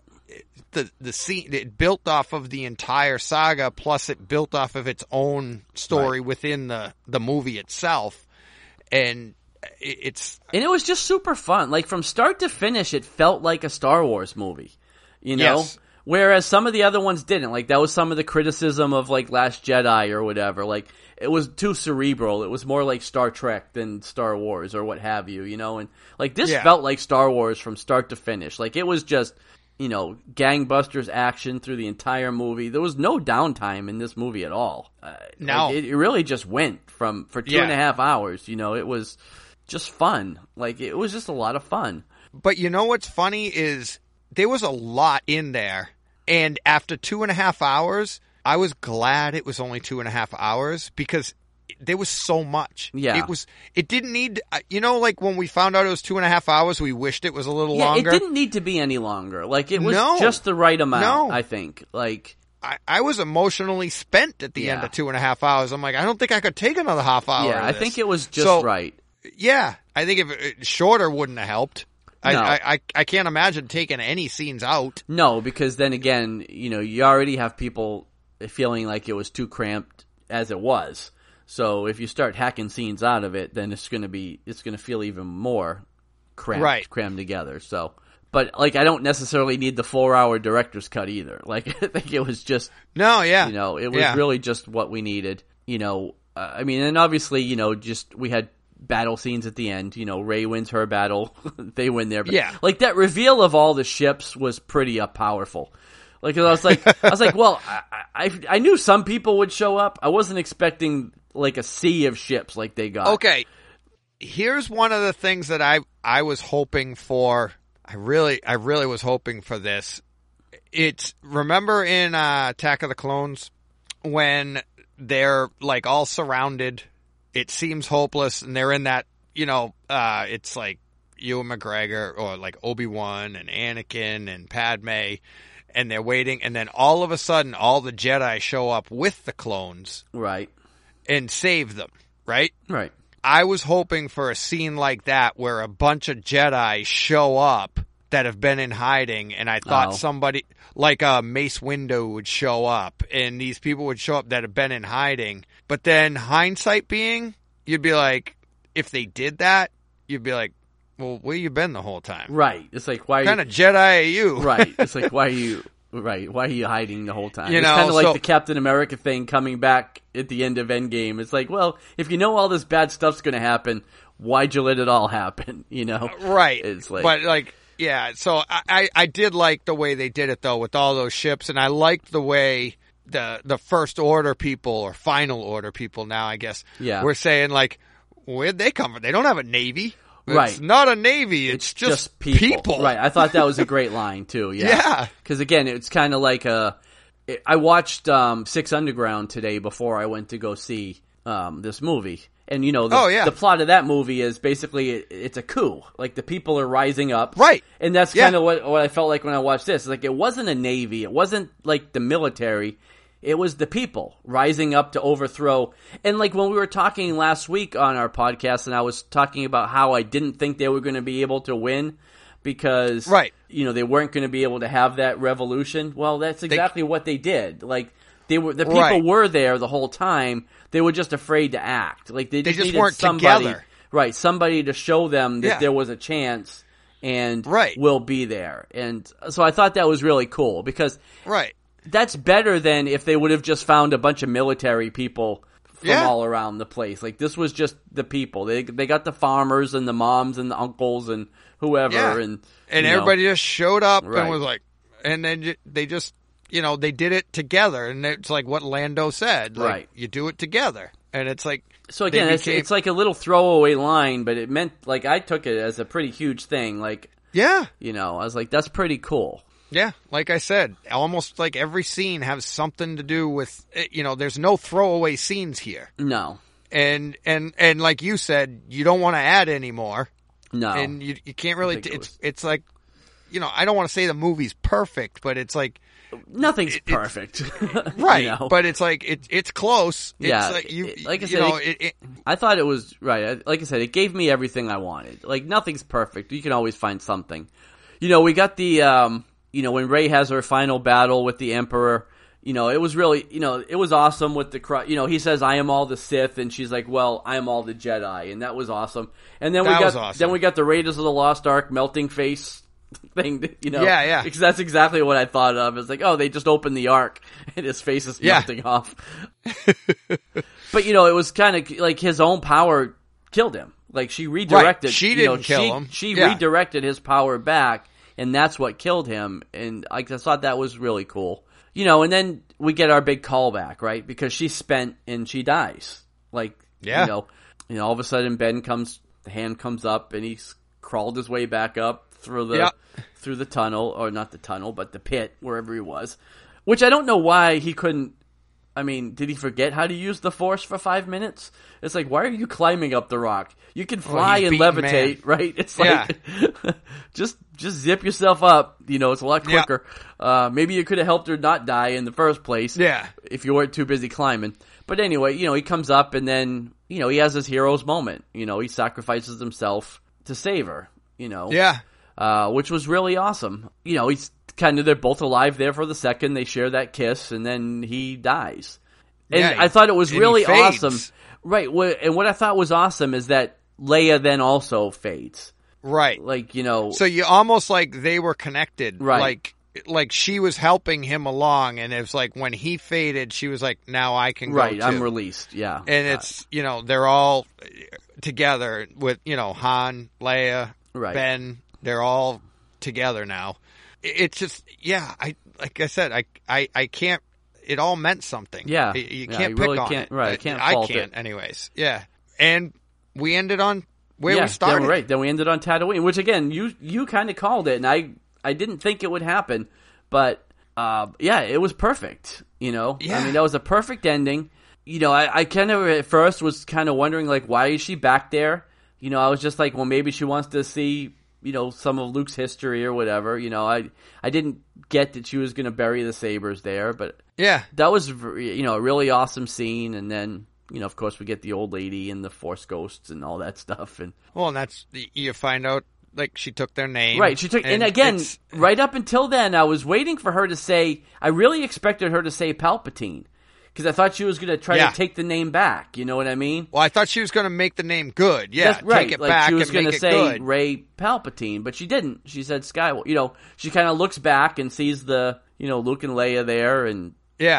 the scene, it built off of the entire saga, plus it built off of its own story within the movie itself. And And it was just super fun. Like, from start to finish, it felt like a Star Wars movie, you know? Yes. Whereas some of the other ones didn't. Like, that was some of the criticism of, like, Last Jedi or whatever. Like, it was too cerebral. It was more like Star Trek than Star Wars or what have you, you know? And, like, this felt like Star Wars from start to finish. Like, it was just, you know, gangbusters action through the entire movie. There was no downtime in this movie at all. No. Like, it really just went for 2.5 hours, you know? It was just fun. Like, it was just a lot of fun. But you know what's funny is there was a lot in there. And after 2.5 hours, I was glad it was only 2.5 hours because there was so much. Yeah. It didn't need, you know, like when we found out it was 2.5 hours, we wished it was a little longer. It didn't need to be any longer. Like, it was just the right amount, I think. Like, I was emotionally spent at the end of 2.5 hours. I'm like, I don't think I could take another half hour. Yeah, of I this. think it was just right. Yeah, I think if shorter wouldn't have helped. No. I can't imagine taking any scenes out. No, because then again, you know, you already have people feeling like it was too cramped as it was. So if you start hacking scenes out of it, then it's going to feel even more crammed together. So, but like, I don't necessarily need the 4-hour director's cut either. Like, I think it was just, you know, it was really just what we needed. You know, I mean, and obviously, you know, just we had battle scenes at the end. You know, Rey wins her battle, they win their. But, like, that reveal of all the ships was pretty powerful. Like, I was like, well, I knew some people would show up. I wasn't expecting like a sea of ships like they got. Okay, here's one of the things that I was hoping for. I really was hoping for this. It's, remember in Attack of the Clones when they're like all surrounded, it seems hopeless, and they're in that, you know, it's like Ewan McGregor or like Obi-Wan and Anakin and Padme, and they're waiting, and then all of a sudden all the Jedi show up with the clones. Right. And save them, right? Right. I was hoping for a scene like that where a bunch of Jedi show up that have been in hiding, and I thought somebody, like Mace Windu would show up, and these people would show up that have been in hiding. But then, hindsight being, you'd be like, if they did that, you'd be like, well, where you been the whole time? Right. It's like, why? What kind of Jedi are you? Right. It's like, why are you? Right. Why are you hiding the whole time? You it's know, kind of like the Captain America thing coming back at the end of Endgame. It's like, well, if you know all this bad stuff's going to happen, why'd you let it all happen? You know? Right. It's like, but like, yeah. So I did like the way they did it though with all those ships, and I liked the way the First Order people, or Final Order people now, I guess, were saying like, where'd they come from? They don't have a navy. Right. It's not a navy. It's just people. Right. I thought that was a great line too. Yeah. Yeah. Because again, it's kind of like I watched 6 Underground today before I went to go see this movie. And you know, the plot of that movie is basically it's a coup. Like, the people are rising up. Right. And that's kind of what I felt like when I watched this. It's like, it wasn't a navy. It wasn't like the military. It was the people rising up to overthrow. And like when we were talking last week on our podcast, and I was talking about how I didn't think they were going to be able to win because, you know, they weren't going to be able to have that revolution. Well, that's exactly what they did. Like, the people were there the whole time. They were just afraid to act. Like, they just needed weren't somebody, together. Right? Somebody to show them that there was a chance and will be there. And so I thought that was really cool because that's better than if they would have just found a bunch of military people from all around the place. Like, this was just the people. They got the farmers and the moms and the uncles and whoever. And everybody just showed up and was like, and then they just, you know, they did it together. And it's like what Lando said. Like, you do it together. And it's like, so again, it's like a little throwaway line, but it meant, like, I took it as a pretty huge thing. Like, you know, I was like, that's pretty cool. Yeah, like I said, almost like every scene has something to do with, you know, there's no throwaway scenes here. No. And like you said, you don't want to add any more. No. And you can't really, it's like, you know, I don't want to say the movie's perfect, but it's like, nothing's perfect. Right. You know? But it's like, it's close. Yeah. It's like I said, I thought it was, right. Like I said, it gave me everything I wanted. Like, nothing's perfect. You can always find something. You know, we got the, you know, when Rey has her final battle with the Emperor, it was really, it was awesome with the, he says, I am all the Sith, and she's like, well, I am all the Jedi, and that was awesome. And then then we got the Raiders of the Lost Ark melting face thing, Yeah. Because that's exactly what I thought of. It's like, oh, they just opened the Ark, and his face is melting off. But, it was kind of like his own power killed him. Like, she redirected. Right. She didn't kill him. She redirected his power back, and that's what killed him. And I thought that was really cool. And then we get our big callback, right? Because she's spent and she dies. Like, all of a sudden the hand comes up, and he's crawled his way back up through the tunnel, or not the tunnel, but the pit, wherever he was. Which I don't know why he couldn't. I mean, did he forget how to use the Force for 5 minutes? It's like, why are you climbing up the rock? You can fly and levitate, right? It's like, just zip yourself up. It's a lot quicker. Maybe you could have helped her not die in the first place. Yeah. If you weren't too busy climbing. But anyway, he comes up, and then, he has his hero's moment. He sacrifices himself to save her, which was really awesome. He's they're both alive there for the second. They share that kiss, and then he dies. And I thought it was really awesome. Right. And what I thought was awesome is that Leia then also fades. Right. Like, So you almost like they were connected. Right. Like she was helping him along, and it was like when he faded, she was like, now I can go Right, too. I'm released, yeah. And it's, they're all together with, Han, Leia, Ben, they're all together now. It's just, like I said, I can't, it all meant something. Yeah. You can't pick on it. Right, I can't anyways. Yeah. And we ended on where we started. Yeah, right. Then we ended on Tatooine, which again, you kind of called it, and I didn't think it would happen, but it was perfect. Yeah. I mean, that was a perfect ending. I kind of at first was kind of wondering, like, why is she back there? I was just like, well, maybe she wants to see, some of Luke's history or whatever. I didn't get that she was going to bury the sabers there, but that was a really awesome scene. And then of course we get the old lady and the Force ghosts and all that stuff. And that's you find out. Like, she took their name. Right, she took, and again, right up until then, I was waiting for her to say, I really expected her to say Palpatine, because I thought she was going to try to take the name back, you know what I mean? Well, I thought she was going to make the name good, That's right. Take it like back she was and make to it say good. Rey Palpatine, but she didn't. She said Skywalker. She kind of looks back and sees the, Luke and Leia there, and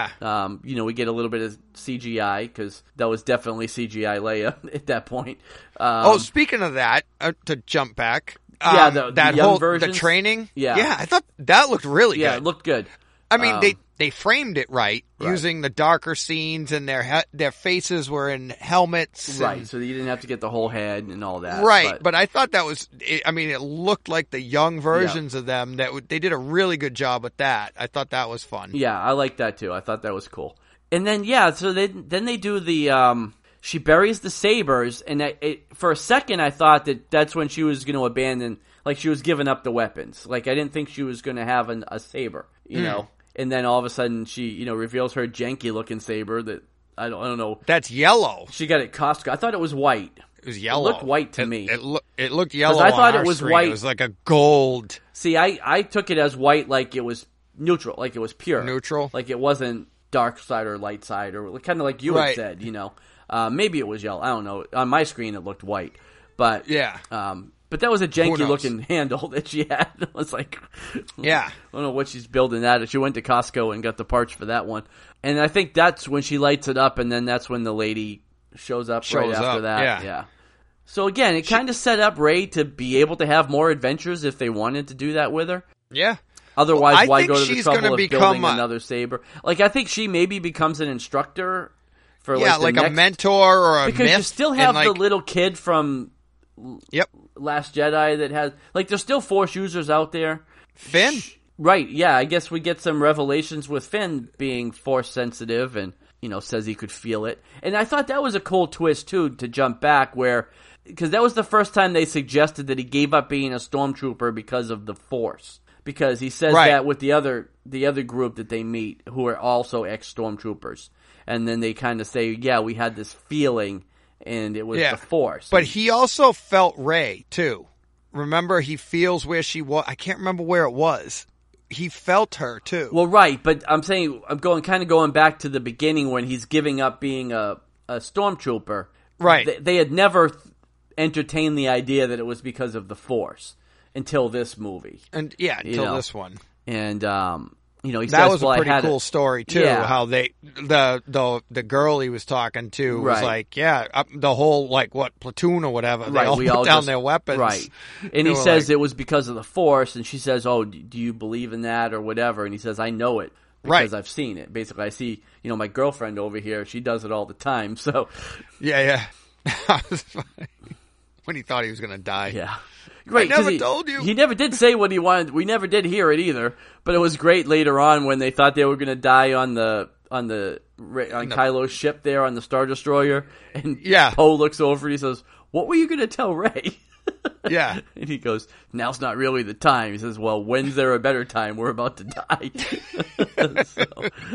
we get a little bit of CGI, because that was definitely CGI Leia at that point. Speaking of that, to jump back, that young whole versions? The training. Yeah, I thought that looked really good. Yeah, it looked good. I mean, they framed it right, using the darker scenes, and their faces were in helmets. Right, so you didn't have to get the whole head and all that. Right, but I thought that was, it looked like the young versions of them. They did a really good job with that. I thought that was fun. Yeah, I liked that too. I thought that was cool. And then, so then they do the, she buries the sabers, and for a second I thought that that's when she was going to abandon, like she was giving up the weapons. Like I didn't think she was going to have a saber, you know. And then all of a sudden she, reveals her janky looking saber that I don't know. That's yellow. She got it at Costco. I thought it was white. It was yellow. It looked white to me. It looked yellow. I thought on it was screen. white. It was like a gold. See, I took it as white, like it was neutral, like it was pure. Neutral. Like it wasn't dark side or light side, or kind of like you had said, maybe it was yellow. I don't know. On my screen, it looked white, but but that was a janky looking handle that she had. It was like, I don't know what she's building that. She went to Costco and got the parts for that one, and I think that's when she lights it up, and then that's when the lady shows up right after that. Yeah. So again, it kind of set up Rey to be able to have more adventures if they wanted to do that with her. Yeah. Otherwise, why go to the trouble of building another saber? Like, I think she maybe becomes an instructor for like a mentor or a because you still have the little kid from Last Jedi that has, like, there's still Force users out there. Finn, right? Yeah, I guess we get some revelations with Finn being Force sensitive and says he could feel it. And I thought that was a cool twist too, to jump back because that was the first time they suggested that he gave up being a stormtrooper because of the Force. Because he says that with the other group that they meet, who are also ex-stormtroopers, and then they kind of say, "Yeah, we had this feeling, and it was the Force." But he also felt Rey too. Remember, he feels where she was. I can't remember where it was. he felt her too. Well, right, but I'm saying I'm going back to the beginning when he's giving up being a stormtrooper. Right. They had never entertained the idea that it was because of the Force until this movie. And until this one. And he that says, was a pretty cool story too. Yeah. How the girl he was talking to was Right. like, the whole platoon or whatever. They Right, all we put all down just- their weapons. Right. And They he were says like- it was because of the Force, and she says, "Oh, do you believe in that or whatever?" And he says, "I know it because Right. I've seen it. Basically, I see, my girlfriend over here. She does it all the time." So, Yeah. When he thought he was going to die. yeah. Great, I 'cause never told you. He never did say what he wanted. We never did hear it either. But it was great later on when they thought they were going to die on Kylo's ship there on the Star Destroyer, and Poe looks over and he says, "What were you going to tell Rey?" Yeah. And he goes, "Now's not really the time." He says, "Well, when's there a better time? We're about to die." So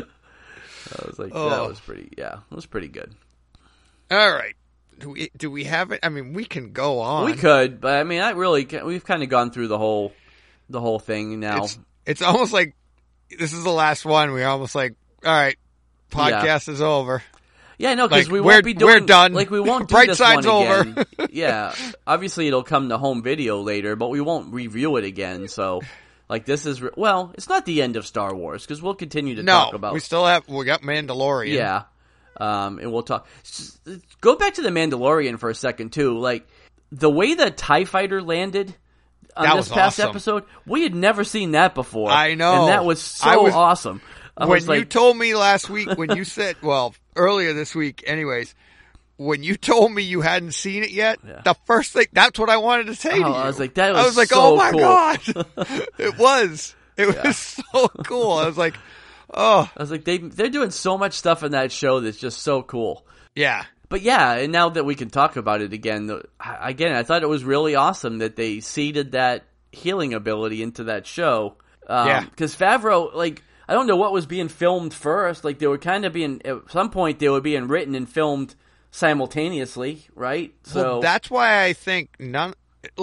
I was like, that was pretty. Yeah, it was pretty good. All right. Do we have it? I mean, we can go on. We could, but I mean, we've kind of gone through the whole thing now. It's almost like this is the last one. We're almost like, all right, podcast is over. Yeah, no, because we we're won't be doing. we're done. Like we won't do Bright this side's one over. again. Yeah, obviously it'll come to home video later, but we won't review it again. So, this is it's not the end of Star Wars because we'll continue to talk about. We got Mandalorian. Yeah. And we'll talk. Go back to the Mandalorian for a second too. Like the way the TIE fighter landed on this past episode, we had never seen that before. I know, and that was so awesome. When you told me last week, when you said, earlier this week, anyways, when you told me you hadn't seen it yet, the first thing, that's what I wanted to say to you. I was like, that was oh my cool. God. It was so cool. I was like, oh. I was like, they're doing so much stuff in that show that's just so cool. Yeah. But yeah, and now that we can talk about it again, I thought it was really awesome that they seeded that healing ability into that show. Because Favreau, I don't know what was being filmed first. They were kind of at some point they were being written and filmed simultaneously, right? So that's why I think they had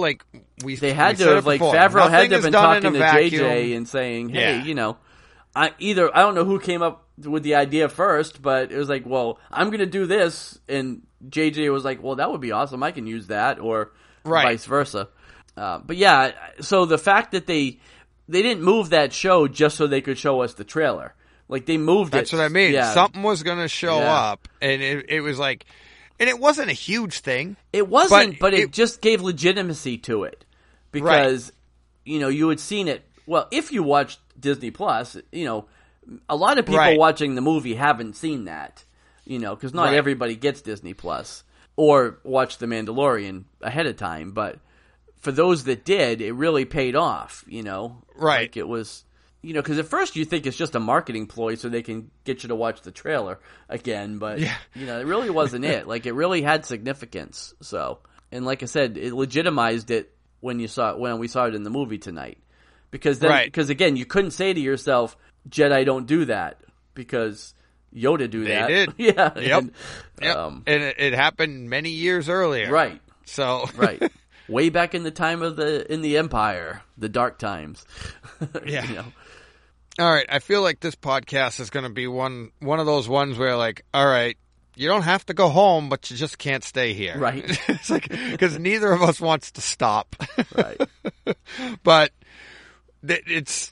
to have Favreau had to have been talking to JJ and saying, "Hey, I don't know who came up with the idea first, but it was like, well, I'm going to do this," and JJ was like, "Well, that would be awesome. I can use that," or vice versa. But yeah, so the fact that they didn't move that show just so they could show us the trailer. They moved That's what I mean. Yeah. Something was going to show up, and it was and it wasn't a huge thing. It wasn't, but it just gave legitimacy to it. Because, you had seen it. Well, if you watched Disney Plus, a lot of people watching the movie haven't seen that. Because not everybody gets Disney Plus or watched The Mandalorian ahead of time. But for those that did, it really paid off, Right. It was, because at first you think it's just a marketing ploy so they can get you to watch the trailer again. But, it really wasn't it. It really had significance. So, and like I said, it legitimized it when we saw it in the movie tonight. Because again, you couldn't say to yourself, Jedi don't do that, because Yoda do that. They did. Yeah. Yep. And, and it happened many years earlier. Right. So. Right. Way back in the time of in the Empire, the dark times. Yeah. All right. I feel like this podcast is going to be one of those ones where all right, you don't have to go home, but you just can't stay here. Right. It's because neither of us wants to stop. Right. But it's,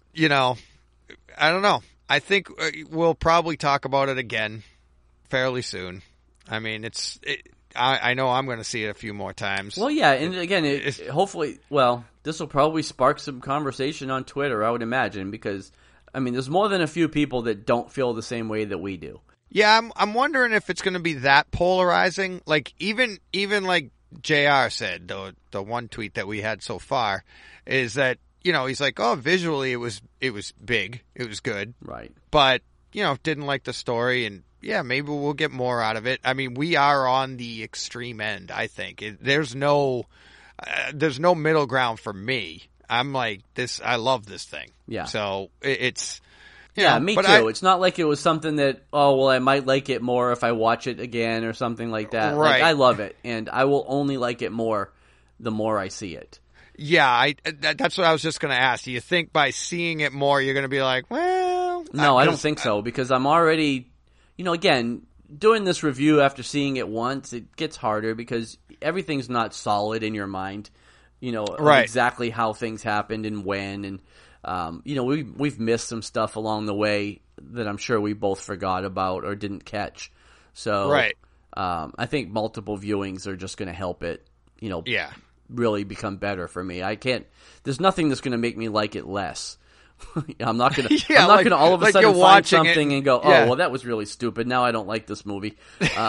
I don't know. I think we'll probably talk about it again fairly soon. I mean, I know I'm going to see it a few more times. Well, yeah, and again, hopefully, this will probably spark some conversation on Twitter, I would imagine, because, I mean, there's more than a few people that don't feel the same way that we do. Yeah, I'm wondering if it's going to be that polarizing. Even like JR said, the one tweet that we had so far, is that, he's like, oh, visually it was big, it was good. Right. But, didn't like the story, and yeah, maybe we'll get more out of it. I mean, we are on the extreme end, I think. There's no middle ground for me. I'm like, I love this thing. Yeah. So it's... Yeah, me too. It's not like it was something that, I might like it more if I watch it again or something like that. Right. I love it, and I will only like it more the more I see it. Yeah, that's what I was just going to ask. Do you think by seeing it more, you're going to be like, well... No, I don't think so, because I'm already, again, doing this review after seeing it once, it gets harder because everything's not solid in your mind, of exactly how things happened and when, and, we've missed some stuff along the way that I'm sure we both forgot about or didn't catch. So, I think multiple viewings are just going to help it, really become better for me. There's nothing that's going to make me like it less. I'm not gonna. I'm not gonna all of a sudden find something and go, "Oh, well, that was really stupid. Now I don't like this movie."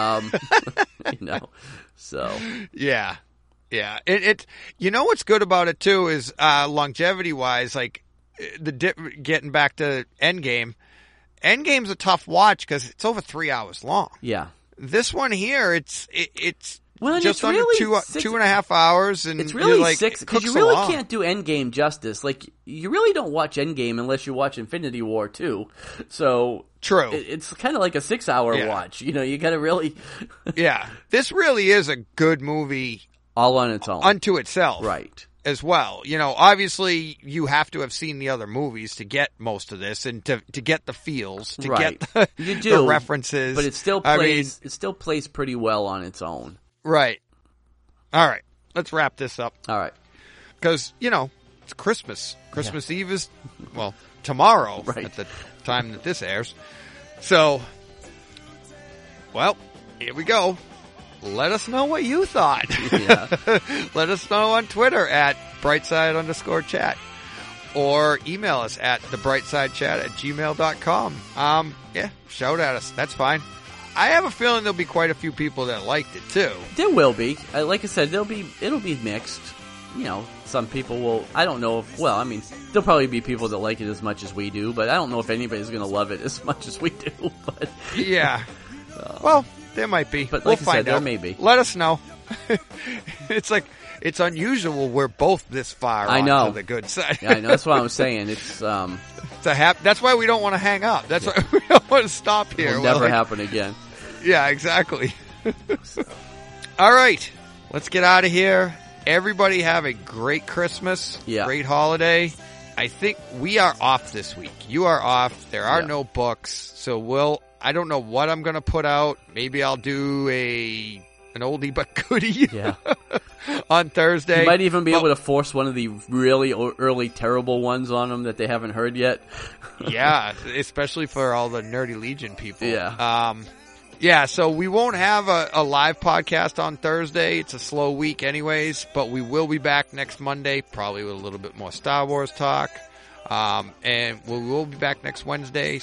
So yeah. It what's good about it too is longevity wise, like getting back to Endgame. Endgame's a tough watch because it's over 3 hours long. Yeah. This one here, it's well, just under really 2.5 hours, and it's really like, 6 because you really can't do Endgame justice. Like you really don't watch Endgame unless you watch Infinity War too. So true, it's kind of like a 6 hour watch. You got to really. Yeah, this really is a good movie, all on its own, unto itself, right? As well, obviously you have to have seen the other movies to get most of this and to get the feels, to get the references, but it still plays. It still plays pretty well on its own. Right. All right. Let's wrap this up. All right. Because, it's Christmas. Christmas Eve is, tomorrow at the time that this airs. So, well, here we go. Let us know what you thought. Yeah. Let us know on Twitter at brightside_chat or email us at thebrightsidechat@gmail.com. Shout at us. That's fine. I have a feeling there'll be quite a few people that liked it too. There will be. Like I said, it'll be mixed. Some people will. I don't know if. Well, I mean, there'll probably be people that like it as much as we do, but I don't know if anybody's going to love it as much as we do. But yeah. Well, there might be. But we'll like I find said, out. there may be. Let us know. It's unusual we're both this far onto the good side. Yeah, I know. That's what I'm saying. It's that's why we don't want to hang up. That's why we don't want to stop here. It'll never happen again. Yeah, exactly. All right. Let's get out of here. Everybody have a great Christmas. Yeah. Great holiday. I think we are off this week. You are off. There are no books. So I don't know what I'm going to put out. Maybe I'll do an oldie but goodie on Thursday. You might even be able to force one of the really early terrible ones on them that they haven't heard yet. Yeah, especially for all the Nerdy Legion people. Yeah. So we won't have a live podcast on Thursday. It's a slow week anyways, but we will be back next Monday, probably with a little bit more Star Wars talk. And we will be back next Monday.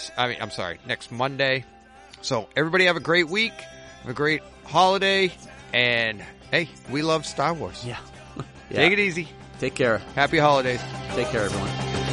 So everybody have a great week, have a great holiday, and hey, we love Star Wars. Yeah. Take it easy. Take care. Happy holidays. Take care, everyone.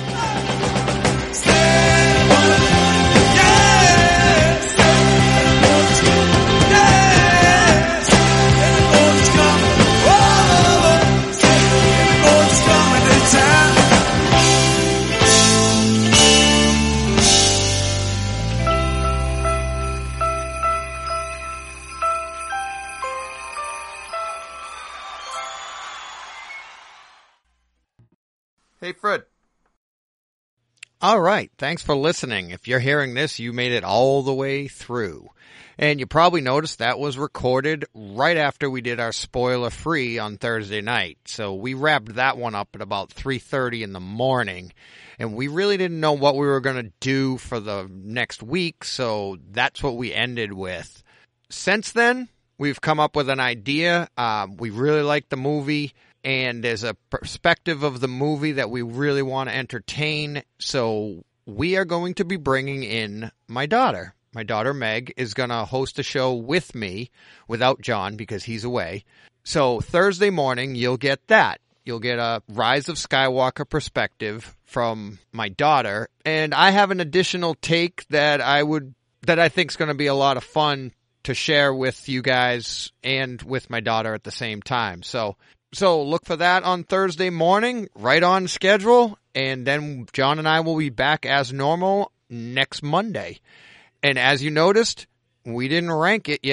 Hey, Fred. All right. Thanks for listening. If you're hearing this, you made it all the way through. And you probably noticed that was recorded right after we did our spoiler free on Thursday night. So we wrapped that one up at about 3:30 in the morning. And we really didn't know what we were going to do for the next week. So that's what we ended with. Since then, we've come up with an idea. We really like the movie. And there's a perspective of the movie that we really want to entertain. So we are going to be bringing in my daughter. My daughter, Meg, is going to host a show with me without John because he's away. So Thursday morning, you'll get that. You'll get a Rise of Skywalker perspective from my daughter. And I have an additional take that I think is going to be a lot of fun to share with you guys and with my daughter at the same time. So look for that on Thursday morning, right on schedule, and then John and I will be back as normal next Monday. And as you noticed, we didn't rank it yet.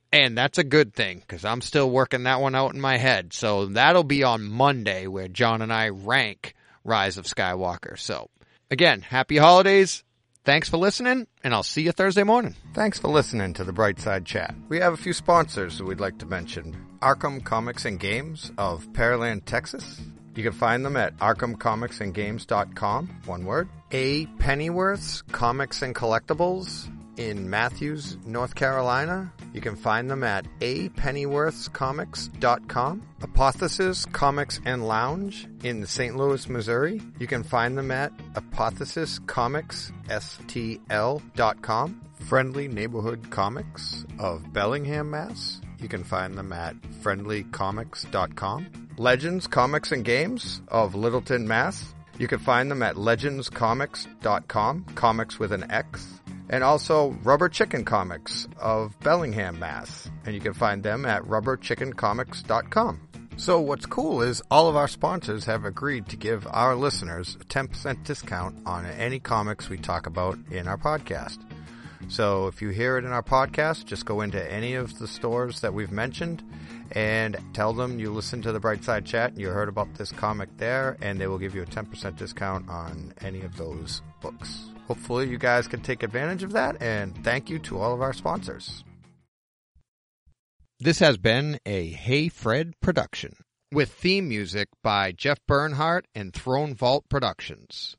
And that's a good thing, because I'm still working that one out in my head. So that'll be on Monday, where John and I rank Rise of Skywalker. So, again, happy holidays. Thanks for listening, and I'll see you Thursday morning. Thanks for listening to the Brightside Chat. We have a few sponsors that we'd like to mention. Arkham Comics and Games of Pearland, Texas. You can find them at arkhamcomicsandgames.com, one word. A. Pennyworth's Comics and Collectibles in Matthews, North Carolina. You can find them at apennyworthscomics.com. Apothesis Comics and Lounge in St. Louis, Missouri. You can find them at apothesiscomicsstl.com. Friendly Neighborhood Comics of Bellingham, Mass. You can find them at friendlycomics.com. Legends Comics and Games of Littleton, Mass. You can find them at legendscomics.com, comics with an X. And also Rubber Chicken Comics of Bellingham, Mass. And you can find them at rubberchickencomics.com. So what's cool is all of our sponsors have agreed to give our listeners a 10% discount on any comics we talk about in our podcast. So if you hear it in our podcast, just go into any of the stores that we've mentioned and tell them you listened to the Brightside Chat and you heard about this comic there, and they will give you a 10% discount on any of those books. Hopefully you guys can take advantage of that, and thank you to all of our sponsors. This has been a Hey Fred production, with theme music by Jeff Bernhardt and Throne Vault Productions.